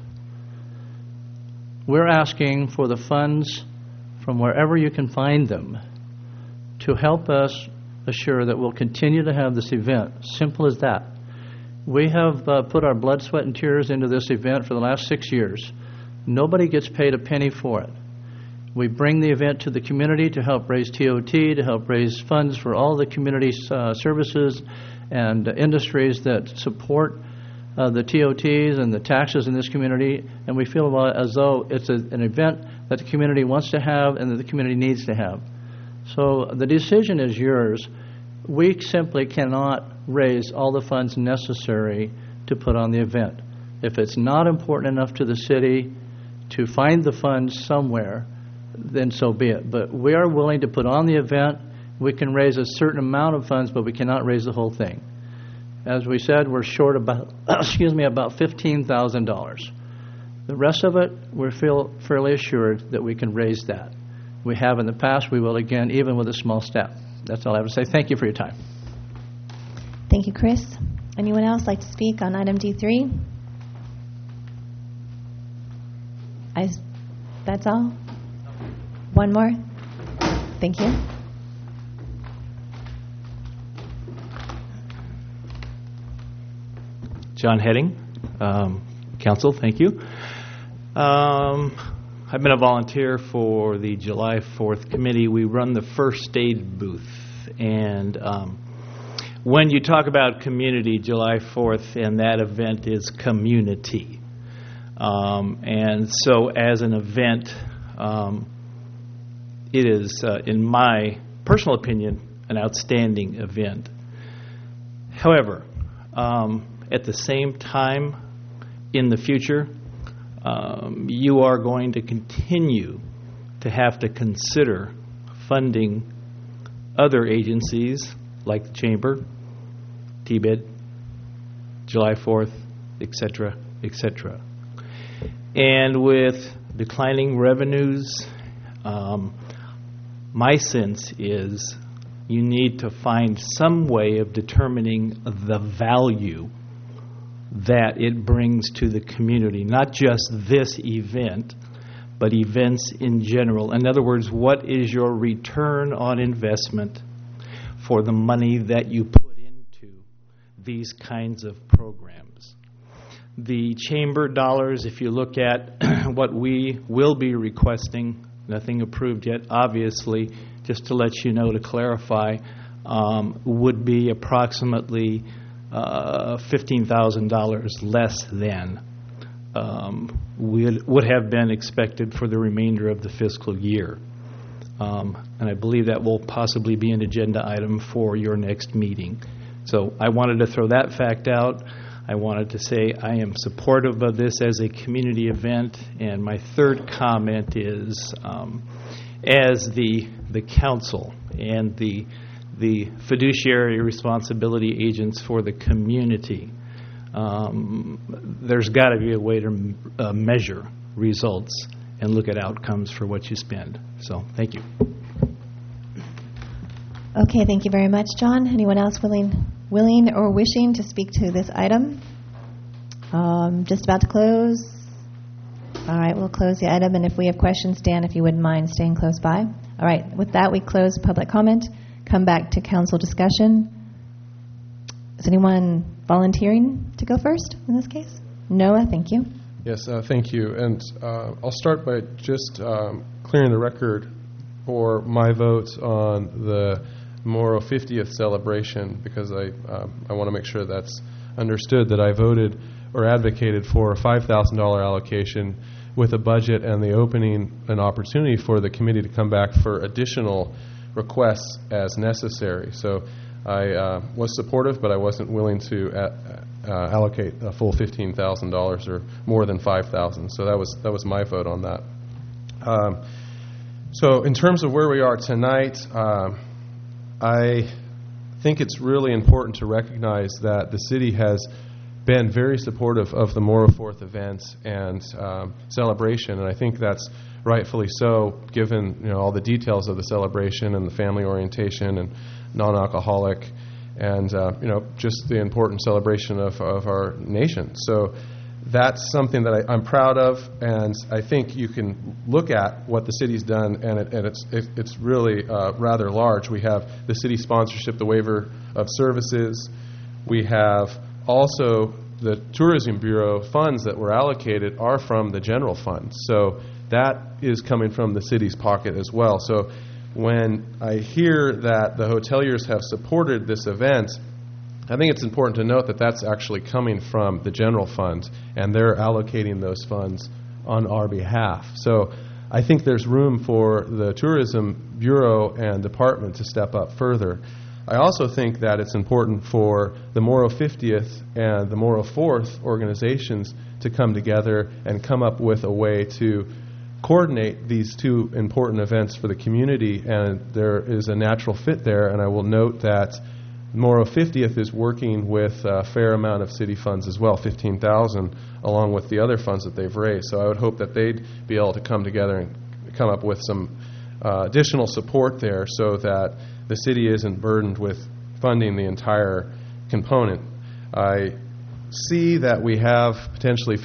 We're asking for the funds from wherever you can find them to help us assure that we'll continue to have this event. Simple as that. We have put our blood, sweat, and tears into this event for the last 6 years. Nobody gets paid a penny for it. We bring the event to the community to help raise TOT, to help raise funds for all the community services and industries that support the TOTs and the taxes in this community, and we feel as though it's an event that the community wants to have and that the community needs to have. So the decision is yours. We simply cannot raise all the funds necessary to put on the event. If it's not important enough to the city to find the funds somewhere, then so be it. But we are willing to put on the event. We can raise a certain amount of funds, but we cannot raise the whole thing. As we said, we're short about about $15,000. The rest of it, we feel fairly assured that we can raise that. We have in the past, we will again, even with a small staff. That's all I have to say. Thank you for your time. Thank you, Chris. Anyone else like to speak on item D3? That's all? One more? Thank you. John Heading, Council, thank you. I've been a volunteer for the July 4th committee. We run the first aid booth. And when you talk about community, July 4th and that event is community. And so as an event, it is, in my personal opinion, an outstanding event. However, at the same time, in the future, you are going to continue to have to consider funding other agencies like the Chamber, TBID, July 4th, etc., etc. And with declining revenues, my sense is you need to find some way of determining the value that it brings to the community, not just this event, but events in general. In other words, what is your return on investment for the money that you put into these kinds of programs? The Chamber dollars, if you look at what we will be requesting, nothing approved yet, obviously, just to let you know, to clarify, would be approximately $15,000 less than would have been expected for the remainder of the fiscal year. And I believe that will possibly be an agenda item for your next meeting. So I wanted to throw that fact out. I wanted to say I am supportive of this as a community event. And my third comment is, as the council and the fiduciary responsibility agents for the community, there's got to be a way to measure results and look at outcomes for what you spend. So, thank you. Okay, thank you very much, John. Anyone else willing or wishing to speak to this item? Just about to close. All right, we'll close the item, and if we have questions, Dan, if you wouldn't mind staying close by. All right, with that, we close public comment, come back to council discussion. Is anyone volunteering to go first in this case? Noah, thank you. Yes, thank you. And I'll start by just clearing the record for my vote on the Morrow 50th celebration, because I want to make sure that's understood that I voted or advocated for a $5,000 allocation with a budget and the opening an opportunity for the committee to come back for additional requests as necessary. So I was supportive, but I wasn't willing to allocate a full $15,000 or more than $5,000. So that was my vote on that. So in terms of where we are tonight, I think it's really important to recognize that the city has been very supportive of the Morrow 4th event and celebration, and I think that's rightfully so, given all the details of the celebration and the family orientation and non-alcoholic and just the important celebration of our nation. So that's something that I'm proud of, and I think you can look at what the city's done, and it's really rather large. We have the city sponsorship, the waiver of services. We have also the Tourism Bureau funds that were allocated are from the general fund. So that is coming from the city's pocket as well. So when I hear that the hoteliers have supported this event, I think it's important to note that that's actually coming from the general fund, and they're allocating those funds on our behalf. So I think there's room for the Tourism Bureau and department to step up further. I also think that it's important for the Morrow 50th and the Morrow 4th organizations to come together and come up with a way to coordinate these two important events for the community, and there is a natural fit there. And I will note that Morrow 50th is working with a fair amount of city funds as well, $15,000, along with the other funds that they've raised. So I would hope that they'd be able to come together and come up with some additional support there so that the city isn't burdened with funding the entire component. I see that we have potentially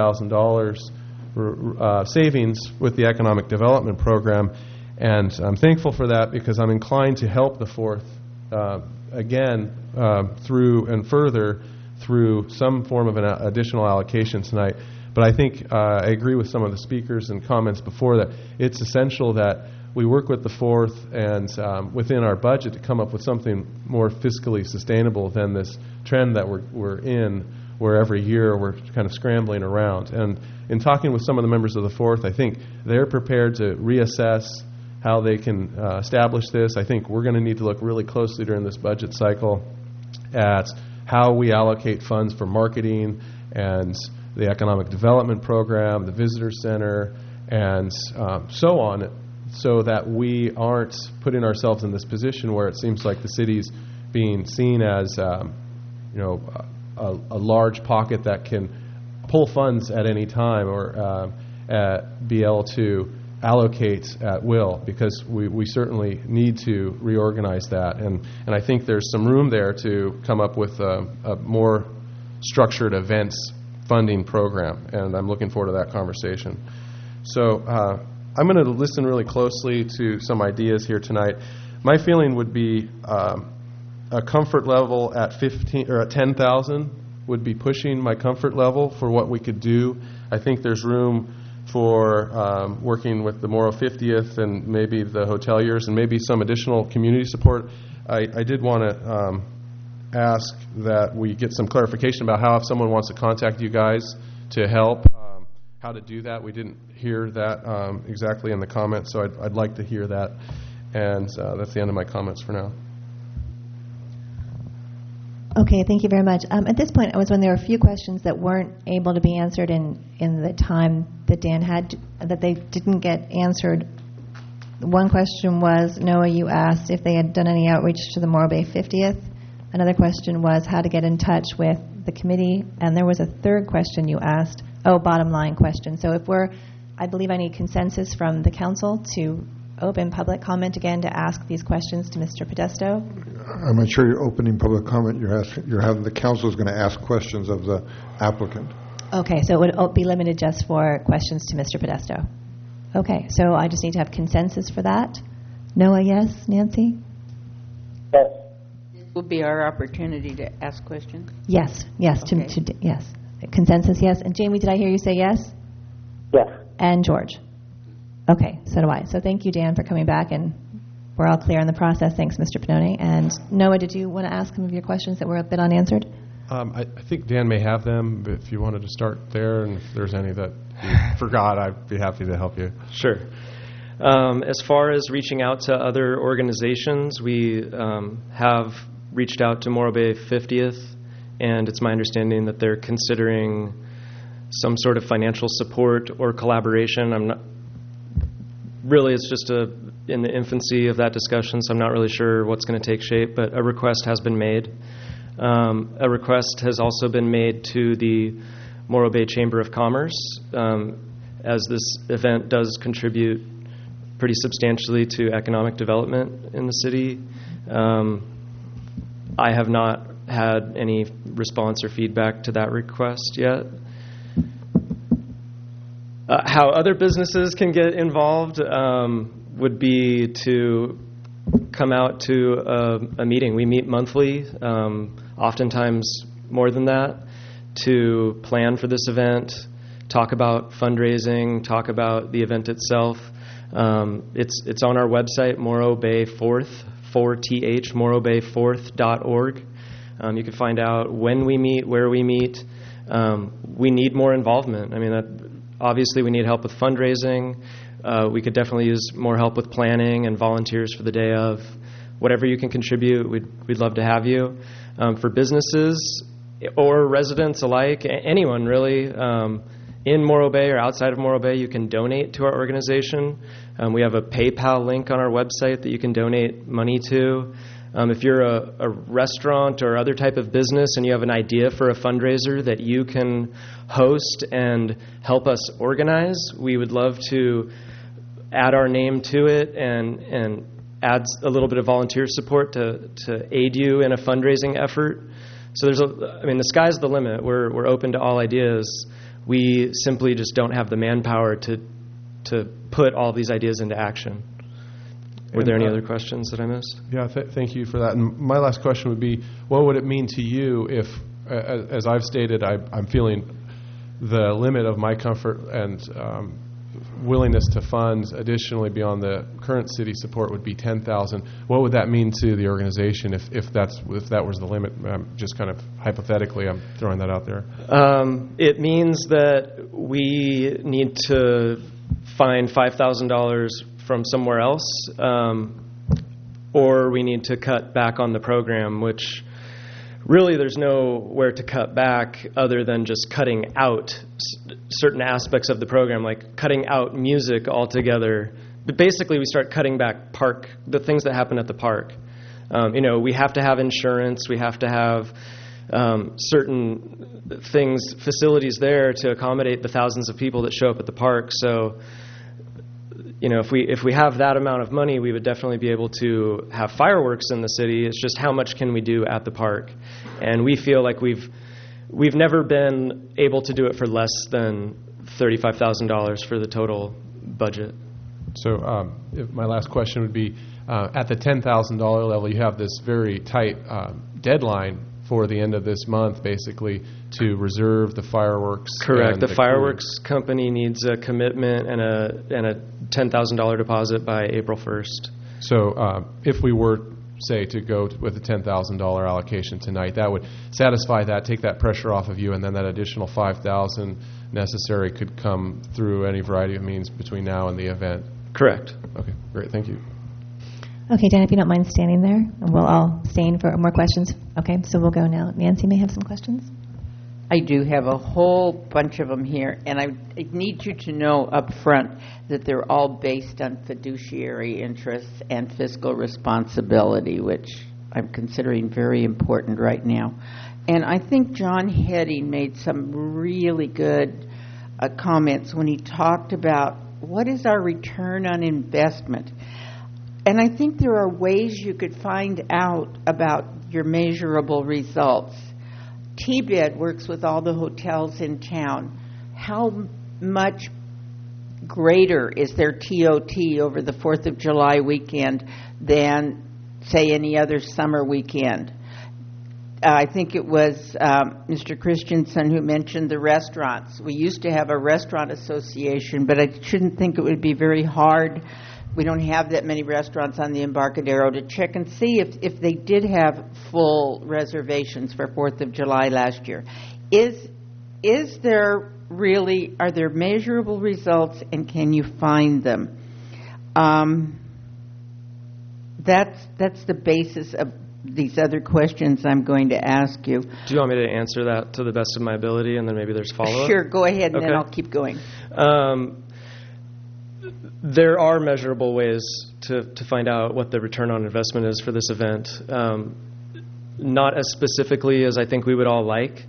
$15,000 savings with the economic development program, and I'm thankful for that because I'm inclined to help the 4th again through and further through some form of an additional allocation tonight. But I think I agree with some of the speakers and comments before that it's essential that we work with the 4th and within our budget to come up with something more fiscally sustainable than this trend that we're in, where every year we're kind of scrambling around. And in talking with some of the members of the 4th, I think they're prepared to reassess how they can establish this. I think we're going to need to look really closely during this budget cycle at how we allocate funds for marketing and the economic development program, the visitor center, and so on, so that we aren't putting ourselves in this position where it seems like the city's being seen as a large pocket that can pull funds at any time or be able to allocate at will, because we certainly need to reorganize that. And I think there's some room there to come up with a more structured events funding program, and I'm looking forward to that conversation. So I'm going to listen really closely to some ideas here tonight. My feeling would be a comfort level at 15 or at 10,000 would be pushing my comfort level for what we could do. I think there's room for working with the Morrow 50th and maybe the hoteliers and maybe some additional community support. I did want to ask that we get some clarification about how, if someone wants to contact you guys to help, how to do that. We didn't hear that exactly in the comments, so I'd like to hear that. And that's the end of my comments for now. Okay, thank you very much. At this point, I was when there were a few questions that weren't able to be answered in the time that Dan had, that they didn't get answered. One question was, Noah, you asked if they had done any outreach to the Morro Bay 50th. Another question was how to get in touch with the committee. And there was a third question you asked, bottom line question. So I believe I need consensus from the council to open public comment again to ask these questions to Mr. Podesto? I'm not sure you're opening public comment. You're having the council is going to ask questions of the applicant. Okay, so it would be limited just for questions to Mr. Podesto. Okay, so I just need to have consensus for that. Noah, yes. Nancy? Yes. This will be our opportunity to ask questions? Yes. Okay. Yes. Consensus, yes. And Jamie, did I hear you say yes? Yes. And George? Okay, so do I. So thank you, Dan, for coming back, and we're all clear on the process. Thanks, Mr. Pannoni. And Noah, did you want to ask some of your questions that were a bit unanswered? I think Dan may have them, but if you wanted to start there, and if there's any that you forgot, I'd be happy to help you. Sure. As far as reaching out to other organizations, we have reached out to Morro Bay 50th, and it's my understanding that they're considering some sort of financial support or collaboration. I'm not really, it's just in the infancy of that discussion, so I'm not really sure what's going to take shape, but a request has been made. A request has also been made to the Morro Bay Chamber of Commerce, as this event does contribute pretty substantially to economic development in the city. I have not had any response or feedback to that request yet. How other businesses can get involved would be to come out to a meeting. We meet monthly, oftentimes more than that, to plan for this event, talk about fundraising, talk about the event itself. It's on our website, Morro Bay 4th, 4th, morrobay4th.org. You can find out when we meet, where we meet. We need more involvement. I mean, obviously we need help with fundraising. We could definitely use more help with planning and volunteers for the day of. Whatever you can contribute, we'd love to have you. For businesses or residents alike, anyone really, in Morro Bay or outside of Morro Bay, you can donate to our organization. We have a PayPal link on our website that you can donate money to. If you're a restaurant or other type of business and you have an idea for a fundraiser that you can host and help us organize, we would love to add our name to it and add a little bit of volunteer support to aid you in a fundraising effort. So the sky's the limit. We're open to all ideas. We simply just don't have the manpower to put all these ideas into action. Were there any other questions that I missed? Yeah, thank you for that. And my last question would be, what would it mean to you if, as I've stated, I'm feeling the limit of my comfort and willingness to fund additionally beyond the current city support would be $10,000. What would that mean to the organization if that was the limit? Just kind of hypothetically, I'm throwing that out there. It means that we need to find $5,000 from somewhere else, or we need to cut back on the program, which really there's nowhere to cut back other than just cutting out certain aspects of the program, like cutting out music altogether. But basically we start cutting back the things that happen at the park. We have to have insurance, we have to have certain facilities there to accommodate the thousands of people that show up at the park. So if we have that amount of money, we would definitely be able to have fireworks in the city. It's just how much can we do at the park? And we feel like we've never been able to do it for less than $35,000 for the total budget. So my last question would be, at the $10,000 level, you have this very tight deadline for the end of this month, basically, to reserve the fireworks. Correct. The fireworks company needs a commitment and a $10,000 deposit by April 1st. So if we were, say, to go with a $10,000 allocation tonight, that would satisfy that, take that pressure off of you, and then that additional $5,000 necessary could come through any variety of means between now and the event. Correct. Okay, great. Thank you. Okay, Dan, if you don't mind standing there, and we'll all stay in for more questions. Okay, so we'll go now. Nancy may have some questions. I do have a whole bunch of them here, and I need you to know up front that they're all based on fiduciary interests and fiscal responsibility, which I'm considering very important right now. And I think John Heading made some really good comments when he talked about what is our return on investment. And I think there are ways you could find out about your measurable results. T-Bed works with all the hotels in town. How much greater is their TOT over the 4th of July weekend than, say, any other summer weekend? I think it was Mr. Christensen who mentioned the restaurants. We used to have a restaurant association, but I shouldn't think it would be very hard. We don't have that many restaurants on the Embarcadero to check and see if they did have full reservations for 4th of July last year. Is there really, are there measurable results, and can you find them? That's the basis of these other questions I'm going to ask you. Do you want me to answer that to the best of my ability, and then maybe there's follow-up? Sure, go ahead, and okay. then I'll keep going. There are measurable ways to find out what the return on investment is for this event. Not as specifically as I think we would all like.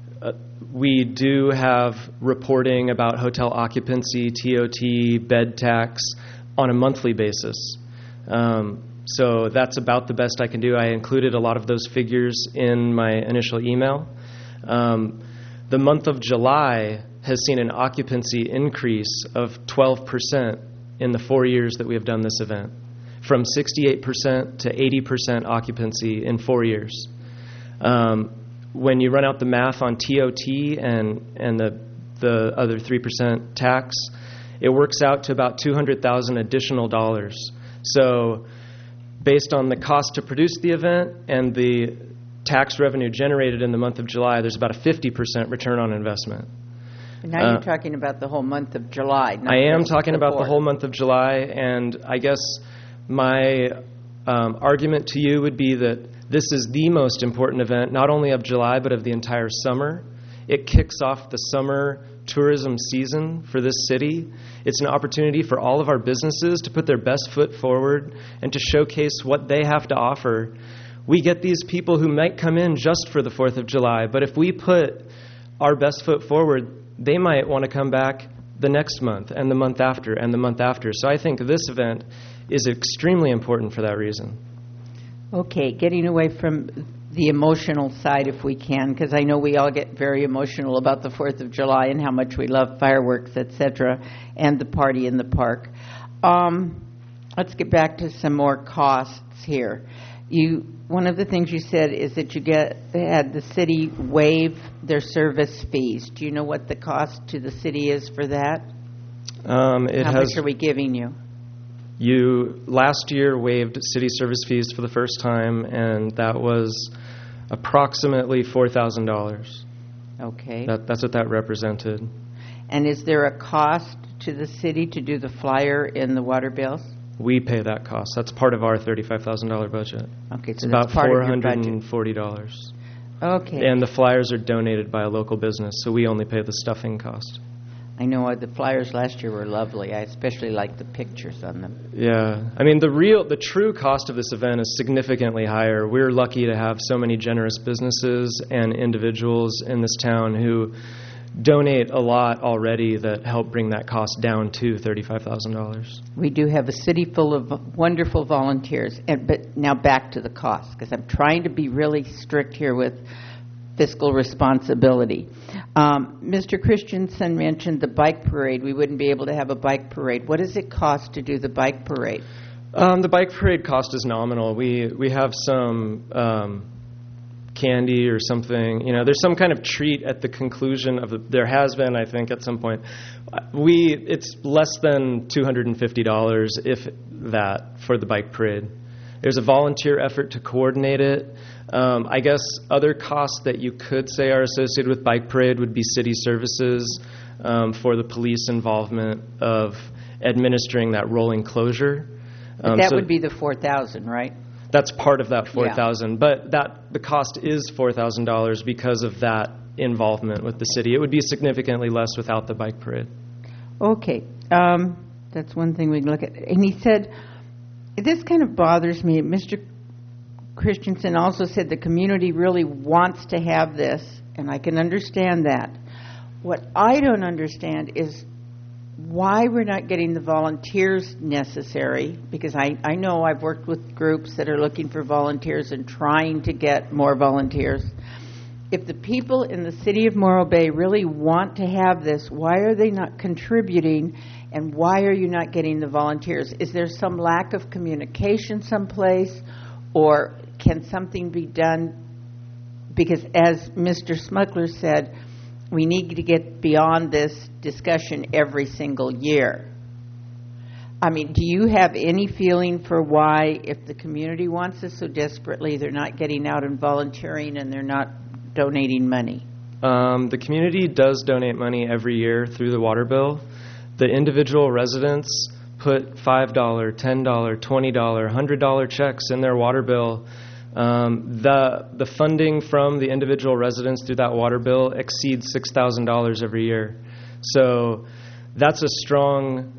We do have reporting about hotel occupancy, TOT, bed tax on a monthly basis. So that's about the best I can do. I included a lot of those figures in my initial email. The month of July has seen an occupancy increase of 12% in the 4 years that we have done this event, from 68% to 80% occupancy in 4 years. When you run out the math on TOT and the other 3% tax, it works out to about $200,000 additional dollars. So based on the cost to produce the event and the tax revenue generated in the month of July, there's about a 50% return on investment. Now you're talking about the whole month of July. Not I am talking about the whole month of July, and I guess my argument to you would be that this is the most important event, not only of July, but of the entire summer. It kicks off the summer tourism season for this city. It's an opportunity for all of our businesses to put their best foot forward and to showcase what they have to offer. We get these people who might come in just for the 4th of July, but if we put our best foot forward, they might want to come back the next month and the month after and the month after. So I think this event is extremely important for that reason. Okay, getting away from the emotional side if we can, because I know we all get very emotional about the 4th of July and how much we love fireworks, etc., and the party in the park. Let's get back to some more costs here. One of the things you said is that had the city waive their service fees. Do you know what the cost to the city is for that? How much are we giving you? You last year waived city service fees for the first time, and that was approximately $4,000. Okay. That's what that represented. And is there a cost to the city to do the flyer in the water bills? We pay that cost. That's part of our $35,000 budget. Okay, so it's that's about part of your budget. $440. Okay. And the flyers are donated by a local business, so we only pay the stuffing cost. I know the flyers last year were lovely. I especially liked the pictures on them. Yeah. I mean, the true cost of this event is significantly higher. We're lucky to have so many generous businesses and individuals in this town who donate a lot already that help bring that cost down to $35,000. We do have a city full of wonderful volunteers. But now back to the cost, because I'm trying to be really strict here with fiscal responsibility. Mr. Christensen mentioned the bike parade. We wouldn't be able to have a bike parade. What does it cost to do the bike parade? The bike parade cost is nominal. We have some candy or something. There's some kind of treat at the conclusion of there has been, I think, at some point. It's less than $250, if that, for the bike parade. There's a volunteer effort to coordinate it. I guess other costs that you could say are associated with bike parade would be city services for the police involvement of administering that rolling closure. But that would be the $4,000, right? That's part of that $4,000, but the cost is $4,000 because of that involvement with the city. It would be significantly less without the bike parade. Okay, that's one thing we can look at. And he said, this kind of bothers me. Mr. Christensen also said the community really wants to have this, and I can understand that. What I don't understand is why we're not getting the volunteers necessary, because I know I've worked with groups that are looking for volunteers and trying to get more volunteers. If the people in the city of Morro Bay really want to have this, why are they not contributing, and why are you not getting the volunteers? Is there some lack of communication someplace, or can something be done? Because as Mr. Smuggler said, we need to get beyond this discussion every single year. I mean, do you have any feeling for why, if the community wants this so desperately, they're not getting out and volunteering and they're not donating money? The community does donate money every year through the water bill. The individual residents put $5, $10, $20, $100 checks in their water bill. The funding from the individual residents through that water bill exceeds $6,000 every year. So that's a strong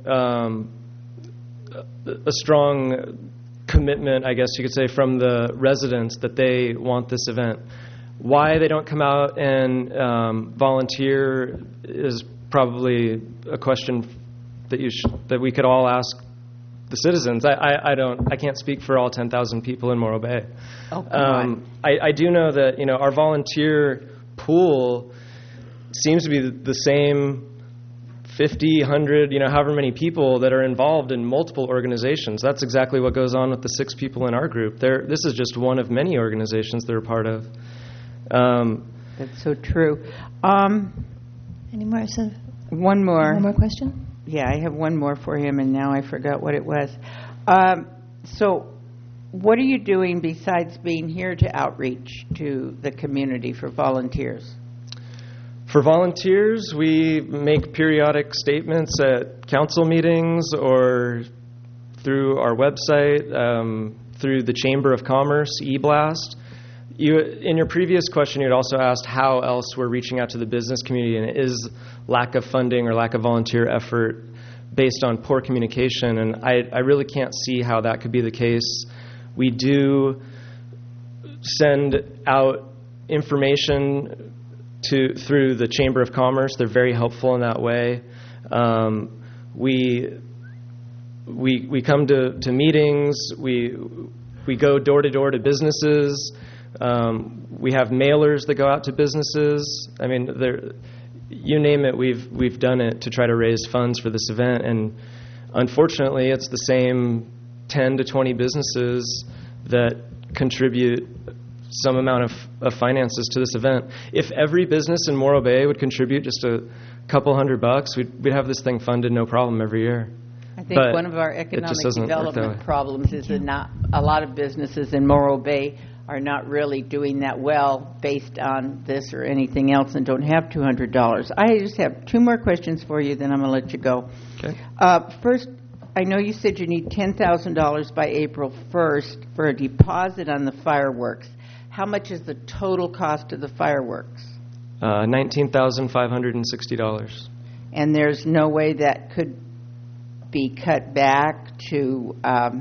commitment, I guess you could say, from the residents that they want this event. Why they don't come out and volunteer is probably a question that we could all ask the citizens. I can't speak for all 10,000 people in Morro Bay. Oh, come on. I do know that our volunteer pool seems to be the same 50, 100, however many people that are involved in multiple organizations. That's exactly what goes on with the 6 people in our group. This is just one of many organizations they're a part of. That's so true. Any more? One more. One more question? Yeah, I have one more for him, and now I forgot what it was. So what are you doing besides being here to outreach to the community for volunteers? For volunteers, we make periodic statements at council meetings or through our website, through the Chamber of Commerce e-blast. In your previous question, you had also asked how else we're reaching out to the business community, and it is lack of funding or lack of volunteer effort based on poor communication, and I really can't see how that could be the case. We do send out information through the Chamber of Commerce. They're very helpful in that way. We come to meetings. We go door to door to businesses. We have mailers that go out to businesses. I mean, you name it, we've done it to try to raise funds for this event. And unfortunately, it's the same 10 to 20 businesses that contribute some amount of finances to this event. If every business in Morro Bay would contribute just a couple $100, we'd have this thing funded no problem every year. I think one of our economic development problems is that not a lot of businesses in Morro Bay are not really doing that well based on this or anything else and don't have $200. I just have 2 more questions for you, then I'm going to let you go. Okay. First, I know you said you need $10,000 by April 1st for a deposit on the fireworks. How much is the total cost of the fireworks? $19,560. And there's no way that could be cut back to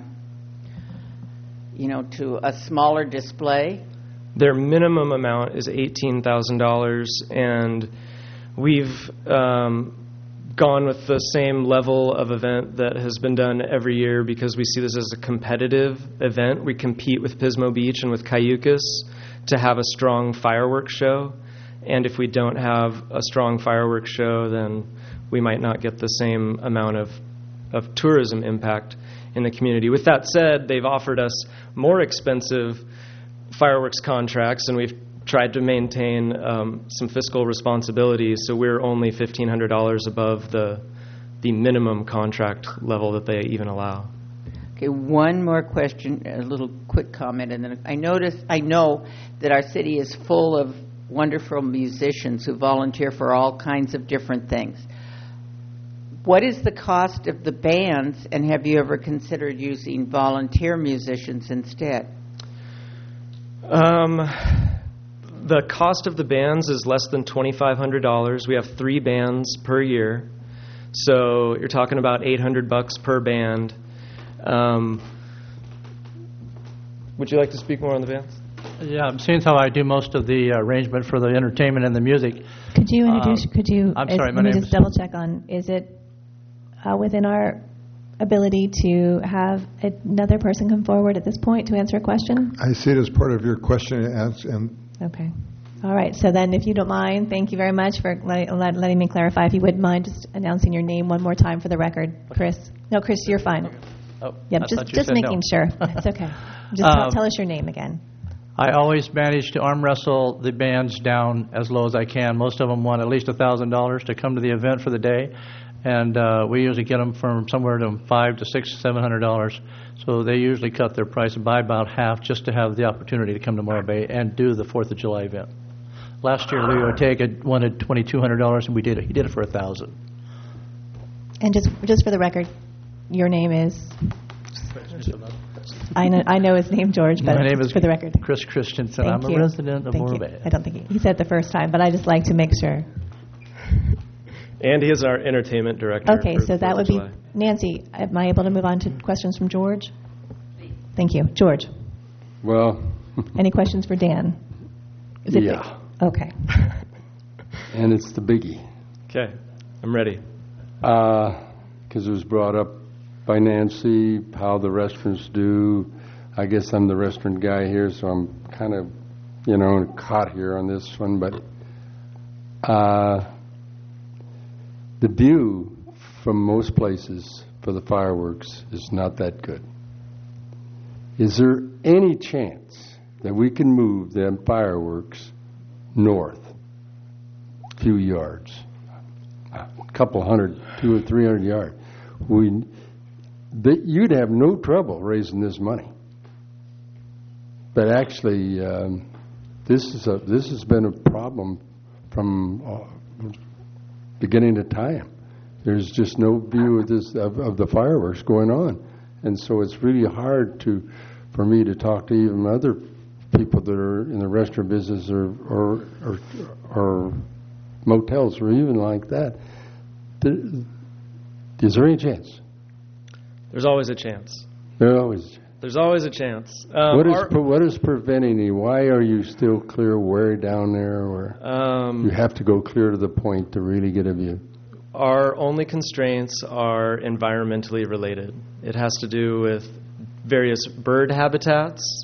to a smaller display? Their minimum amount is $18,000, and we've gone with the same level of event that has been done every year because we see this as a competitive event. We compete with Pismo Beach and with Cayucas to have a strong fireworks show, and if we don't have a strong fireworks show, then we might not get the same amount of tourism impact in the community. With that said, they've offered us more expensive fireworks contracts, and we've tried to maintain some fiscal responsibility, so we're only $1,500 above the minimum contract level that they even allow. Okay, one more question, a little quick comment, and then I know that our city is full of wonderful musicians who volunteer for all kinds of different things. What is the cost of the bands, and have you ever considered using volunteer musicians instead? The cost of the bands is less than $2,500. We have 3 bands per year, so you're talking about $800 per band. Would you like to speak more on the bands? Yeah, seeing how I do most of the arrangement for the entertainment and the music. Could you introduce? I'm sorry, my let me name just double check on. Is it within our ability to have another person come forward at this point to answer a question? I see it as part of your question and answer. Okay. All right. So then, if you don't mind, thank you very much for letting me clarify. If you wouldn't mind just announcing your name one more time for the record, Chris. No, Chris, you're fine. Okay. Oh, yep, just making sure. It's okay. Just tell us your name again. I always manage to arm wrestle the bands down as low as I can. Most of them want at least $1,000 to come to the event for the day, and we usually get them from somewhere to $500 to $600, $700. So they usually cut their price by about half just to have the opportunity to come to Morro Bay and do the 4th of July event. Last year, Leo Ortega wanted $2,200, and he did it for $1,000. And just for the record, your name is? I know his name, George, but my name is for the record. Chris Christensen. Thank I'm you. a resident of Thank Morro you. Bay. I don't think he said it the first time, but I just like to make sure. And he is our entertainment director. Okay, so that would be Nancy. Am I able to move on to questions from George? Thank you. George. Well. Any questions for Dan? Is it yeah. Okay. And it's the biggie. Okay, I'm ready. Because it was brought up by Nancy, how the restaurants do. I guess I'm the restaurant guy here, so I'm kind of, caught here on this one. But the view from most places for the fireworks is not that good. Is there any chance that we can move them fireworks north a few yards, a couple hundred, 200 or 300 yards? You'd have no trouble raising this money. But actually, this has been a problem from beginning of time. There's just no view of the fireworks going on, and so it's really hard for me to talk to even other people that are in the restaurant business or motels or even like that. Is there any chance? There's always a chance. There's always a chance. What is preventing you? Why are you still clear way down there, or you have to go clear to the point to really get a view? Our only constraints are environmentally related. It has to do with various bird habitats,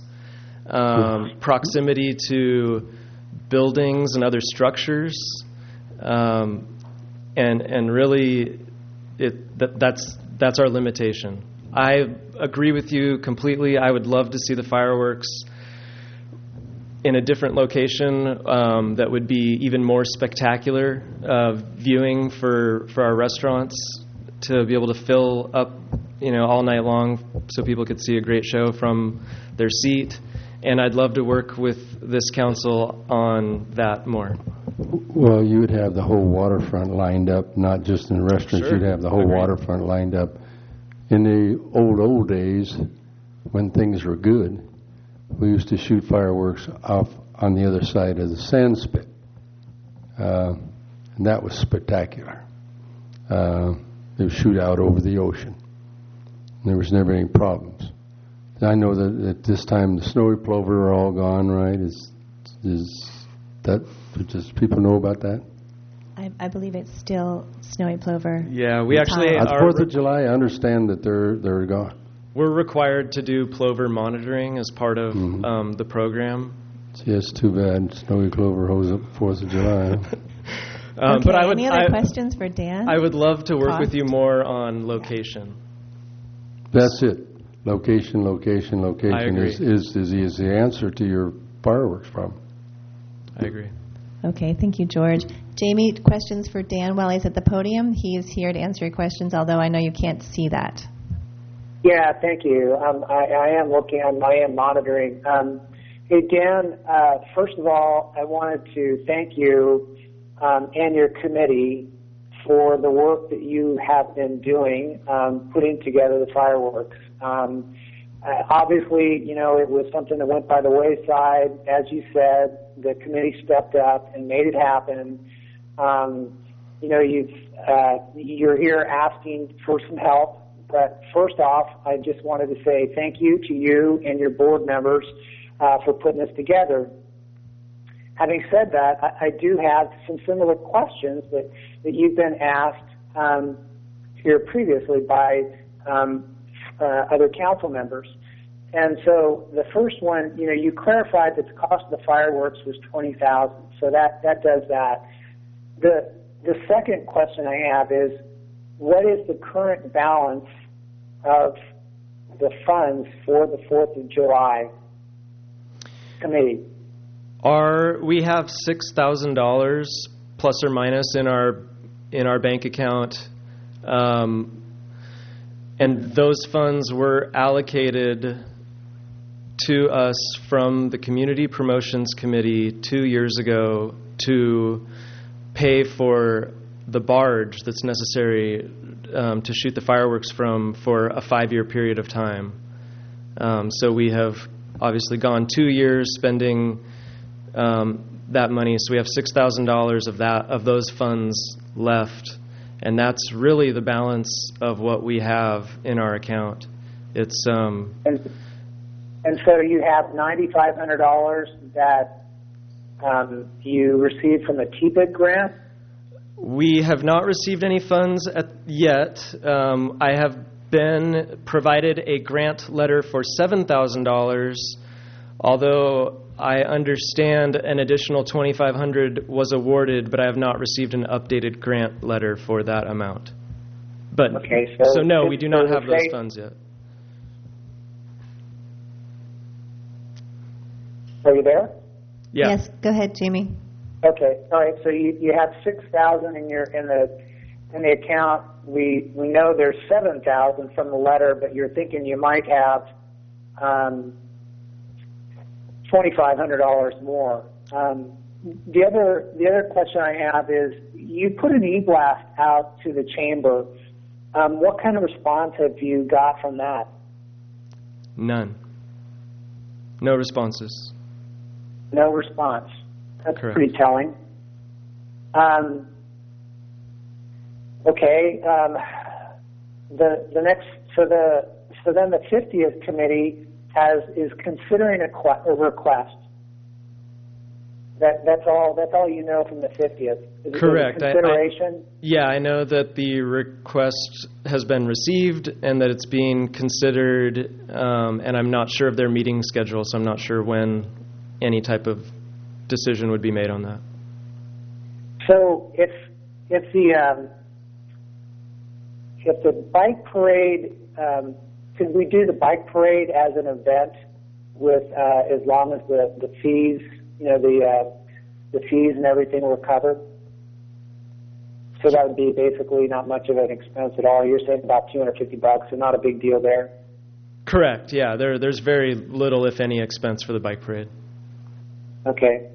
proximity to buildings and other structures, and really, that's our limitation. I agree with you completely. I would love to see the fireworks in a different location that would be even more spectacular viewing for our restaurants, to be able to fill up all night long so people could see a great show from their seat. And I'd love to work with this council on that more. Well, you would have the whole waterfront lined up, not just in the restaurants. Sure. You'd have the whole waterfront lined up. In the old days, when things were good, we used to shoot fireworks off on the other side of the sand spit. And that was spectacular. They would shoot out over the ocean. There was never any problems. I know that at this time the snowy plover are all gone, right? Is that, does people know about that? I believe it's still snowy plover. Yeah, we actually on 4th of July, I understand that they're gone. We're required to do plover monitoring as part of the program. Yes, too bad. Snowy clover hose up 4th of July. Okay, but any other questions for Dan? I would love to work with you more on location. That's it. Location I agree. is the answer to your fireworks problem. I agree. Okay, thank you, George. Jamie, questions for Dan while he's at the podium? He is here to answer your questions, although I know you can't see that. Yeah, thank you. I am looking, I am monitoring. Hey, Dan, first of all, I wanted to thank you and your committee for the work that you have been doing, putting together the fireworks. Obviously, it was something that went by the wayside. As you said, the committee stepped up and made it happen. You're here asking for some help. But first off, I just wanted to say thank you to you and your board members for putting this together. Having said that, I do have some similar questions that you've been asked. here previously by other council members. And so the first one, you clarified that the cost of the fireworks was $20,000, so that does that. The second question I have is, what is the current balance of the funds for the 4th of July committee? We have $6,000 plus or minus in our bank account, and those funds were allocated to us from the Community Promotions Committee 2 years ago to pay for the barge that's necessary to shoot the fireworks from for a 5-year period of time. So we have obviously gone 2 years spending that money. So we have $6,000 of those funds left, and that's really the balance of what we have in our account. It's And so you have $9,500 that you received from the TPIC grant? We have not received any funds yet. I have been provided a grant letter for $7,000, although I understand an additional $2,500 was awarded, but I have not received an updated grant letter for that amount. But okay, so no, we do not have those funds yet. Are you there? Yeah. Yes, go ahead, Jamie. Okay, all right. So you have $6,000 in the account. We know there's $7,000 from the letter, but you're thinking you might have $2,500 more. The other question I have is, you put an e-blast out to the chamber. What kind of response have you got from that? None. No responses. No response. That's Correct. Pretty telling. Okay. The next, so then the 50th committee is considering a request. That's all you know from the 50th. Is Correct. It consideration? I know that the request has been received and that it's being considered, and I'm not sure of their meeting schedule, so I'm not sure when any type of decision would be made on that. So if the bike parade, could we do the bike parade as an event with as long as the fees, the fees and everything were covered? So that would be basically not much of an expense at all. You're saying about $250, so not a big deal there. Correct. Yeah, there's very little, if any, expense for the bike parade. Okay.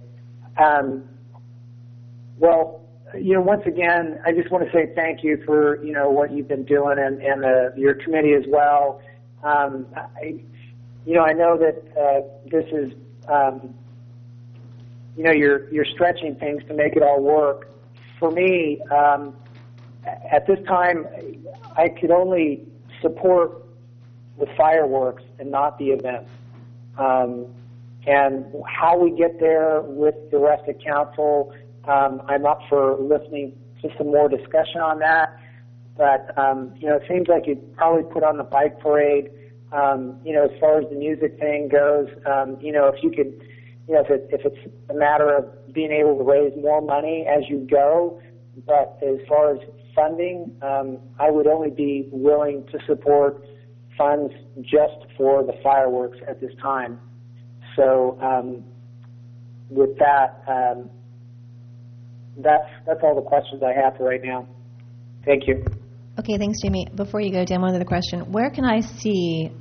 Well, once again, I just want to say thank you for, what you've been doing and your committee as well. I know that this is, you're stretching things to make it all work. For me, at this time, I could only support the fireworks and not the event. And how we get there with the rest of council, I'm up for listening to some more discussion on that. But, it seems like you'd probably put on the bike parade. As far as the music thing goes, if you could, if it's a matter of being able to raise more money as you go. But as far as funding, I would only be willing to support funds just for the fireworks at this time. So with that, that's all the questions I have for right now. Thank you. Okay, thanks, Jamie. Before you go, Dan, one other question. Where can I see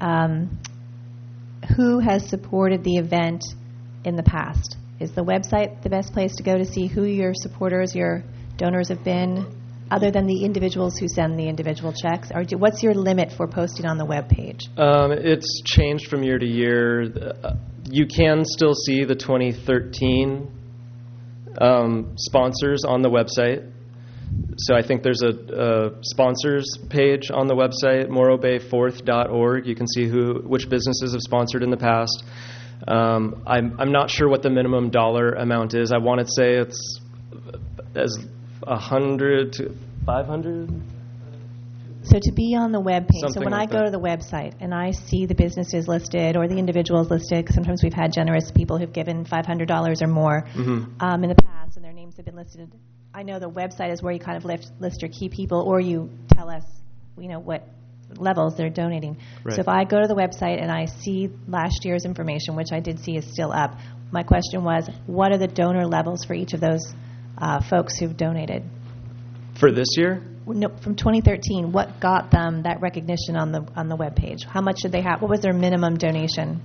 who has supported the event in the past? Is the website the best place to go to see who your supporters, your donors have been, other than the individuals who send the individual checks? Or what's your limit for posting on the web page? It's changed from year to year. You can still see the 2013 sponsors on the website. So I think there's a sponsors page on the website, morrowbay4th.org. You can see which businesses have sponsored in the past. I'm not sure what the minimum dollar amount is. I want to say it's as $100 to $500. So to be on the web page, so Something when like I go to the website and I see the businesses listed or the individuals listed, 'cause sometimes we've had generous people who've given $500 or more in the past, and their names have been listed. I know the website is where you kind of list your key people, or you tell us, what levels they're donating. Right. So if I go to the website and I see last year's information, which I did see is still up, my question was, what are the donor levels for each of those folks who've donated? For this year? No, from 2013, what got them that recognition on the web page? How much did they have? What was their minimum donation?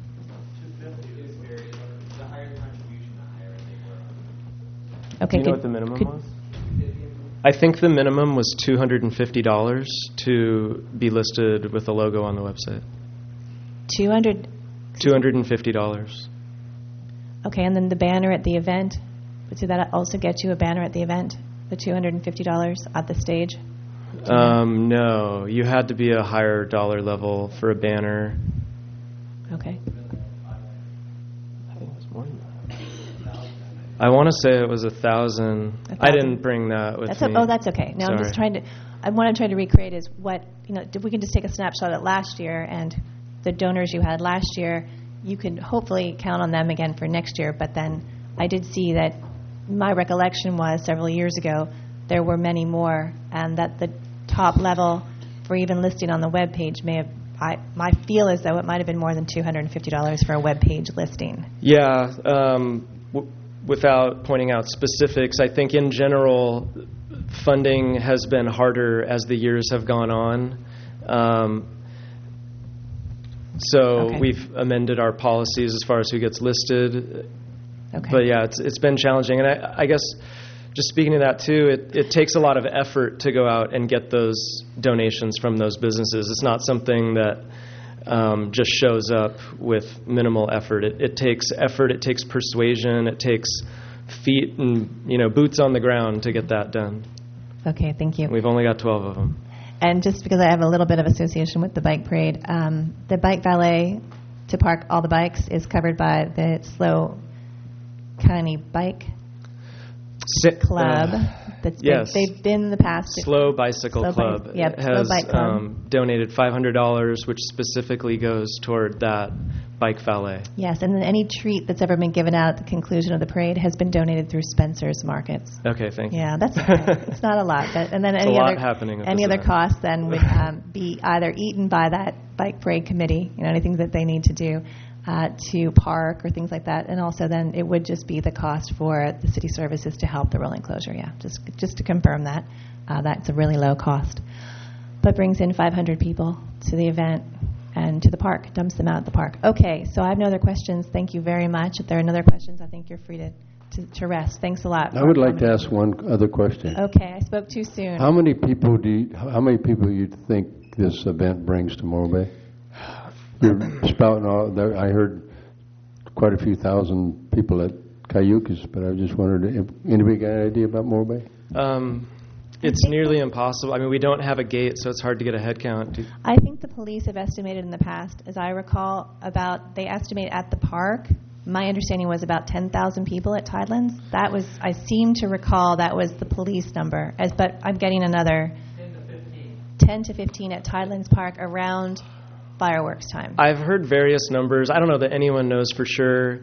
Okay. Do you know what the minimum was? I think the minimum was $250 to be listed with a logo on the website. $250. Okay, and then the banner at the event. Did that also get you a banner at the event? The $250 at the stage? No, you had to be a higher dollar level for a banner. Okay. I think it was more than that. I want to say it was 1,000. I didn't bring that with me. That's okay. No, Sorry. I'm just trying to. What I'm trying to recreate is what we can just take a snapshot at last year and the donors you had last year. You can hopefully count on them again for next year. But then I did see that my recollection was several years ago there were many more, and that the top level for even listing on the web page may have. My feel is though it might have been more than $250 for a web page listing. Yeah. Without pointing out specifics, I think in general, funding has been harder as the years have gone on. So we've amended our policies as far as who gets listed. Okay. But yeah, it's been challenging. And I guess just speaking to that too, it takes a lot of effort to go out and get those donations from those businesses. It's not something that just shows up with minimal effort. It takes effort, it takes persuasion, it takes feet and boots on the ground to get that done. Okay, thank you. We've only got 12 of them. And just because I have a little bit of association with the bike parade, the bike valet to park all the bikes is covered by the SLO County Bike Club. Yes. They've been in the past. SLO Bicycle Club has Bike Club. donated $500, which specifically goes toward that bike valet. Yes, and then any treat that's ever been given out at the conclusion of the parade has been donated through Spencer's Markets. Okay, thank you. Yeah, that's okay. It's not a lot. And then any other costs then would be either eaten by that bike parade committee, anything that they need to do to park or things like that, and also then it would just be the cost for the city services to help the rolling closure. Yeah, just to confirm that that's a really low cost, but brings in 500 people to the event and to the park, dumps them out at the park. Okay, so I have no other questions. Thank you very much. If there are no other questions, I think you're free to rest. Thanks a lot. I would like to ask one other question. Okay, I spoke too soon. How many people do you think this event brings to Morro Bay? You're spouting all. I heard quite a few thousand people at Cayucas, but I just wondered if anybody got an idea about Morro Bay? It's nearly impossible. I mean, we don't have a gate, so it's hard to get a head count. I think the police have estimated in the past, as I recall, they estimate at the park. My understanding was about 10,000 people at Tidelands. I seem to recall that was the police number. But I'm getting another 10 to 15 at Tidelands Park around fireworks time. I've heard various numbers. I don't know that anyone knows for sure.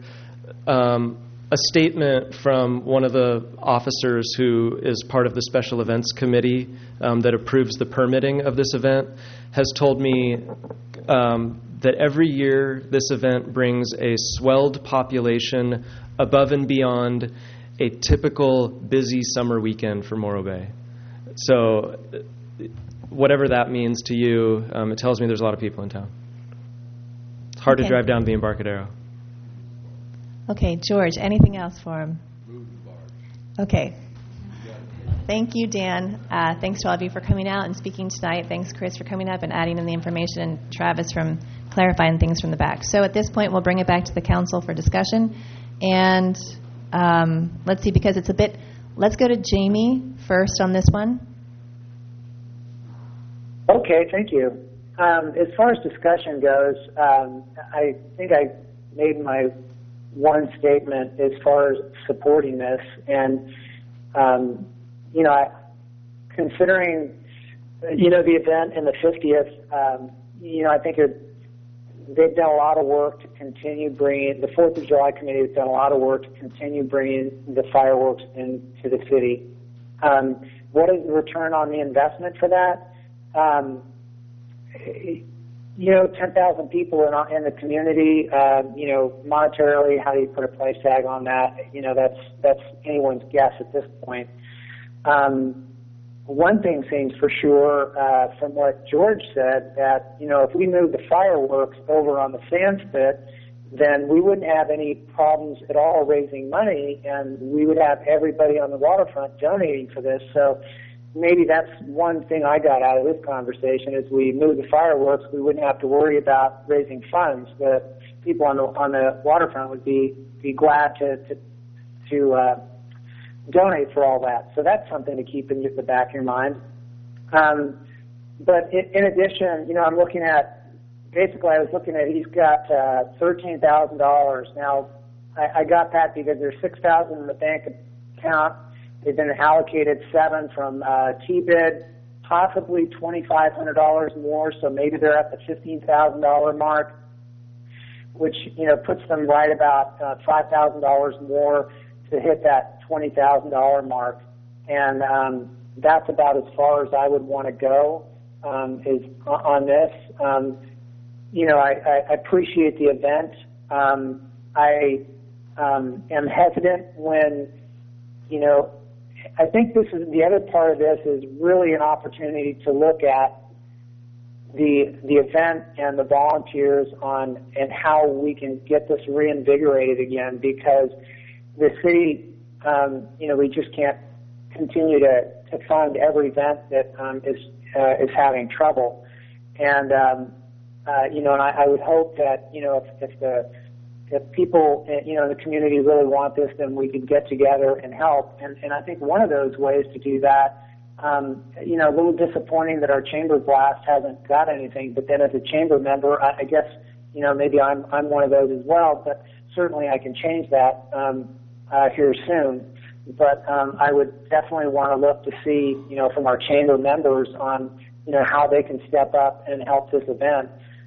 A statement from one of the officers who is part of the special events committee that approves the permitting of this event has told me that every year this event brings a swelled population above and beyond a typical busy summer weekend for Morro Bay. So whatever that means to you, it tells me there's a lot of people in town. It's hard to drive down to the Embarcadero. Okay, George, anything else for him? Okay. Thank you, Dan. Thanks to all of you for coming out and speaking tonight. Thanks, Chris, for coming up and adding in the information, and Travis from clarifying things from the back. So at this point, we'll bring it back to the council for discussion. And let's see, because it's a bit... Let's go to Jamie first on this one. Okay, thank you. As far as discussion goes, I think I made my one statement as far as supporting this, and considering The event and the 50th, I think they've done a lot of work to continue bringing, the 4th of July committee has done a lot of work to continue bringing the fireworks into the city. What is the return on the investment for that? 10,000 people in the community, monetarily, how do you put a price tag on that? That's anyone's guess at this point. One thing seems for sure from what George said, that, if we move the fireworks over on the sand spit, then we wouldn't have any problems at all raising money, and we would have everybody on the waterfront donating for this. So maybe that's one thing I got out of this conversation, is we move the fireworks, we wouldn't have to worry about raising funds. The people on the waterfront would be glad to donate for all that. So that's something to keep in the back of your mind. But in addition, I'm looking at, basically I was looking at, he's got $13,000. Now, I got that because there's $6,000 in the bank account. They've been allocated $7,000 from T-bid, possibly $2,500 more, so maybe they're at the $15,000 mark, which, puts them right about $5,000 more to hit that $20,000 mark. And that's about as far as I would want to go is on this. I appreciate the event. I am hesitant when, I think this is the other part of this is really an opportunity to look at the event and the volunteers and how we can get this reinvigorated again, because the city, we just can't continue to fund every event that is having trouble. And and I would hope that if people in the community really want this, then we can get together and help. And I think one of those ways to do that, a little disappointing that our chamber blast hasn't got anything. But then as a chamber member, I guess maybe I'm one of those as well. But certainly I can change that here soon. But I would definitely want to look to see from our chamber members on how they can step up and help this event.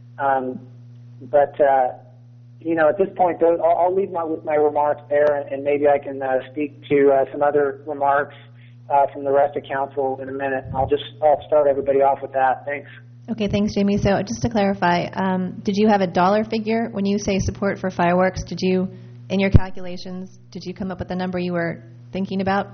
At this point, I'll leave with my remarks there, and maybe I can speak to some other remarks from the rest of council in a minute. I'll start everybody off with that. Thanks. Okay, thanks, Jamie. So just to clarify, did you have a dollar figure when you say support for fireworks? In your calculations, did you come up with the number you were thinking about?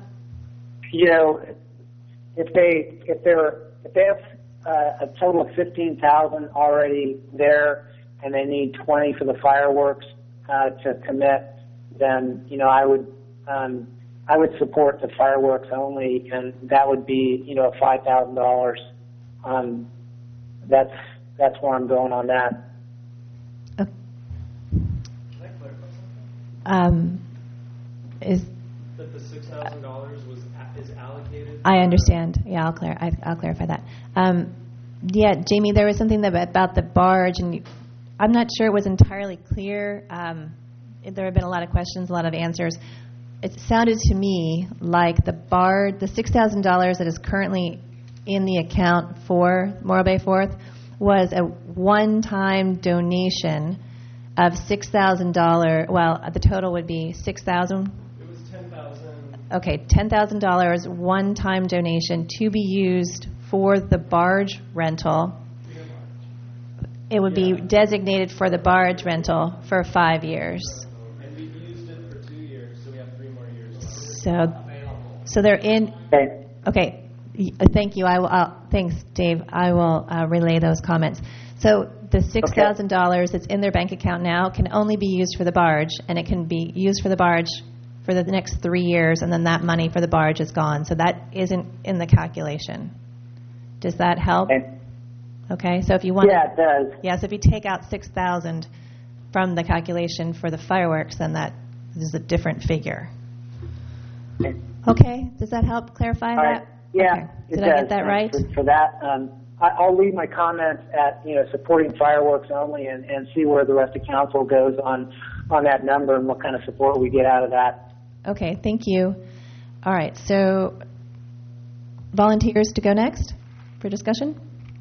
If they have a total of 15,000 already there, and they need 20 for the fireworks to commit, then I would support the fireworks only, and that would be $5,000. That's where I'm going on that. Is that the $6,000 is allocated? I understand. Yeah, I'll clarify that. Jamie, there was something about the barge, and I'm not sure it was entirely clear. There have been a lot of questions, a lot of answers. It sounded to me like the $6,000 that is currently in the account for Morro Bay 4th was a one-time donation of $6,000. Well, the total would be $6,000. It was $10,000. Okay, $10,000 one-time donation to be used for the barge rental. It would be designated for the barge rental for 5 years. And we've used it for 2 years, so we have 3 more years. So they're in. Okay, thank you. Thanks, Dave. I will relay those comments. So the $6,000 that's in their bank account now can only be used for the barge, and it can be used for the barge for the next 3 years, and then that money for the barge is gone. So that isn't in the calculation. Does that help? Okay, so if you want, it does. Yeah, so if you take out $6,000 from the calculation for the fireworks, then that is a different figure. Okay, does that help clarify that? Yeah, okay. Did I get that right? For that, I'll leave my comments at supporting fireworks only, and see where the rest of council goes on that number and what kind of support we get out of that. Okay, thank you. All right, so volunteers to go next. for discussion?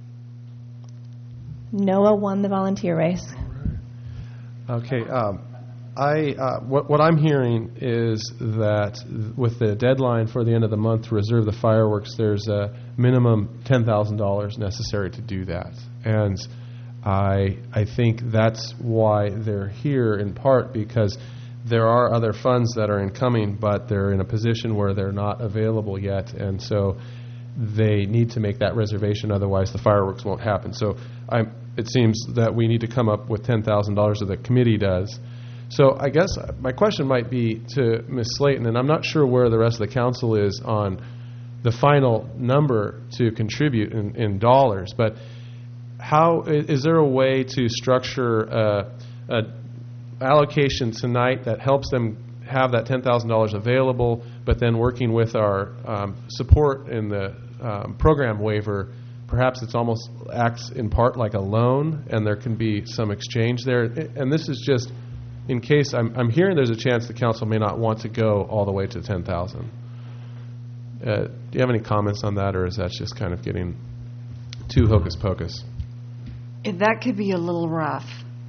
Noah won the volunteer race. Okay. What I'm hearing is that with the deadline for the end of the month to reserve the fireworks, there's a minimum $10,000 necessary to do that. And I think that's why they're here, in part because there are other funds that are incoming, but they're in a position where they're not available yet, and so they need to make that reservation, otherwise the fireworks won't happen. So it seems that we need to come up with $10,000, or the committee does. So I guess my question might be to Ms. Slayton, and I'm not sure where the rest of the council is on the final number to contribute in dollars, but how is there a way to structure a allocation tonight that helps them have that $10,000 available, but then working with our support in the program waiver, perhaps it's almost acts in part like a loan, and there can be some exchange there. And this is just in case I'm hearing there's a chance the council may not want to go all the way to 10,000. Do you have any comments on that, or is that just kind of getting too hocus pocus? That could be a little rough.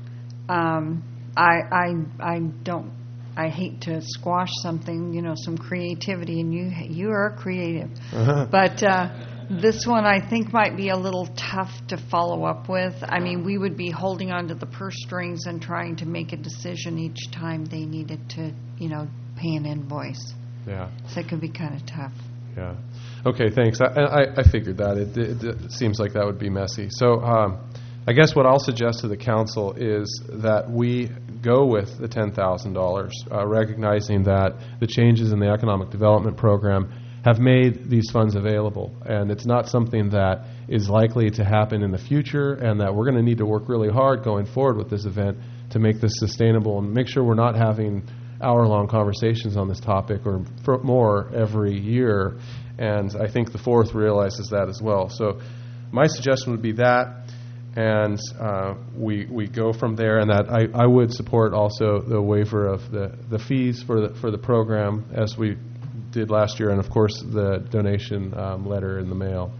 I hate to squash something, some creativity, and you are creative. But this one I think might be a little tough to follow up with. I mean, we would be holding on to the purse strings and trying to make a decision each time they needed to, pay an invoice. Yeah. So it could be kind of tough. Yeah. Okay, thanks. I figured that. It seems like that would be messy. So I guess what I'll suggest to the council is that we go with the $10,000, recognizing that the changes in the economic development program have made these funds available, and it's not something that is likely to happen in the future, and that we're going to need to work really hard going forward with this event to make this sustainable and make sure we're not having hour-long conversations on this topic or more every year. And I think the fourth realizes that as well. So my suggestion would be that, and we go from there. And that I would support also the waiver of the fees for the program as we did last year, and of course the donation letter in the mail.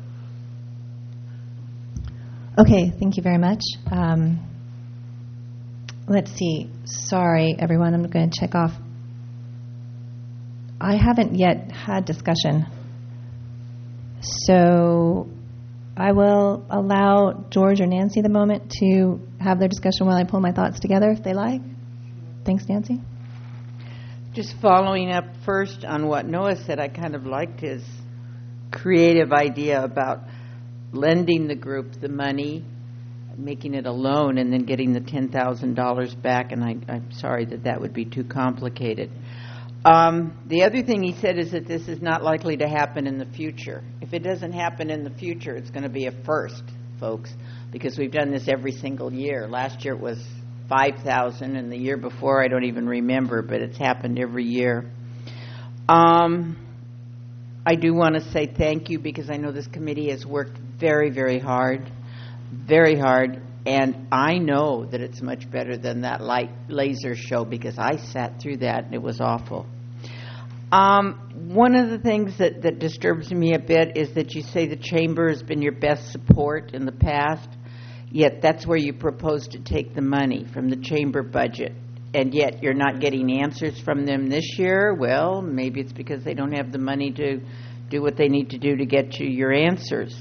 Okay, thank you very much. Let's see. Sorry, everyone. I'm going to check off. I haven't yet had discussion. So I will allow George or Nancy the moment to have their discussion while I pull my thoughts together, if they like. Thanks, Nancy. Just following up first on what Noah said, I kind of liked his creative idea about lending the group the money, making it a loan, and then getting the $10,000 back, and I'm sorry that would be too complicated. The other thing he said is that this is not likely to happen in the future. If it doesn't happen in the future, it's going to be a first, folks, because we've done this every single year. Last year it was $5,000, and the year before I don't even remember, but it's happened every year. I do want to say thank you, because I know this committee has worked very, very hard, and I know that it's much better than that light laser show, because I sat through that and it was awful. One of the things that disturbs me a bit is that you say the chamber has been your best support in the past, yet that's where you propose to take the money, from the chamber budget, and yet you're not getting answers from them this year. Well, maybe it's because they don't have the money to do what they need to do to get you your answers.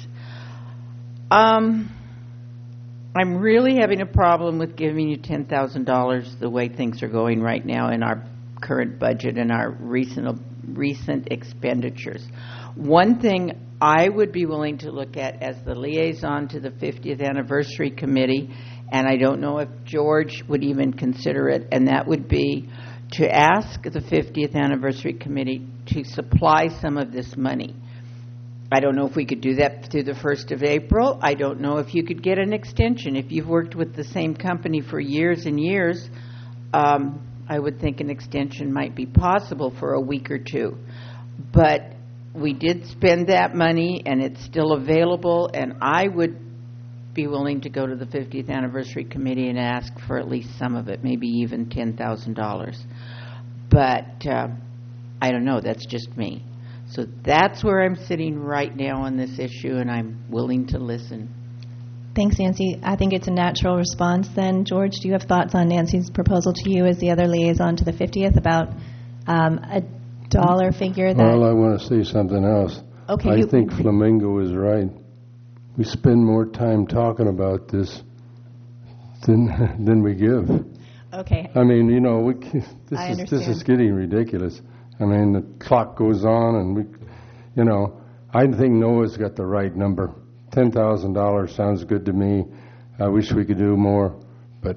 I'm really having a problem with giving you $10,000 the way things are going right now in our current budget and our recent expenditures. One thing I would be willing to look at as the liaison to the 50th Anniversary Committee, and I don't know if George would even consider it, and that would be to ask the 50th Anniversary Committee to supply some of this money. I don't know if we could do that through the 1st of April. I don't know if you could get an extension. If you've worked with the same company for years and years, I would think an extension might be possible for a week or two. But we did spend that money, and it's still available, and I would be willing to go to the 50th Anniversary Committee and ask for at least some of it, maybe even $10,000. But I don't know. That's just me. So that's where I'm sitting right now on this issue, and I'm willing to listen. Thanks, Nancy. I think it's a natural response then. George, do you have thoughts on Nancy's proposal to you as the other liaison to the 50th about a dollar figure that... Well, I want to say something else. Okay, I think Flamingo is right. We spend more time talking about this than we give. Okay. I mean, you know, this is getting ridiculous. I mean, the clock goes on, and I think Noah's got the right number. $10,000 sounds good to me. I wish we could do more, but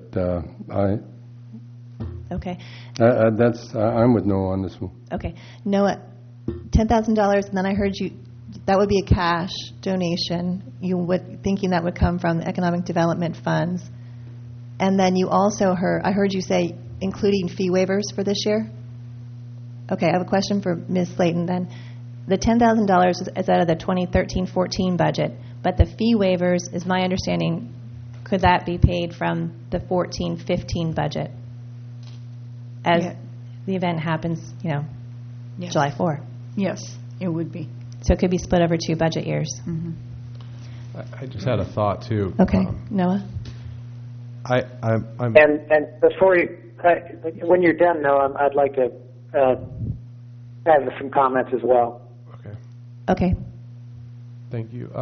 Okay. I'm with Noah on this one. Okay. Noah, $10,000, and then I heard you, that would be a cash donation. You would thinking that would come from the economic development funds. And then you also I heard you say including fee waivers for this year? Okay, I have a question for Ms. Slayton then. The $10,000 is out of the 2013-14 budget, but the fee waivers, is my understanding, could that be paid from the 14-15 budget as the event happens, Yes. July 4? Yes, it would be. So it could be split over 2 budget years. Mm-hmm. I just had a thought, too. Okay. Noah? I'm And before you, when you're done, Noah, I'd like to have some comments as well. Okay. Thank you.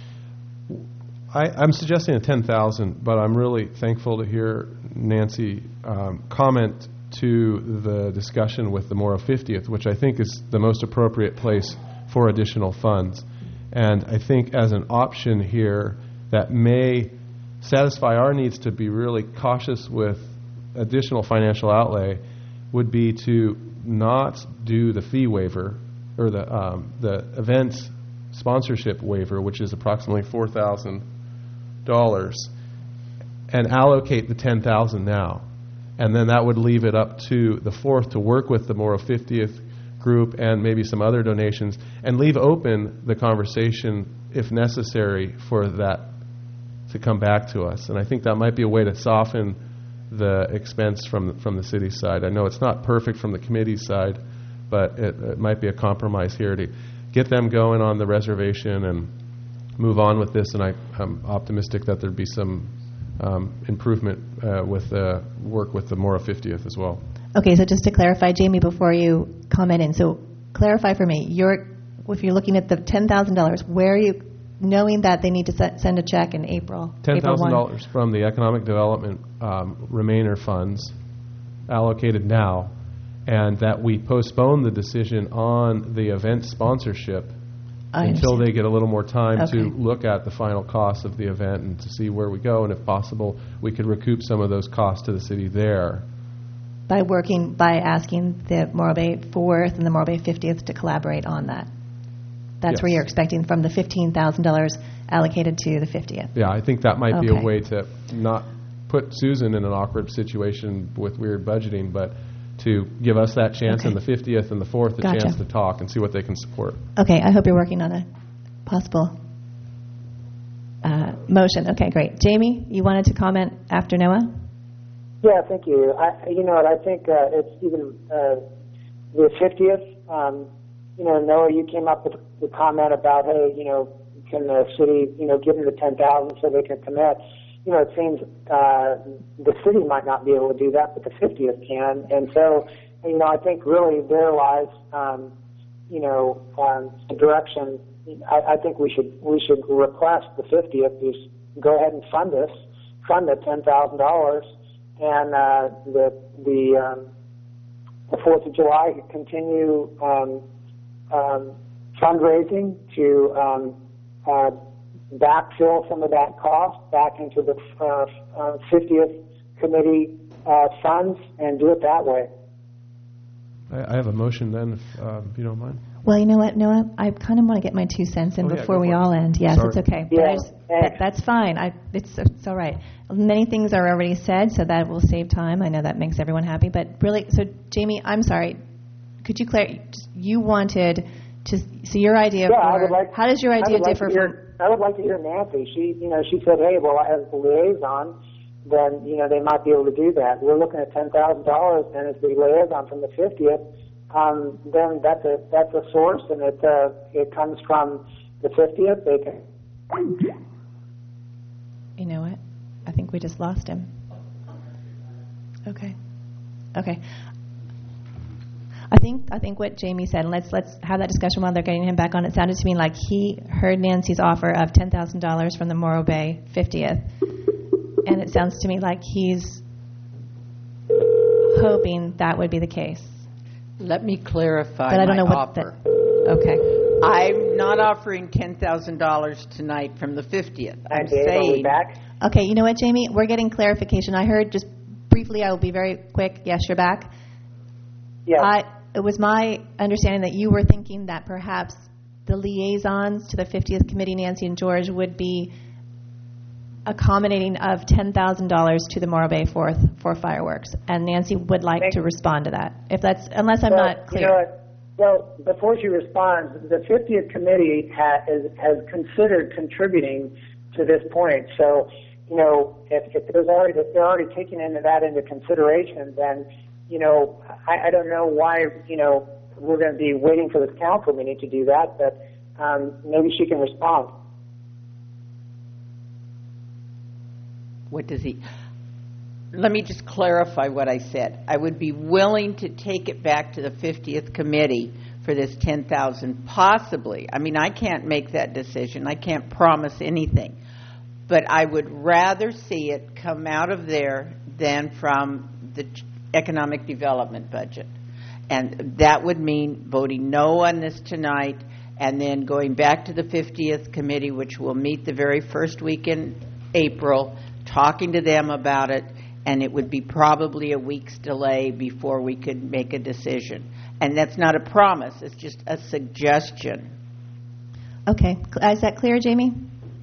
I'm suggesting a $10,000, but I'm really thankful to hear Nancy comment to the discussion with the Morrow 50th, which I think is the most appropriate place for additional funds. And I think as an option here that may satisfy our needs to be really cautious with additional financial outlay would be to not do the fee waiver or the event sponsorship waiver, which is approximately $4,000, and allocate the $10,000 now. And then that would leave it up to the 4th to work with the Morrow 50th group and maybe some other donations and leave open the conversation, if necessary, for that to come back to us. And I think that might be a way to soften the expense from the city's side. I know it's not perfect from the committee's side, but it might be a compromise here to get them going on the reservation and move on with this. And I'm optimistic that there'd be some improvement with the work with the Morrow 50th as well. Okay, so just to clarify, Jamie, before you comment in, so clarify for me, if you're looking at the $10,000, where are you, knowing that they need to send a check in April? $10,000 from the Economic Development Remainer funds allocated now, and that we postpone the decision on the event sponsorship until they get a little more time to look at the final costs of the event and to see where we go, and if possible, we could recoup some of those costs to the city there. By asking the Morro Bay 4th and the Morro Bay 50th to collaborate on that. That's where you're expecting from the $15,000 allocated to the 50th. Yeah, I think that might be a way to not put Susan in an awkward situation with weird budgeting, but to give us that chance and the 50th and the 4th a chance to talk and see what they can support. Okay, I hope you're working on a possible motion. Okay, great. Jamie, you wanted to comment after Noah? Yeah, thank you. I think it's even the 50th. Noah, you came up with the comment about, hey, can the city, give them the $10,000 so they can commit. It seems the city might not be able to do that, but the 50th can. And so, I think really there lies, the direction. I think we should request the 50th to go ahead and fund the $10,000, and the 4th of July continue fundraising to backfill some of that cost back into the 50th committee funds and do it that way. I have a motion then, if you don't mind. Well, you know what, Noah? I kind of want to get my 2 cents in before we all end. Yes, it's okay. But that's fine. It's all right. Many things are already said, so that will save time. I know that makes everyone happy. But really, so Jamie, I'm sorry. Could you clarify? You wanted to see your idea. How does your idea differ from? I would like to hear Nancy. She said, hey, well, as the liaison, then they might be able to do that. We're looking at $10,000, and as the liaison from the 50th, then that's a source, and it comes from the 50th. They can. You know what? I think we just lost him. Okay. I think what Jamie said, and let's have that discussion while they're getting him back on. It sounded to me like he heard Nancy's offer of $10,000 from the Morro Bay 50th, and it sounds to me like he's hoping that would be the case. Let me clarify But I don't my know what offer. Okay. I'm not offering $10,000 tonight from the 50th. I'm Dave, are we saying back? Okay, you know what, Jamie? We're getting clarification. I heard just briefly, I will be very quick. Yes, you're back. Yes. It was my understanding that you were thinking that perhaps the liaisons to the 50th Committee, Nancy and George, would be accommodating of $10,000 to the Morro Bay 4th for fireworks, and Nancy would like to respond to that. Unless I'm not clear. You know what? Well, before she responds, the 50th Committee has considered contributing to this point. So, you know, if they're already taking that into consideration, then, you know, I don't know why, you know, we're going to be waiting for this council meeting to do that, but maybe she can respond. what does he... Let me just clarify what I said. I would be willing to take it back to the 50th committee for this $10,000, possibly. I mean, I can't make that decision. I can't promise anything. But I would rather see it come out of there than from the economic development budget. And that would mean voting no on this tonight and then going back to the 50th committee, which will meet the very first week in April, talking to them about it, and it would be probably a week's delay before we could make a decision. And that's not a promise. It's just a suggestion. Okay. Is that clear, Jamie?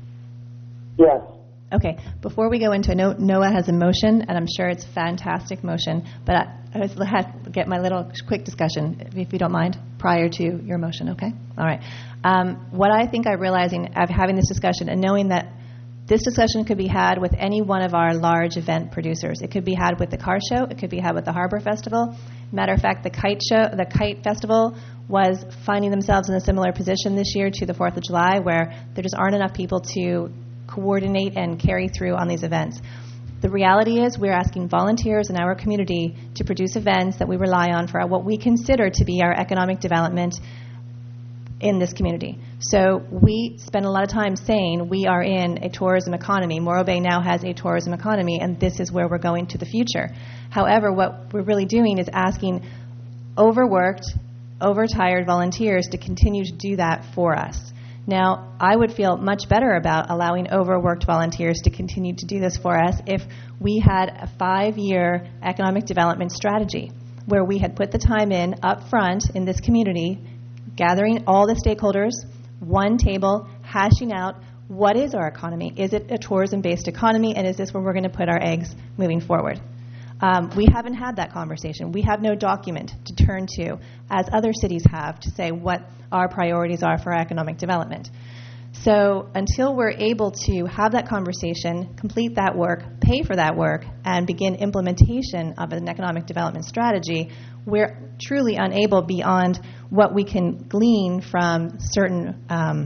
Yes. Okay. Before we go into it, Noah has a motion, and I'm sure it's a fantastic motion, but I just have to get my little quick discussion, if you don't mind, prior to your motion, okay? All right. What I think I'm realizing of having this discussion and knowing that this discussion could be had with any one of our large event producers. It could be had with the car show. It could be had with the Harbor Festival. Matter of fact, the Kite Festival was finding themselves in a similar position this year to the 4th of July, where there just aren't enough people to coordinate and carry through on these events. The reality is we're asking volunteers in our community to produce events that we rely on for what we consider to be our economic development in this community. So we spend a lot of time saying we are in a tourism economy. Morro Bay now has a tourism economy, and this is where we're going to the future. However, what we're really doing is asking overworked, overtired volunteers to continue to do that for us. Now, I would feel much better about allowing overworked volunteers to continue to do this for us if we had a 5-year economic development strategy where we had put the time in up front in this community, gathering all the stakeholders, one table, hashing out what is our economy. Is it a tourism-based economy, and is this where we're going to put our eggs moving forward? We haven't had that conversation. We have no document to turn to, as other cities have, to say what our priorities are for economic development. So until we're able to have that conversation, complete that work, pay for that work, and begin implementation of an economic development strategy, we're truly unable beyond what we can glean from certain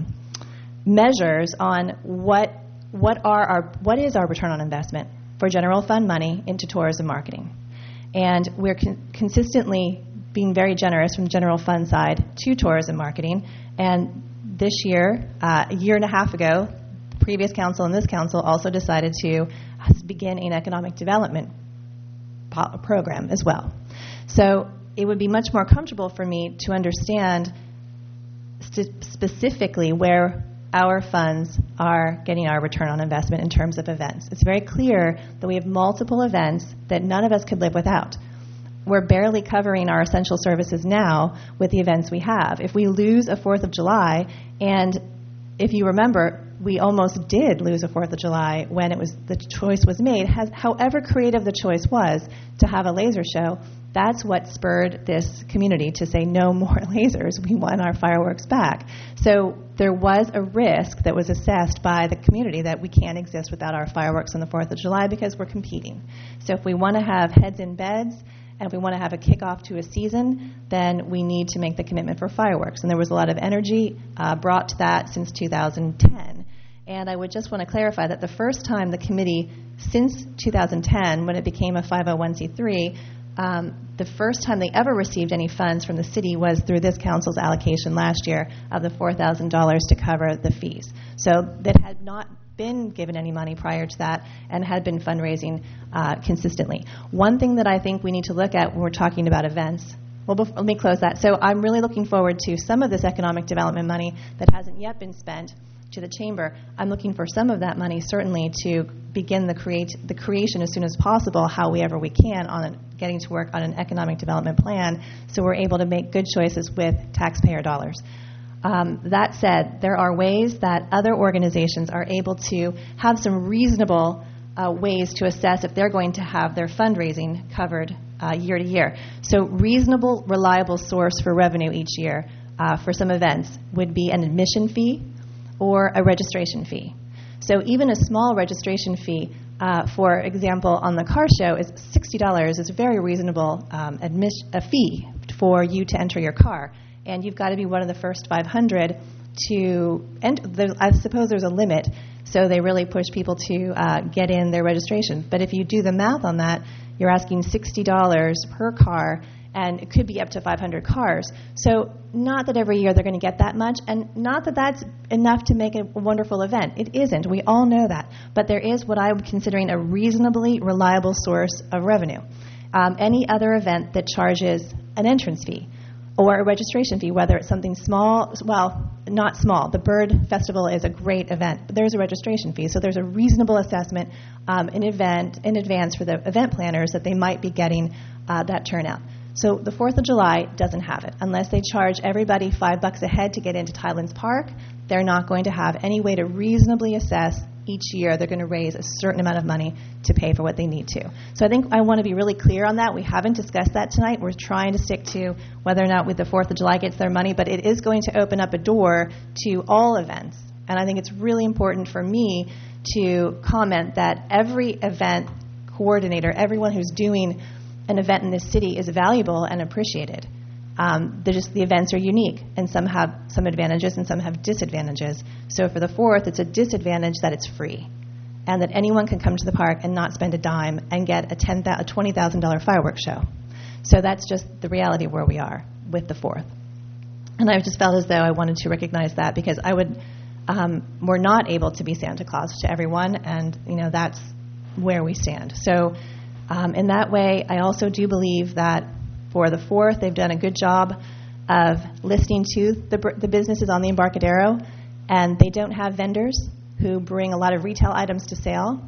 measures on what is our return on investment for general fund money into tourism marketing. And we're consistently being very generous from the general fund side to tourism marketing. And this year, a year and a half ago, the previous council and this council also decided to begin an economic development program as well. So it would be much more comfortable for me to understand specifically where our funds are getting our return on investment in terms of events. It's very clear that we have multiple events that none of us could live without. We're barely covering our essential services now with the events we have. If we lose a 4th of July, and if you remember, we almost did lose a 4th of July when the choice was made, however creative the choice was to have a laser show, that's what spurred this community to say no more lasers. We want our fireworks back. So there was a risk that was assessed by the community that we can't exist without our fireworks on the 4th of July because we're competing. So if we want to have heads in beds And if we want to have a kickoff to a season, then we need to make the commitment for fireworks. And there was a lot of energy brought to that since 2010. And I would just want to clarify that the first time the committee, since 2010, when it became a 501c3, the first time they ever received any funds from the city was through this council's allocation last year of the $4,000 to cover the fees. So that had not been given any money prior to that and had been fundraising consistently. One thing that I think we need to look at when we're talking about events, well, let me close that. So I'm really looking forward to some of this economic development money that hasn't yet been spent to the chamber. I'm looking for some of that money certainly to begin the creation as soon as possible, however we can, on getting to work on an economic development plan so we're able to make good choices with taxpayer dollars. That said, there are ways that other organizations are able to have some reasonable ways to assess if they're going to have their fundraising covered year to year. So reasonable, reliable source for revenue each year for some events would be an admission fee or a registration fee. So even a small registration fee, for example, on the car show is $60 is a very reasonable a fee for you to enter your car. And you've got to be one of the first 500 to enter. I suppose there's a limit, so they really push people to get in their registration. But if you do the math on that, you're asking $60 per car, and it could be up to 500 cars. So not that every year they're going to get that much, and not that that's enough to make a wonderful event. It isn't. We all know that. But there is what I'm considering a reasonably reliable source of revenue. Any other event that charges an entrance fee or a registration fee, whether it's something small, well, not small. The Bird Festival is a great event, but there's a registration fee. So there's a reasonable assessment in advance for the event planners that they might be getting that turnout. So the 4th of July doesn't have it. Unless they charge everybody $5 a head to get into Tidelands Park, they're not going to have any way to reasonably assess each year they're going to raise a certain amount of money to pay for what they need to. So I think I want to be really clear on that. We haven't discussed that tonight. We're trying to stick to whether or not with the 4th of July gets their money, but it is going to open up a door to all events. And I think it's really important for me to comment that every event coordinator, everyone who's doing an event in this city is valuable and appreciated. The events are unique, and some have some advantages and some have disadvantages. So for the 4th, it's a disadvantage that it's free and that anyone can come to the park and not spend a dime and get a $20,000 fireworks show. So that's just the reality of where we are with the 4th. And I just felt as though I wanted to recognize that because we're not able to be Santa Claus to everyone, and that's where we stand. So in that way, I also do believe that for the 4th, they've done a good job of listening to the businesses on the Embarcadero, and they don't have vendors who bring a lot of retail items to sell.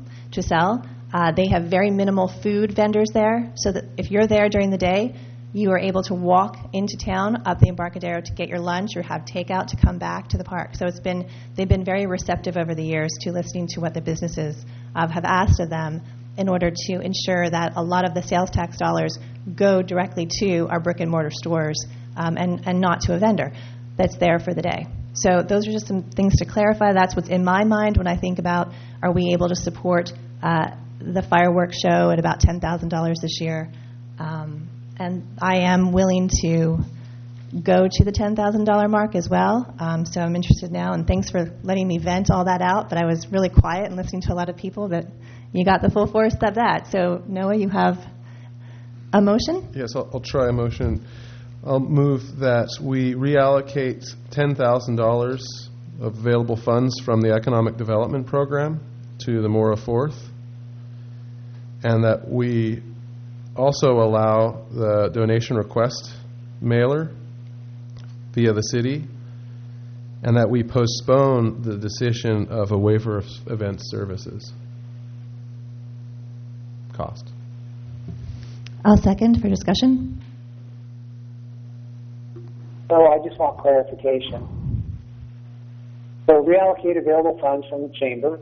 They have very minimal food vendors there, so that if you're there during the day, you are able to walk into town up the Embarcadero to get your lunch or have takeout to come back to the park. So they've been very receptive over the years to listening to what the businesses have asked of them in order to ensure that a lot of the sales tax dollars go directly to our brick and mortar stores and not to a vendor that's there for the day. So those are just some things to clarify. That's what's in my mind when I think about, are we able to support the fireworks show at about $10,000 this year? And I am willing to go to the $10,000 mark as well. So I'm interested now, and thanks for letting me vent all that out. But I was really quiet and listening to a lot of people that you got the full force of that. So Noah, you have a motion? Yes, I'll try a motion. I'll move that we reallocate $10,000 of available funds from the Economic Development Program to the Mora 4th, and that we also allow the donation request mailer via the city, and that we postpone the decision of a waiver of event services cost. I'll second for discussion. So I just want clarification. So reallocate available funds from the chamber.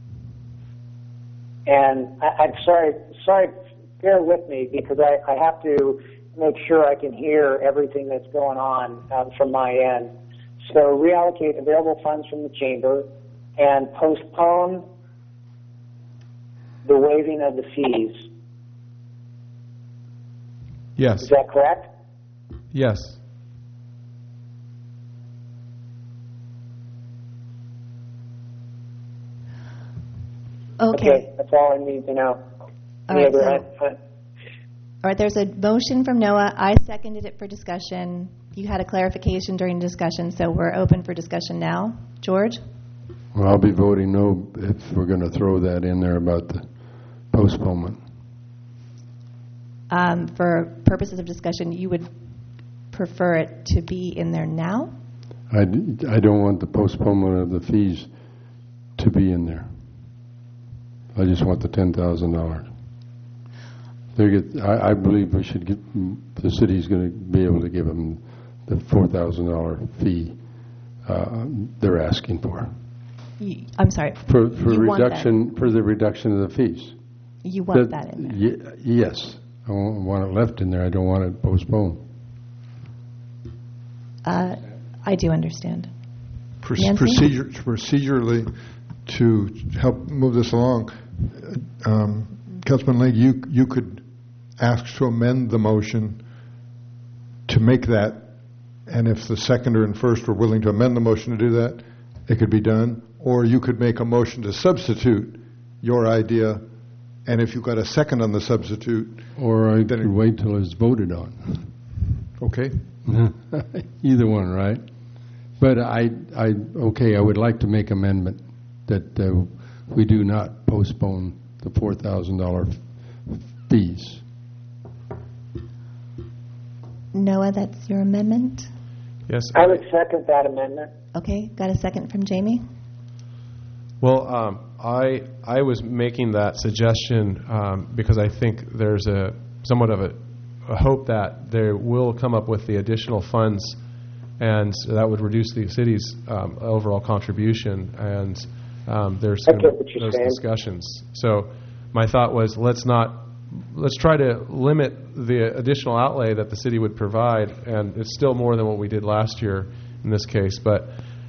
And I'm sorry, bear with me because I have to make sure I can hear everything that's going on from my end. So reallocate available funds from the chamber and postpone the waiving of the fees. Yes. Is that correct? Yes. Okay. That's all I need to know. All right, all right, there's a motion from Noah. I seconded it for discussion. You had a clarification during discussion, so we're open for discussion now. George? Well, I'll be voting no if we're going to throw that in there about the postponement. For purposes of discussion, you would prefer it to be in there now? I don't want the postponement of the fees to be in there. I just want the $10,000. I believe we should get, the city's going to be able to give them the $4,000 fee they're asking for. I'm sorry. For you reduction, for the reduction of the fees. You want that in there? Yes. I want it left in there. I don't want it postponed. I do understand. Procedurally, to help move this along, Councilman Lake, you could ask to amend the motion to make that, and if the seconder and first were willing to amend the motion to do that, it could be done. Or you could make a motion to substitute your idea, and if you got a second on the substitute... Or I could wait till it's voted on. Okay. Either one, right? But I would like to make amendment that we do not postpone the $4,000 fees. Noah, that's your amendment? Yes. I would second that amendment. Okay, got a second from Jamie? Well, I was making that suggestion because I think there's somewhat of a hope that they will come up with the additional funds, and that would reduce the city's overall contribution, and there's those discussions. So my thought was let's try to limit the additional outlay that the city would provide, and it's still more than what we did last year in this case, but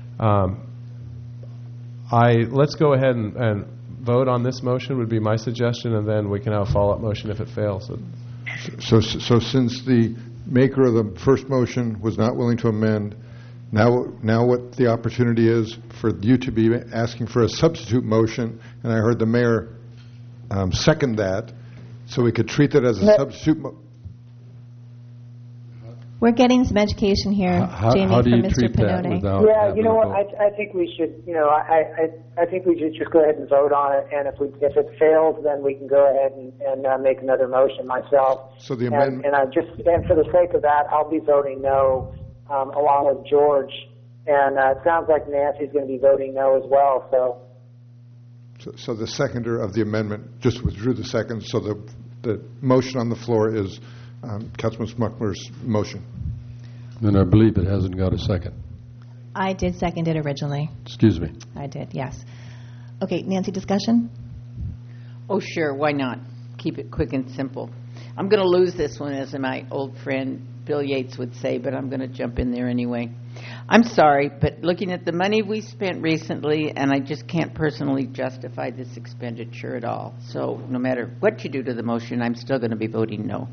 let's go ahead and vote on this motion would be my suggestion, and then we can have a follow-up motion if it fails. So since the maker of the first motion was not willing to amend, now what the opportunity is for you to be asking for a substitute motion, and I heard the mayor second that, so we could treat that as a substitute motion. We're getting some education here, Jamie, how do you from Mr. treat that Pinote. without Yeah, you know what? having a vote? I think we should. I think we should just go ahead and vote on it. And if it fails, then we can go ahead and make another motion myself. So the amendment. And for the sake of that, I'll be voting no, along with George. And it sounds like Nancy's going to be voting no as well. So the seconder of the amendment just withdrew the second. So the motion on the floor is Councilman Smuckler's motion. Then I believe it hasn't got a second. I did second it originally. Excuse me. I did, yes. Okay, Nancy, discussion? Oh, sure. Why not? Keep it quick and simple. I'm going to lose this one, as my old friend Bill Yates would say, but I'm going to jump in there anyway. I'm sorry, but looking at the money we spent recently, and I just can't personally justify this expenditure at all. So no matter what you do to the motion, I'm still going to be voting no.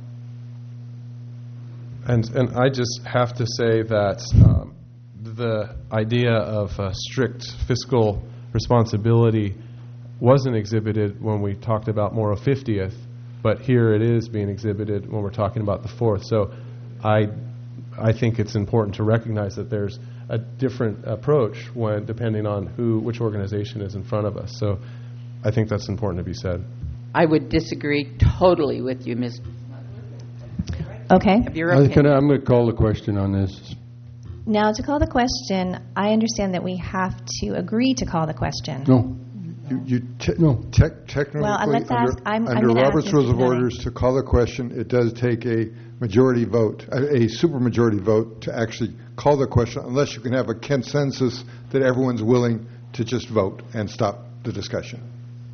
And I just have to say that the idea of strict fiscal responsibility wasn't exhibited when we talked about Morrow 50th, but here it is being exhibited when we're talking about the 4th. So I think it's important to recognize that there's a different approach when depending on which organization is in front of us. So I think that's important to be said. I would disagree totally with you, Ms. Okay. I'm going to call the question on this. Now, to call the question, I understand that we have to agree to call the question. No. Technically, well, let's ask. I'm under going to Robert's ask Rules Mr. of Pinote. Orders, to call the question, it does take a majority vote, a supermajority vote, to actually call the question, unless you can have a consensus that everyone's willing to just vote and stop the discussion.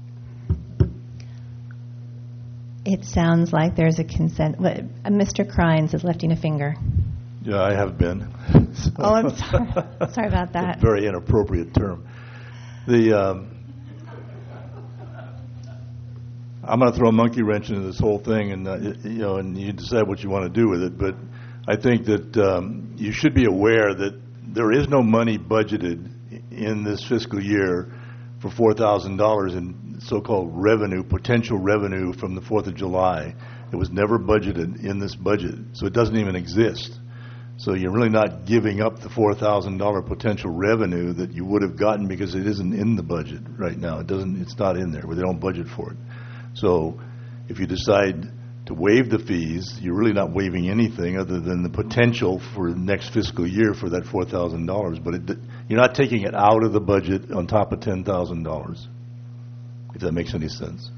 It sounds like there's a consent. Mr. Crines is lifting a finger. Yeah, I have been. Oh, I'm sorry. Sorry about that. It's a very inappropriate term. I'm going to throw a monkey wrench into this whole thing, and and you decide what you want to do with it. But I think that you should be aware that there is no money budgeted in this fiscal year for $4,000 in so-called revenue, potential revenue from the 4th of July. It was never budgeted in this budget, so it doesn't even exist. So you're really not giving up the $4,000 potential revenue that you would have gotten because it isn't in the budget right now. It's not in there, but they don't budget for it. So if you decide to waive the fees, you're really not waiving anything other than the potential for next fiscal year for that $4,000. But you're not taking it out of the budget on top of $10,000, if that makes any sense.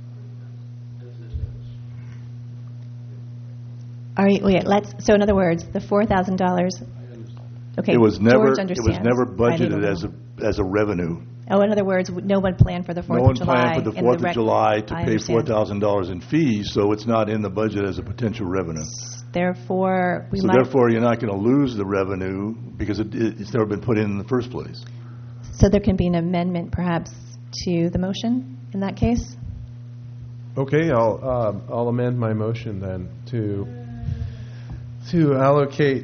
So in other words, the $4,000. Okay. It was George never understands. budgeted as a revenue. Oh, in other words, no one planned for the 4th of July. No one planned for the 4th of July to I pay understand. $4,000 in fees, so it's not in the budget as a potential revenue. Therefore, Therefore, you're not going to lose the revenue because it's never been put in the first place. So there can be an amendment, perhaps, to the motion in that case. Okay, I'll amend my motion then to allocate.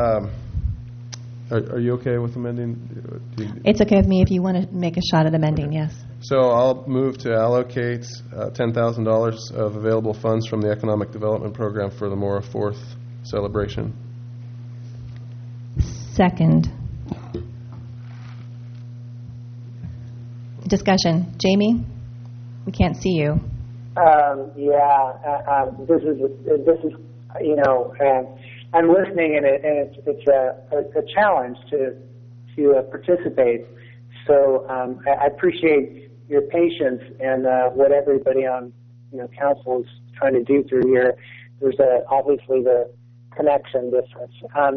Are you okay with amending? It's okay with me if you want to make a shot at amending, yes. So I'll move to allocate $10,000 of available funds from the Economic Development Program for the Mora 4th celebration. Second. Discussion. Jamie, we can't see you. This is I'm listening, and it's a challenge to participate. So I appreciate your patience and what everybody on council is trying to do through here. There's obviously the connection difference,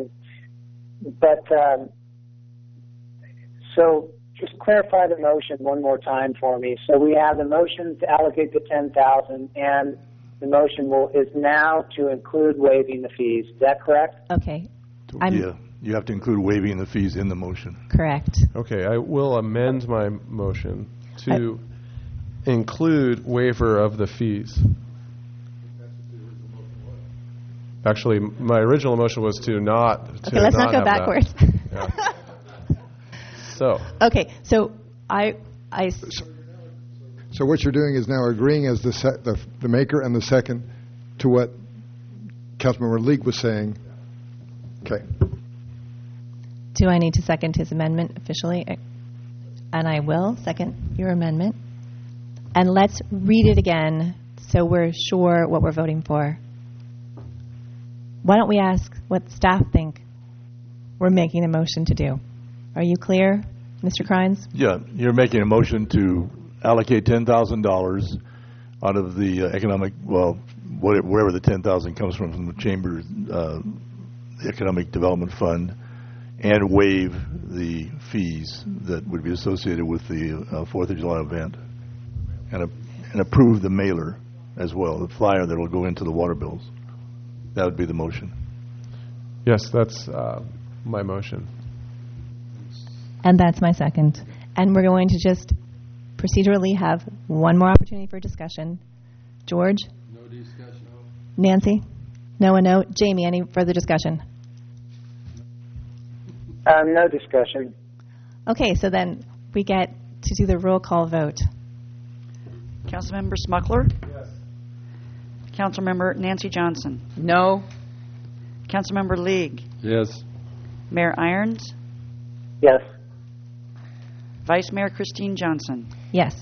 so just clarify the motion one more time for me. So we have the motion to allocate the $10,000, and the motion is now to include waiving the fees. Is that correct? Okay. Yeah, you have to include waiving the fees in the motion. Correct. Okay, I will amend my motion to include waiver of the fees. Actually, my original motion was to not. Okay, let's not go backwards. Yeah. So. Okay, so So what you're doing is now agreeing as the maker and the second to what Councilmember League was saying. Okay. Do I need to second his amendment officially? And I will second your amendment. And let's read it again so we're sure what we're voting for. Why don't we ask what staff think we're making a motion to do? Are you clear, Mr. Crines? Yeah, you're making a motion to allocate $10,000 out of the wherever the $10,000 comes from the Chamber Economic Development Fund, and waive the fees that would be associated with the 4th of July event, and approve the mailer as well, the flyer that will go into the water bills. That would be the motion. Yes, that's my motion. And that's my second. And we're going to just procedurally have one more opportunity for discussion. George? No discussion. Nancy? No one, no. Jamie, any further discussion? No discussion. Okay, so then we get to do the roll call vote. Councilmember Smuckler? Yes. Councilmember Nancy Johnson? No. Councilmember League? Yes. Mayor Irons? Yes. Vice Mayor Christine Johnson? Yes.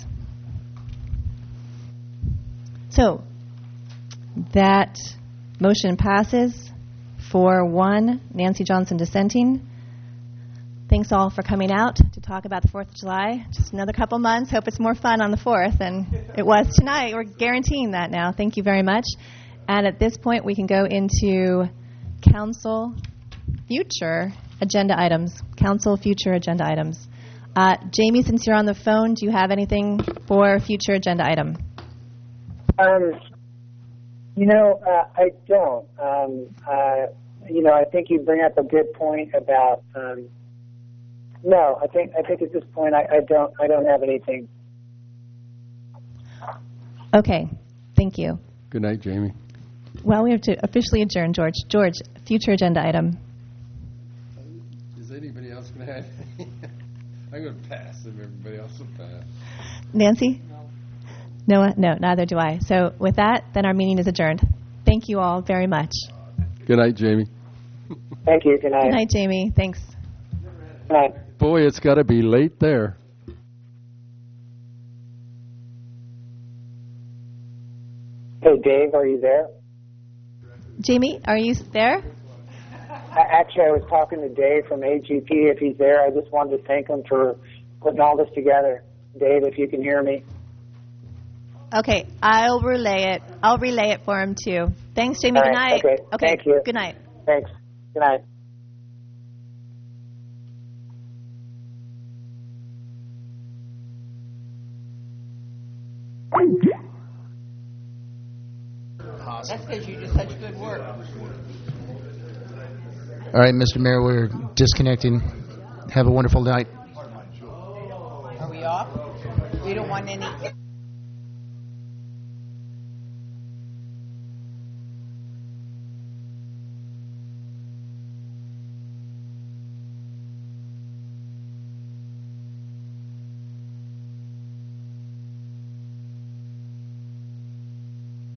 So that motion passes 4-1. Nancy Johnson dissenting. Thanks all for coming out to talk about the 4th of July. Just another couple months. Hope it's more fun on the 4th than it was tonight. We're guaranteeing that now. Thank you very much. And at this point, we can go into council future agenda items. Council future agenda items. Jamie, since you're on the phone, do you have anything for future agenda item? I don't. I think you bring up a good point about. No, I think at this point I don't have anything. Okay. Thank you. Good night, Jamie. Well, we have to officially adjourn, George. George, future agenda item. Is anybody else going to have? I'm going to pass if everybody else will pass. Nancy? Noah? No, neither do I. So with that, then our meeting is adjourned. Thank you all very much. Good night, Jamie. Thank you. Good night. Good night, Jamie. Thanks. Good night. Boy, it's got to be late there. Hey, Dave, are you there? Jamie, are you there? Actually, I was talking to Dave from AGP. If he's there, I just wanted to thank him for putting all this together. Dave, if you can hear me. Okay, I'll relay it. I'll relay it for him, too. Thanks, Jamie. All Good right, night. okay. Thank you. Good night. Thanks. Good night. That's because you did such good work. All right, Mr. Mayor, we're disconnecting. Have a wonderful night. Are we off? We don't want any...